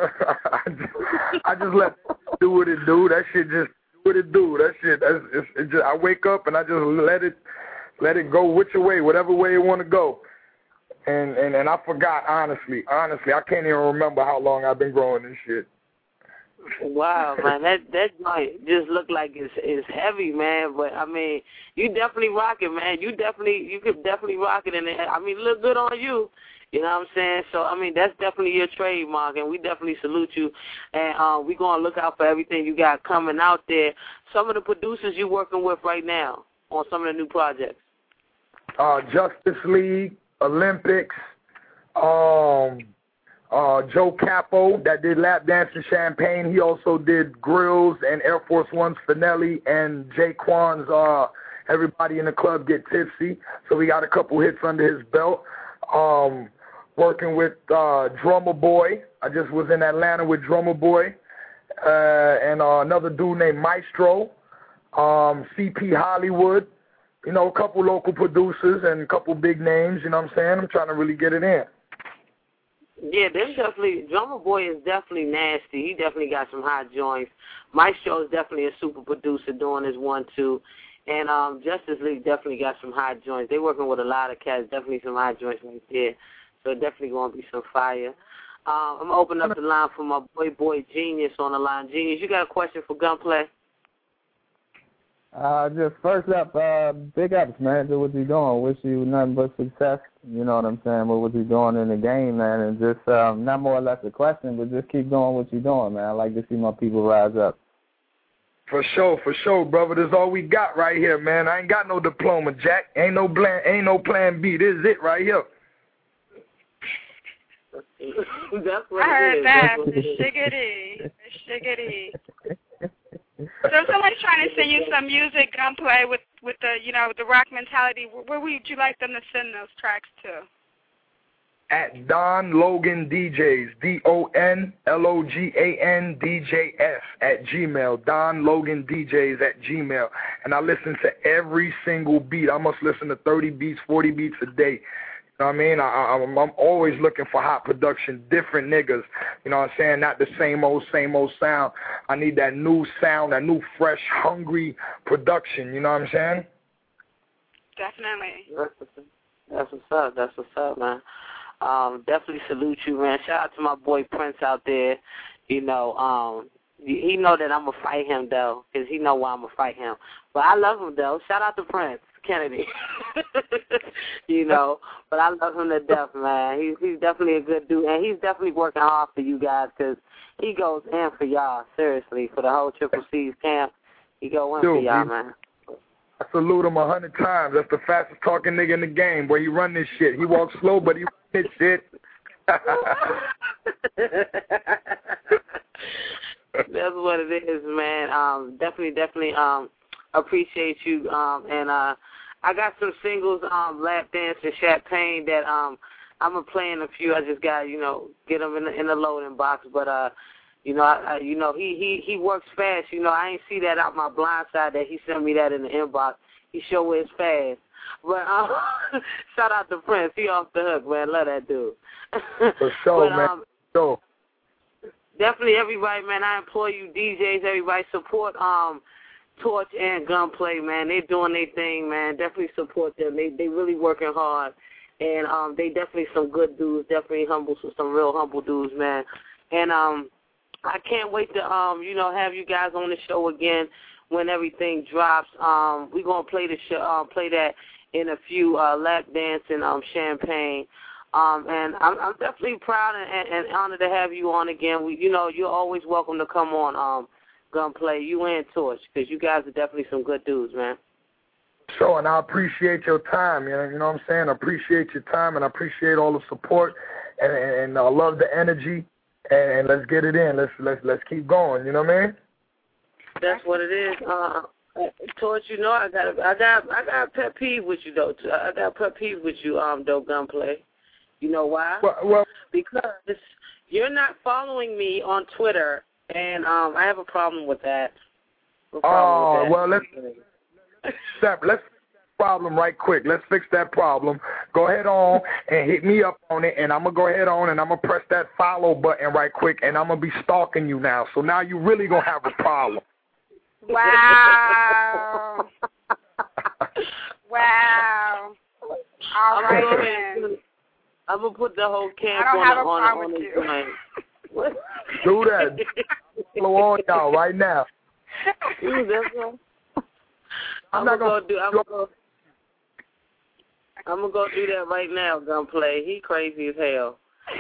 I just let it do what it do. That shit just do what it do. That shit, it's just, I wake up and I just let it go whatever way it want to go. And I forgot, honestly, I can't even remember how long I've been growing this shit. Wow, man, that might just look like it's heavy, man. But I mean, you definitely rock it, man. You could definitely rock it, and I mean, look good on you. You know what I'm saying? So, I mean, that's definitely your trademark, and we definitely salute you. And we're going to look out for everything you got coming out there. Some of the producers you're working with right now on some of the new projects. Justice League, Olympics, Joe Capo that did Lap Dancing Champagne. He also did Grills and Air Force One's Finelli, and Jaquan's Everybody in the Club Get Tipsy. So we got a couple hits under his belt. Working with Drummer Boy. I just was in Atlanta with Drummer Boy. And another dude named Maestro. CP Hollywood. You know, a couple local producers and a couple big names, you know what I'm saying? I'm trying to really get it in. Yeah, them definitely. Drummer Boy is definitely nasty. He definitely got some hot joints. Maestro is definitely a super producer doing his 1-2. And Justice League definitely got some hot joints. They working with a lot of cats. Definitely some hot joints right there. So definitely going to be some fire. I'm going to open up the line for my boy Genius on the line. Genius, you got a question for Gunplay? Just first up, big ups, man. Do what you doing. Wish you nothing but success. You know what I'm saying? With what you doing in the game, man. And just not more or less a question, but just keep doing what you're doing, man. I like to see my people rise up. For sure, brother. This is all we got right here, man. I ain't got no diploma, Jack. Ain't no plan B. This is it right here. That's what I heard it that. is. The shiggity. So if somebody's trying to send you some music, Gunplay, with the, you know, the rock mentality, where would you like them to send those tracks to? At Don Logan DJs, DONLOGAN DJs at Gmail. Don Logan DJs at Gmail. And I listen to every single beat. I must listen to 30 beats, 40 beats a day. You know what I mean? I'm always looking for hot production, different niggas. You know what I'm saying? Not the same old sound. I need that new sound, that new, fresh, hungry production. You know what I'm saying? Definitely. That's what's up, man. Definitely salute you, man. Shout out to my boy Prince out there. You know, he know that I'm going to fight him, though, because he know why I'm going to fight him. But I love him, though. Shout out to Prince Kennedy. You know, but I love him to death, man. He's definitely a good dude, and he's definitely working hard for you guys, because he goes in for y'all, seriously, for the whole Triple C's camp. He go in for y'all, man. I salute him 100 times. That's the fastest talking nigga in the game. Boy, he run this shit. He walks slow, but he run this shit. That's what it is, man. Definitely appreciate you. And I got some singles, Lap Dance and Champagne, that I'm gonna play in a few. I just got, you know, get them in the loading box. But you know, you know, he works fast. You know, I ain't see that out my blind side that he sent me that in the inbox. He sure is fast. But shout out to Prince. He off the hook, man. Love that dude. For sure, but, man. For sure. Definitely, everybody, man. I implore you, DJs, everybody, support Torch and Gunplay, man. They're doing their thing, man. Definitely support them. They really working hard, and they definitely some good dudes. Definitely some real humble dudes, man. And I can't wait to you know, have you guys on the show again when everything drops. We're gonna play the show, play that in a few, Lap Dance and Champagne. And I'm definitely proud and honored to have you on again. You know, you're always welcome to come on, Gunplay, you and Torch, because you guys are definitely some good dudes, man. Sure, and I appreciate your time, you know what I'm saying? I appreciate your time, and I appreciate all the support, and I love the energy, and let's get it in. Let's keep going, you know what I mean? That's what it is. Torch, you know, I got a pet peeve with you, though. I got a pet peeve with you, though, Gunplay. You know why? Well, because you're not following me on Twitter, and I have a problem with that. Well, let's problem right quick. Let's fix that problem. Go ahead on and hit me up on it, and I'm going to go ahead on and I'm going to press that follow button right quick, and I'm going to be stalking you now. So now you really going to have a problem. Wow. Wow. All right, then. I'm going to put the whole camp on this tonight. Do that. Follow on y'all right now. I'm gonna go do that right now, Gunplay. He crazy as hell.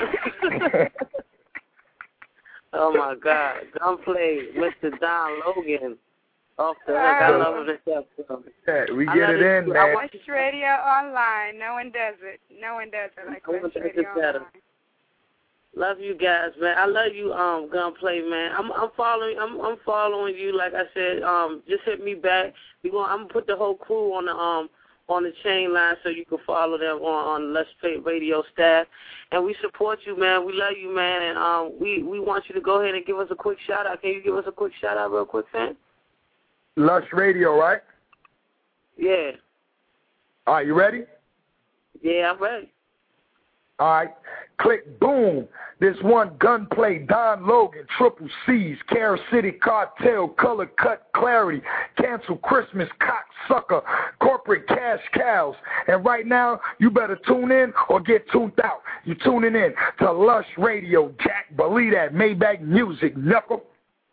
Oh my God, Gunplay, Mr. Don Logan, off the hook. I love him to death. Yeah, we get it in, man. Lush Radio Online. No one does it. No one does it like Lush Radio Online. Love you guys, man. I love you, Gunplay, man. I'm following you. Like I said, just hit me back. I'm gonna put the whole crew on the chain line so you can follow them on Lush Radio staff. And we support you, man. We love you, man. And we want you to go ahead and give us a quick shout out. Can you give us a quick shout out, real quick, fam? Lush Radio, right? Yeah. All right, you ready? Yeah, I'm ready. All right. click, boom. This one gunplay, Don Logan, Triple C's, Carol City Cartel, Color Cut Clarity, Cancel Christmas, Cocksucker, Corporate Cash Cows. And right now, you better tune in or get tuned out. You're tuning in to Lush Radio, Jack. Believe that. Maybach Music, knuckle.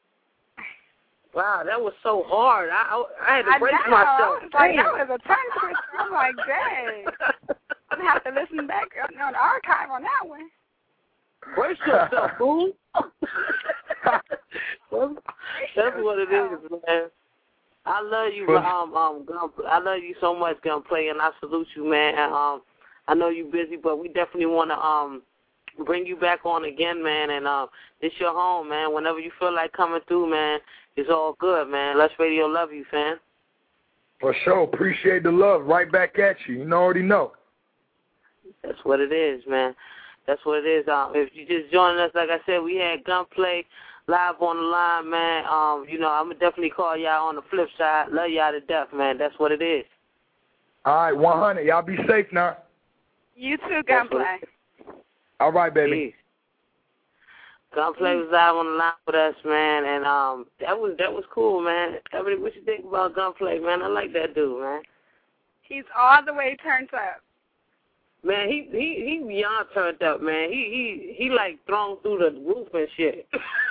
Wow, that was so hard. I had to brace myself. I was like, that was a tongue twister. I'm like, dang. I'm going to have to listen back on the archive on that one. Brace yourself, fool. That's what it is, man. I love you, I love you so much, Gunplay, and I salute you, man. I know you're busy, but we definitely want to bring you back on again, man. And this your home, man. Whenever you feel like coming through, man, it's all good, man. Lush Radio love you, fam. For sure. Appreciate the love. Right back at you. You already know. That's what it is, man. That's what it is. If you just joining us, like I said, we had Gunplay live on the line, man. I'm going to definitely call y'all on the flip side. Love y'all to death, man. That's what it is. All right, 100. Y'all be safe now. You too, Gunplay. All right, baby. Peace. Gunplay was live on the line with us, man, and that was cool, man. Tell me what you think about Gunplay, man. I like that dude, man. He's all the way turned up. Man, he beyond turned up, man. He like thrown through the roof and shit.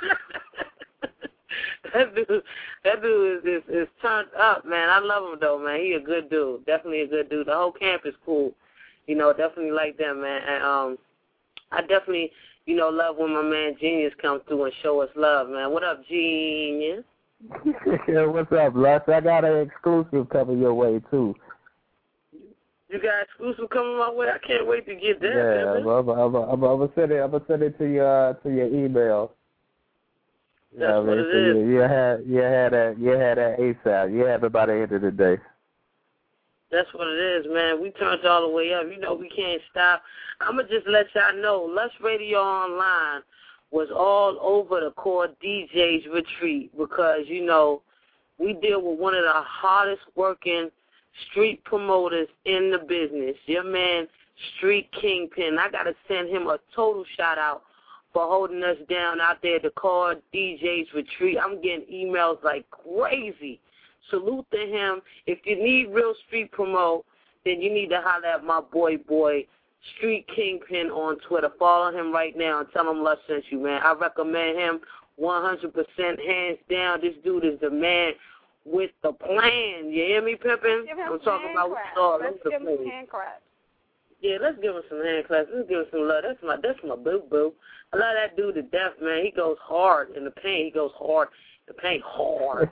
That dude is turned up, man. I love him though, man. He a good dude. Definitely a good dude. The whole camp is cool. Definitely like them, man. And I definitely, love when my man Genius comes through and show us love, man. What up, Genius? Yeah, what's up, Lush? I got an exclusive coming your way too. You got exclusive coming my way? I can't wait to get that. Yeah, I'm gonna send it to your email. That's what it is. You had that ASAP. You have it by the end of the day. That's what it is, man. We turned all the way up. We can't stop. I'm going to just let y'all know, Lush Radio Online was all over the Core DJ's retreat because, we deal with one of the hardest working street promoters in the business. Your man, Street Kingpin. I got to send him a total shout-out for holding us down out there at the Core DJ's retreat. I'm getting emails like crazy. Salute to him. If you need real street promo, then you need to holler at my boy, Street Kingpin on Twitter. Follow him right now and tell him Lush sent you, man. I recommend him 100%, hands down. This dude is the man with the plan. You hear me, Pippin? I'm talking about let's give him some hand claps. Yeah, let's give him some hand claps. Let's give him some love. That's my boo-boo. I love that dude to death, man. He goes hard in the paint. He goes hard. The paint hard.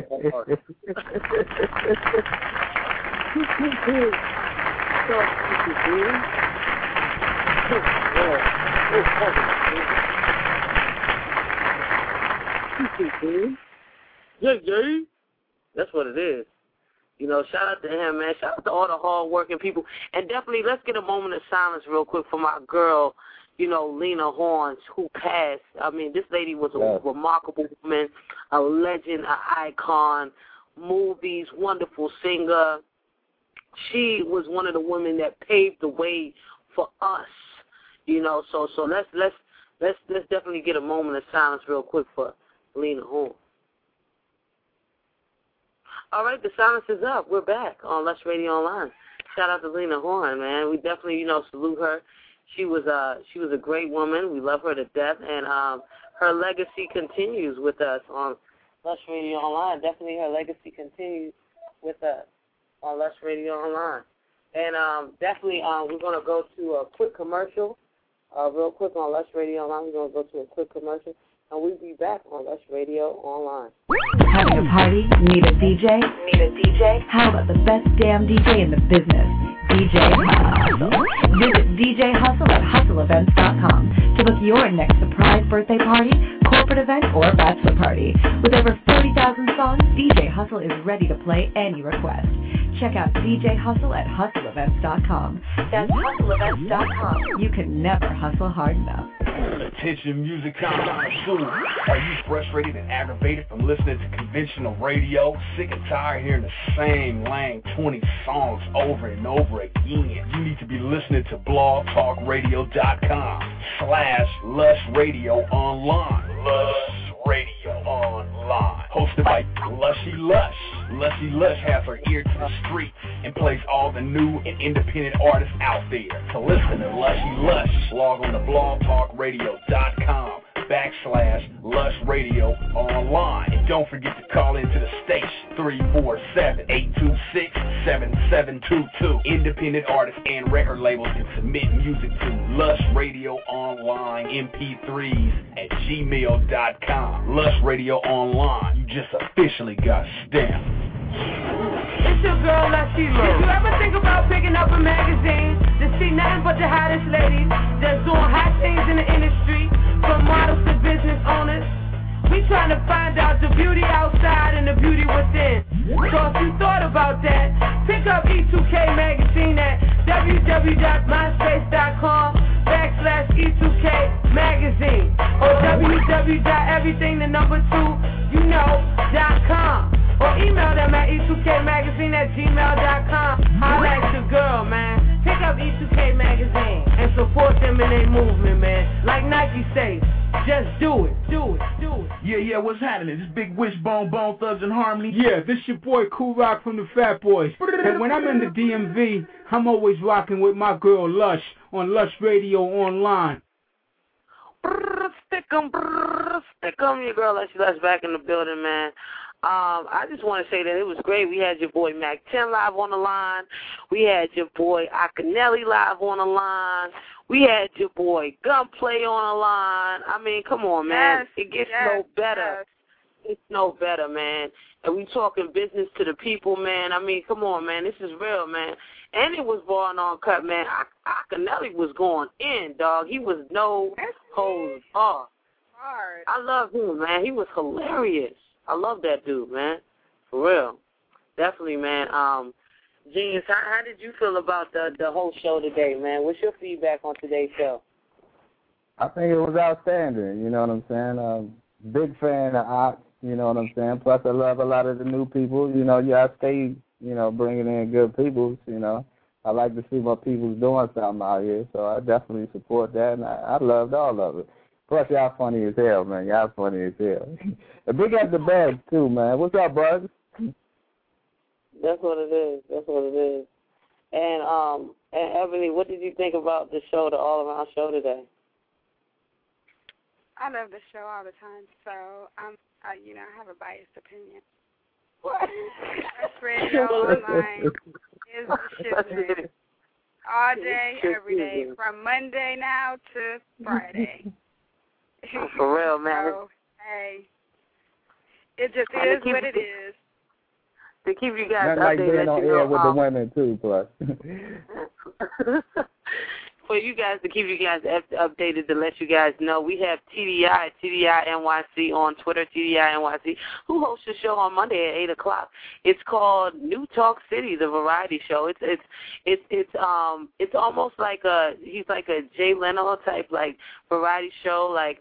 Yeah. That's what it is. Shout out to him, man. Shout out to all the hard-working people. And definitely, let's get a moment of silence real quick for my girl, Lena Horns, who passed. I mean, this lady was a remarkable woman, a legend, an icon, movies, wonderful singer. She was one of the women that paved the way for us, So let's definitely get a moment of silence real quick for Lena Horns. All right, the silence is up. We're back on Lush Radio Online. Shout out to Lena Horn, man. We definitely, salute her. She was a great woman. We love her to death, and her legacy continues with us on Lush Radio Online. Definitely, her legacy continues with us on Lush Radio Online. And definitely, we're going to go to a quick commercial, real quick on Lush Radio Online. We're going to go to a quick commercial, and we'll be back on Lush Radio Online. Having a party? Need a DJ? How about the best damn DJ in the business? DJ Hustle. Visit DJ Hustle at hustleevents.com to book your next surprise birthday party, corporate event, or bachelor party. With over 40,000 songs, DJ Hustle is ready to play any request. Check out DJ Hustle at hustleevents.com. That's hustleevents.com. You can never hustle hard enough. Attention music connoisseurs. Are you frustrated and aggravated from listening to conventional radio? Sick and tired hearing the same lame 20 songs over and over again? You need to be listening to blogtalkradio.com/Lush Radio Online. Lush Radio Online. Hosted by Lushy Lush. Lushy Lush has her ear to the street and plays all the new and independent artists out there. To listen to Lushy Lush, log on to blogtalkradio.com/Lush Radio Online. And don't forget to call into the station 347-826-7722. Independent artists and record labels can submit music to Lush Radio Online MP3s at gmail.com. Lush Radio Online, you just officially got stamped. It's your girl, Lushy Lush. Did you ever think about picking up a magazine to see nothing but the hottest ladies that's doing hot things in the industry, from models to business owners? We trying to find out the beauty outside and the beauty within. So if you thought about that, pick up E2K magazine at www.myspace.com/E2K magazine or www.everything2youknow.com. Or email them at e2kmagazine@gmail.com. Holla at your girl, man. Pick up E2K Magazine and support them in their movement, man. Like Nike says, just do it, do it, do it. Yeah, what's happening? This Big Wishbone, Bone Thugs and Harmony. Yeah, this your boy Cool Rock from the Fat Boys. And when I'm in the DMV, I'm always rocking with my girl Lush on Lush Radio Online. Stick 'em, your girl Lushy Lush back in the building, man. I just want to say that it was great. We had your boy Mac 10 live on the line. We had your boy Akinelli live on the line. We had your boy Gunplay on the line. I mean, come on, man. Yes, it gets no better. Yes. It's no better, man. And we talking business to the people, man. I mean, come on, man. This is real, man. And it was Raw and Uncut, man. Akinelli was going in, dog. He was no holds barred. I love him, man. He was hilarious. I love that dude, man. For real. Definitely, man. Genius, how did you feel about the whole show today, man? What's your feedback on today's show? I think it was outstanding, you know what I'm saying? Big fan of Ox, you know what I'm saying? Plus, I love a lot of the new people. You know, I stay, bringing in good people, you know. I like to see my people's doing something out here, so I definitely support that, and I loved all of it. Plus, y'all funny as hell, man. Y'all funny as hell. And big up the Bugs, too, man. What's up, Bugs? That's what it is. That's what it is. And Ebony, what did you think about the show, the all-around show today? I love the show all the time, so I have a biased opinion. What? Lush Radio Online is the shit, man. All day, every day, from Monday now to Friday. For real, man. So, hey, it just is what it is. To keep you guys Not like updated, being on air with the women, too, plus. For you guys, to keep you guys updated, to let you guys know, we have TDI NYC on Twitter, TDI NYC, who hosts a show on Monday at 8 o'clock. It's called New Talk City, the variety show. It's almost like he's like a Jay Leno type like variety show, like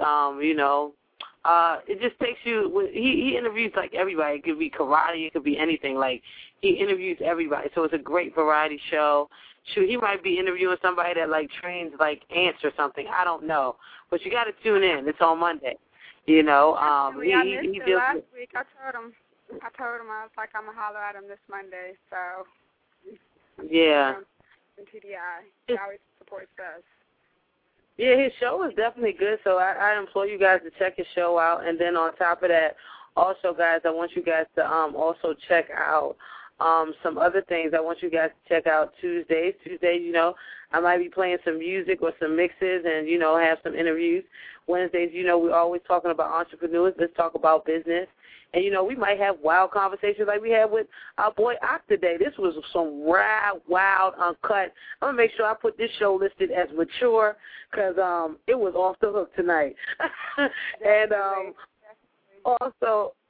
it just takes you. He interviews like everybody. It could be karate, it could be anything. Like he interviews everybody, so it's a great variety show. Shoot, he might be interviewing somebody that like trains like ants or something. I don't know, but you got to tune in. It's on Monday. I missed it last week. I told him I was like, I'm gonna holler at him this Monday. So yeah. TDI, he always supports us. Yeah, his show is definitely good, so I implore you guys to check his show out. And then on top of that, also, guys, I want you guys to also check out some other things. I want you guys to check out Tuesdays. Tuesdays, I might be playing some music or some mixes and, have some interviews. Wednesdays, we're always talking about entrepreneurs. Let's talk about business. And, we might have wild conversations like we had with our boy Ock today. This was some wild, uncut. I'm going to make sure I put this show listed as mature because it was off the hook tonight. And also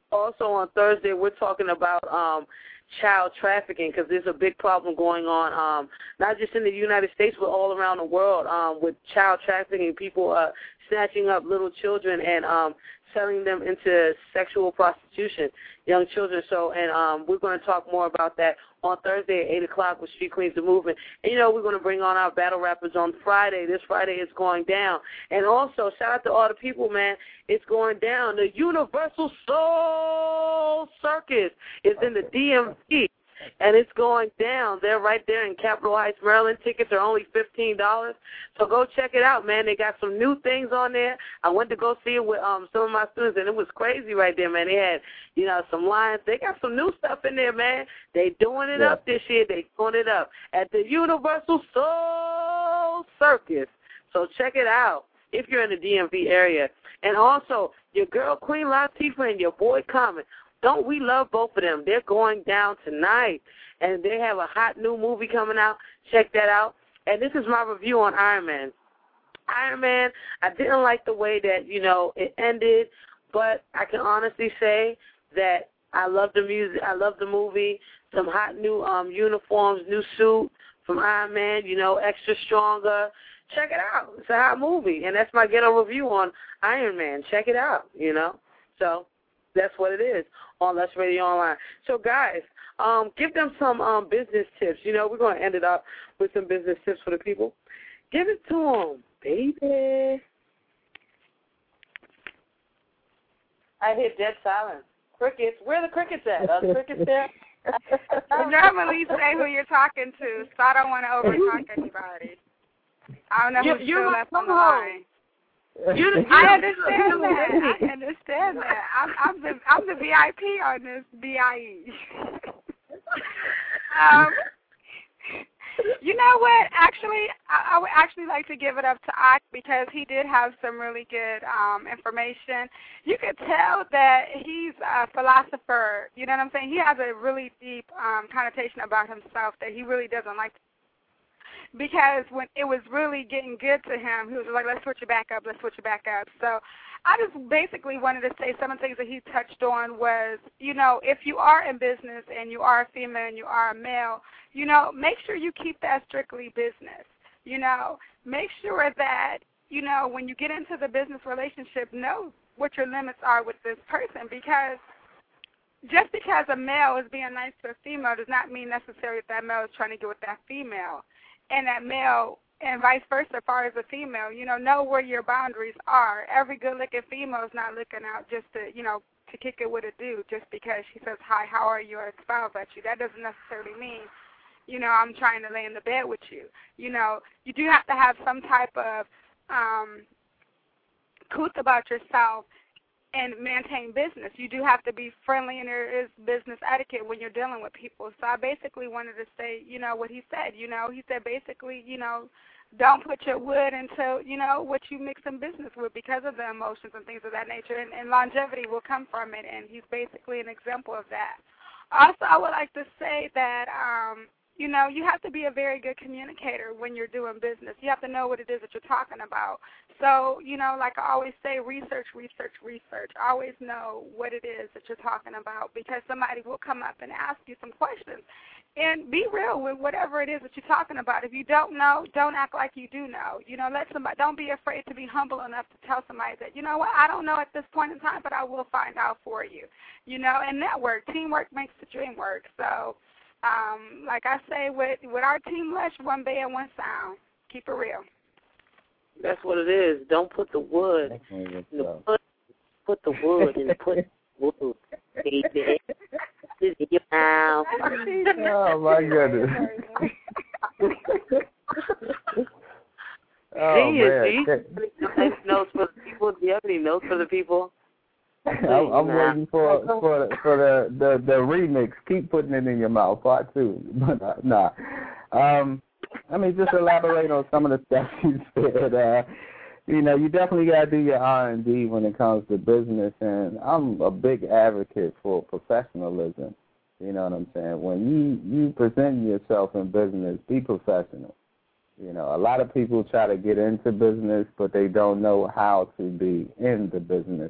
Also on Thursday, we're talking about child trafficking, because there's a big problem going on, not just in the United States, but all around the world, with child trafficking, people snatching up little children and selling them into sexual prostitution, young children. So, and we're going to talk more about that on Thursday at 8 o'clock with Street Queens the Movement. And, you know, we're going to bring on our battle rappers on Friday. This Friday is going down. And also, shout out to all the people, man. It's going down. The Universal Soul Circus is in the DMV. And it's going down. They're right there in Capitol Heights, Maryland. Tickets are only $15. So go check it out, man. They got some new things on there. I went to go see it with some of my students, and it was crazy right there, man. They had, you know, some lions. They got some new stuff in there, man. They doing it up this year. They doing it up at the Universal Soul Circus. So check it out if you're in the DMV area. And also, your girl Queen Latifah and your boy Common. Don't we love both of them? They're going down tonight, and they have a hot new movie coming out. Check that out. And this is my review on Iron Man. Iron Man, I didn't like the way that, you know, it ended, but I can honestly say that I love the music. I love the movie. Some hot new uniforms, new suit from Iron Man, you know, extra stronger. Check it out. It's a hot movie, and that's my ghetto review on Iron Man. Check it out, you know. So that's what it is on Lush Radio Online. So, guys, give them some business tips. You know, we're going to end it up with some business tips for the people. Give it to them, baby. I hear dead silence. Crickets. Where are the crickets at? Are the crickets there? You normally say who you're talking to, so I don't want to overtalk anybody. I don't know who's still left on the line. I understand that. I understand that. I'm the VIP on this BIE. You know what? Actually, I would actually like to give it up to Ak because he did have some really good information. You could tell that he's a philosopher. You know what I'm saying? He has a really deep connotation about himself that he really doesn't like to. Because when it was really getting good to him, he was like, let's switch it back up, let's switch it back up. So I just basically wanted to say some of the things that he touched on was, you know, if you are in business and you are a female and you are a male, you know, make sure you keep that strictly business. You know, make sure that, you know, when you get into the business relationship, know what your limits are with this person, because just because a male is being nice to a female does not mean necessarily that male is trying to get with that female. And that male, and vice versa, as far as a female, you know where your boundaries are. Every good-looking female is not looking out just to, you know, to kick it with a dude just because she says, hi, how are you, or smiles at you. That doesn't necessarily mean, you know, I'm trying to lay in the bed with you. You know, you do have to have some type of couth about yourself and maintain business. You do have to be friendly, and there is business etiquette when you're dealing with people. So I basically wanted to say, you know, what he said. You know, he said basically, you know, don't put your wood into, you know, what you mix in business with because of the emotions and things of that nature. And longevity will come from it, and he's basically an example of that. Also, I would like to say that, you know, you have to be a very good communicator when you're doing business. You have to know what it is that you're talking about. So, you know, like I always say, research. Always know what it is that you're talking about, because somebody will come up and ask you some questions. And be real with whatever it is that you're talking about. If you don't know, don't act like you do know. You know, let somebody, don't be afraid to be humble enough to tell somebody that, you know what, I don't know at this point in time, but I will find out for you. You know, and network. Teamwork makes the dream work. So, like I say, with our team Lush, one band, one sound. Keep it real. That's what it is. Don't put the wood. Put the wood in the wood. Oh my goodness. Oh man. Do you have any notes for the people? Do you have any notes for the people? I'm waiting for the remix. Keep putting it in your mouth, part 2. But nah. I mean, just elaborate on some of the stuff you said. You know, you definitely got to do your R&D when it comes to business, and I'm a big advocate for professionalism. You know what I'm saying? When you present yourself in business, be professional. You know, a lot of people try to get into business, but they don't know how to be in the business.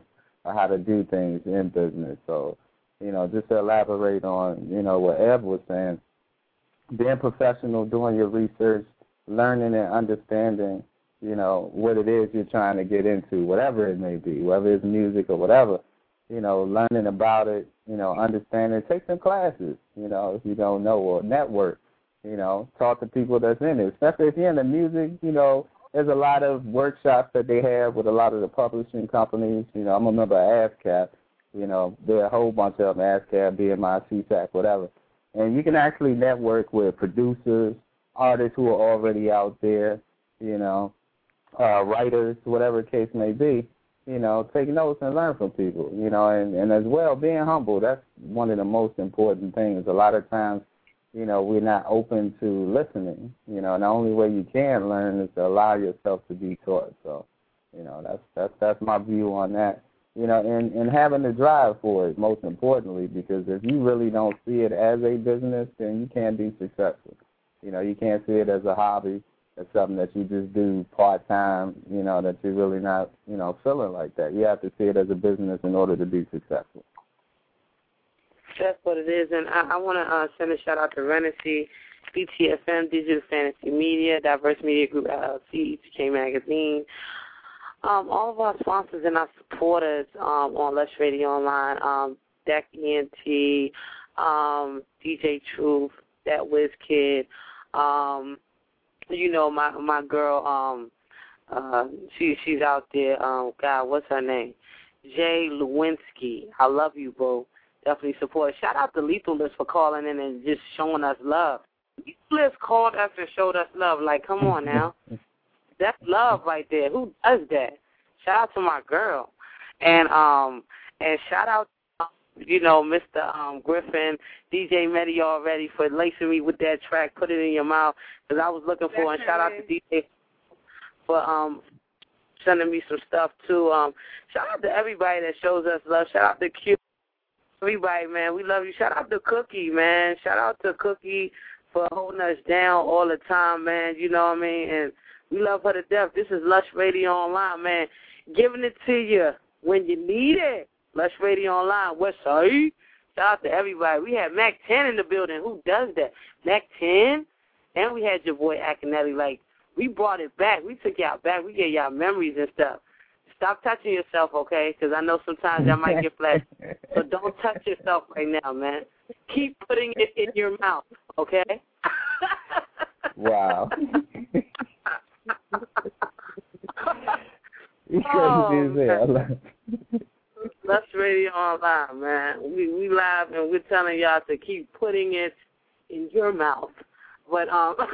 how to do things in business. So, just to elaborate on, what Ev was saying, being professional, doing your research, learning and understanding, what it is you're trying to get into, whatever it may be, whether it's music or whatever, learning about it, understanding, take some classes, if you don't know, or network, talk to people that's in it, especially if you're in the music, there's a lot of workshops that they have with a lot of the publishing companies. I'm a member of ASCAP. There are a whole bunch of them, ASCAP, BMI, CSAC, whatever. And you can actually network with producers, artists who are already out there, writers, whatever the case may be, take notes and learn from people, and as well, being humble. That's one of the most important things. A lot of times, we're not open to listening. And the only way you can learn is to allow yourself to be taught. So, that's my view on that. And having the drive for it, most importantly, because if you really don't see it as a business, then you can't be successful. You can't see it as a hobby, as something that you just do part-time, that you're really not, feeling like that. You have to see it as a business in order to be successful. That's what it is. And I want to send a shout-out to Renaissance, BTFM, Digital Fantasy Media, Diverse Media Group, LLC, ETK Magazine, all of our sponsors and our supporters on Lush Radio Online, Deck ENT, DJ Truth, That Wiz Kid, my girl, she's out there, God, what's her name? Jay Lewinsky. I love you, boo. Definitely support. Shout out to Lethal List for calling in and just showing us love. Lethal List called us and showed us love. Like, come on now. That's love right there. Who does that? Shout out to my girl. And shout out Mr. Griffin, DJ Medi already for lacing me with that track, Put It in Your Mouth, because I was looking for, and shout out to DJ for sending me some stuff too. Shout out to everybody that shows us love. Shout out to Q. Everybody, man, we love you. Shout out to Cookie, man. Shout out to Cookie for holding us down all the time, man. You know what I mean? And we love her to death. This is Lush Radio Online, man. Giving it to you when you need it. Lush Radio Online, West Side. Shout out to everybody. We had Mac 10 in the building. Who does that? Mac 10? And we had your boy Akinelli. Like, we brought it back. We took y'all back. We gave y'all memories and stuff. Stop touching yourself, okay? Because I know sometimes y'all might get flashed. So don't touch yourself right now, man. Keep putting it in your mouth, okay? Wow. Lush Radio Online, man. We live and we're telling y'all to keep putting it in your mouth. But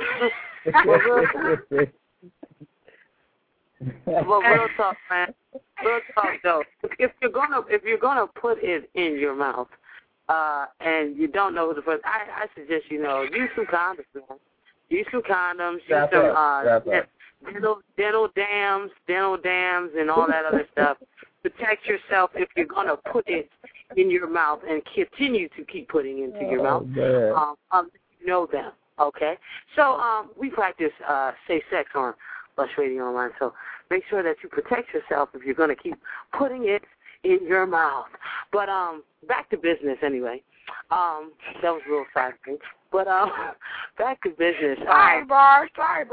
well, real talk, man. Real talk, though. If you're gonna put it in your mouth, and you don't know who the person, I suggest use some condoms, man. Use some condoms. Use some dental dams, and all that other stuff. Protect yourself if you're gonna put it in your mouth and continue to keep putting it into your mouth. Know them, okay? So we practice safe sex on Lush Radio Online, so make sure that you protect yourself if you're going to keep putting it in your mouth. But back to business anyway. That was a little side thing. But back to business. Sidebar.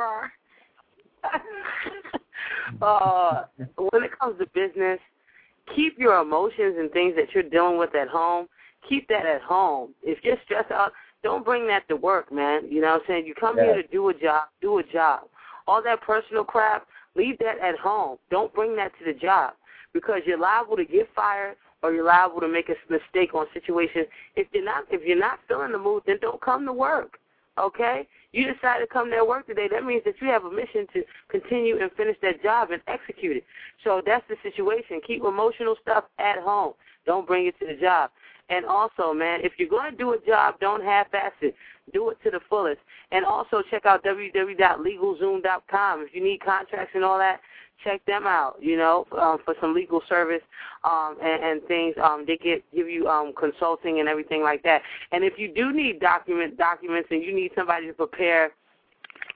When it comes to business, keep your emotions and things that you're dealing with at home, keep that at home. If you're stressed out, don't bring that to work, man. You know what I'm saying? You come here to do a job. All that personal crap, leave that at home. Don't bring that to the job because you're liable to get fired or you're liable to make a mistake on situations. If you're not feeling the mood, then don't come to work, okay? You decide to come to work today. That means that you have a mission to continue and finish that job and execute it. So that's the situation. Keep emotional stuff at home. Don't bring it to the job. And also, man, if you're going to do a job, don't half-ass it. Do it to the fullest. And also check out www.legalzoom.com. If you need contracts and all that, check them out, for some legal service and things. They give you consulting and everything like that. And if you do need documents and you need somebody to prepare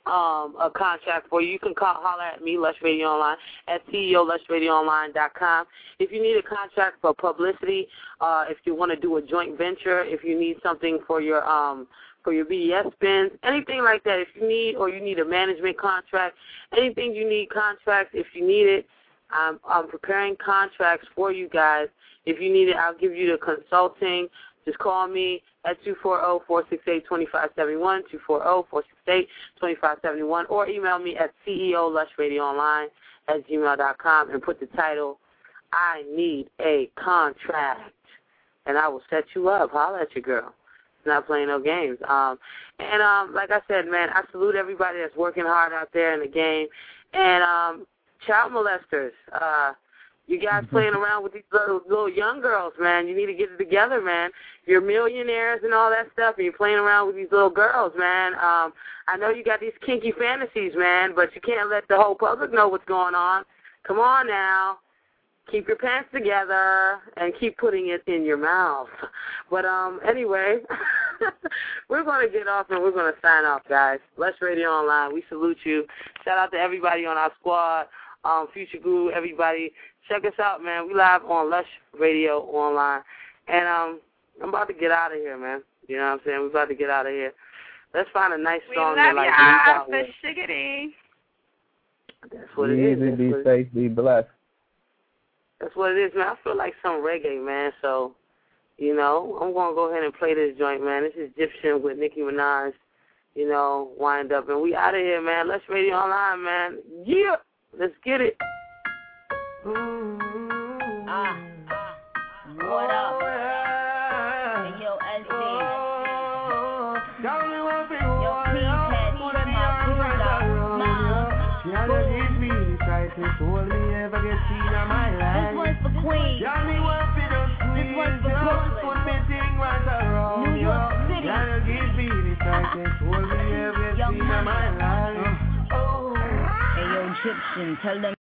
a contract for you, you can holler at me, Lush Radio Online, at CEOLushRadioOnline.com. If you need a contract for publicity, if you want to do a joint venture, if you need something for your BDS spins, anything like that, if you need, or you need a management contract, anything you need contracts, if you need it, I'm preparing contracts for you guys. If you need it, I'll give you the consulting. Just call me at 240-468-2571, 240-468-2571, or email me at ceolushradioonline@gmail.com and put the title, I Need a Contract, and I will set you up. Holler at your girl. Not playing no games. Like I said, man, I salute everybody that's working hard out there in the game. And child molesters, you guys playing around with these little young girls, man. You need to get it together, man. You're millionaires and all that stuff, and you're playing around with these little girls, man. I know you got these kinky fantasies, man, but you can't let the whole public know what's going on. Come on now. Keep your pants together and keep putting it in your mouth. But anyway, we're going to get off and we're going to sign off, guys. Lush Radio Online, we salute you. Shout out to everybody on our squad, Future Guru, everybody. Check us out, man. We live on Lush Radio Online. And I'm about to get out of here, man. You know what I'm saying? We're about to get out of here. Let's find a nice song that like the shiggity. That's what it is. Be safe, be blessed. That's what it is, man. I feel like some reggae, man. So, you know, I'm going to go ahead and play this joint, man. This is Egyptian with Nicki Minaj, you know, wind up. And we out of here, man. Lush Radio Online, man. Yeah. Let's get it. What up? Hey, yo, SD. Yo, P-Head, my brother, This one's for Queens. This one's for Brooklyn. New York City. Young Money. Hey, yo, Egyptian, tell them.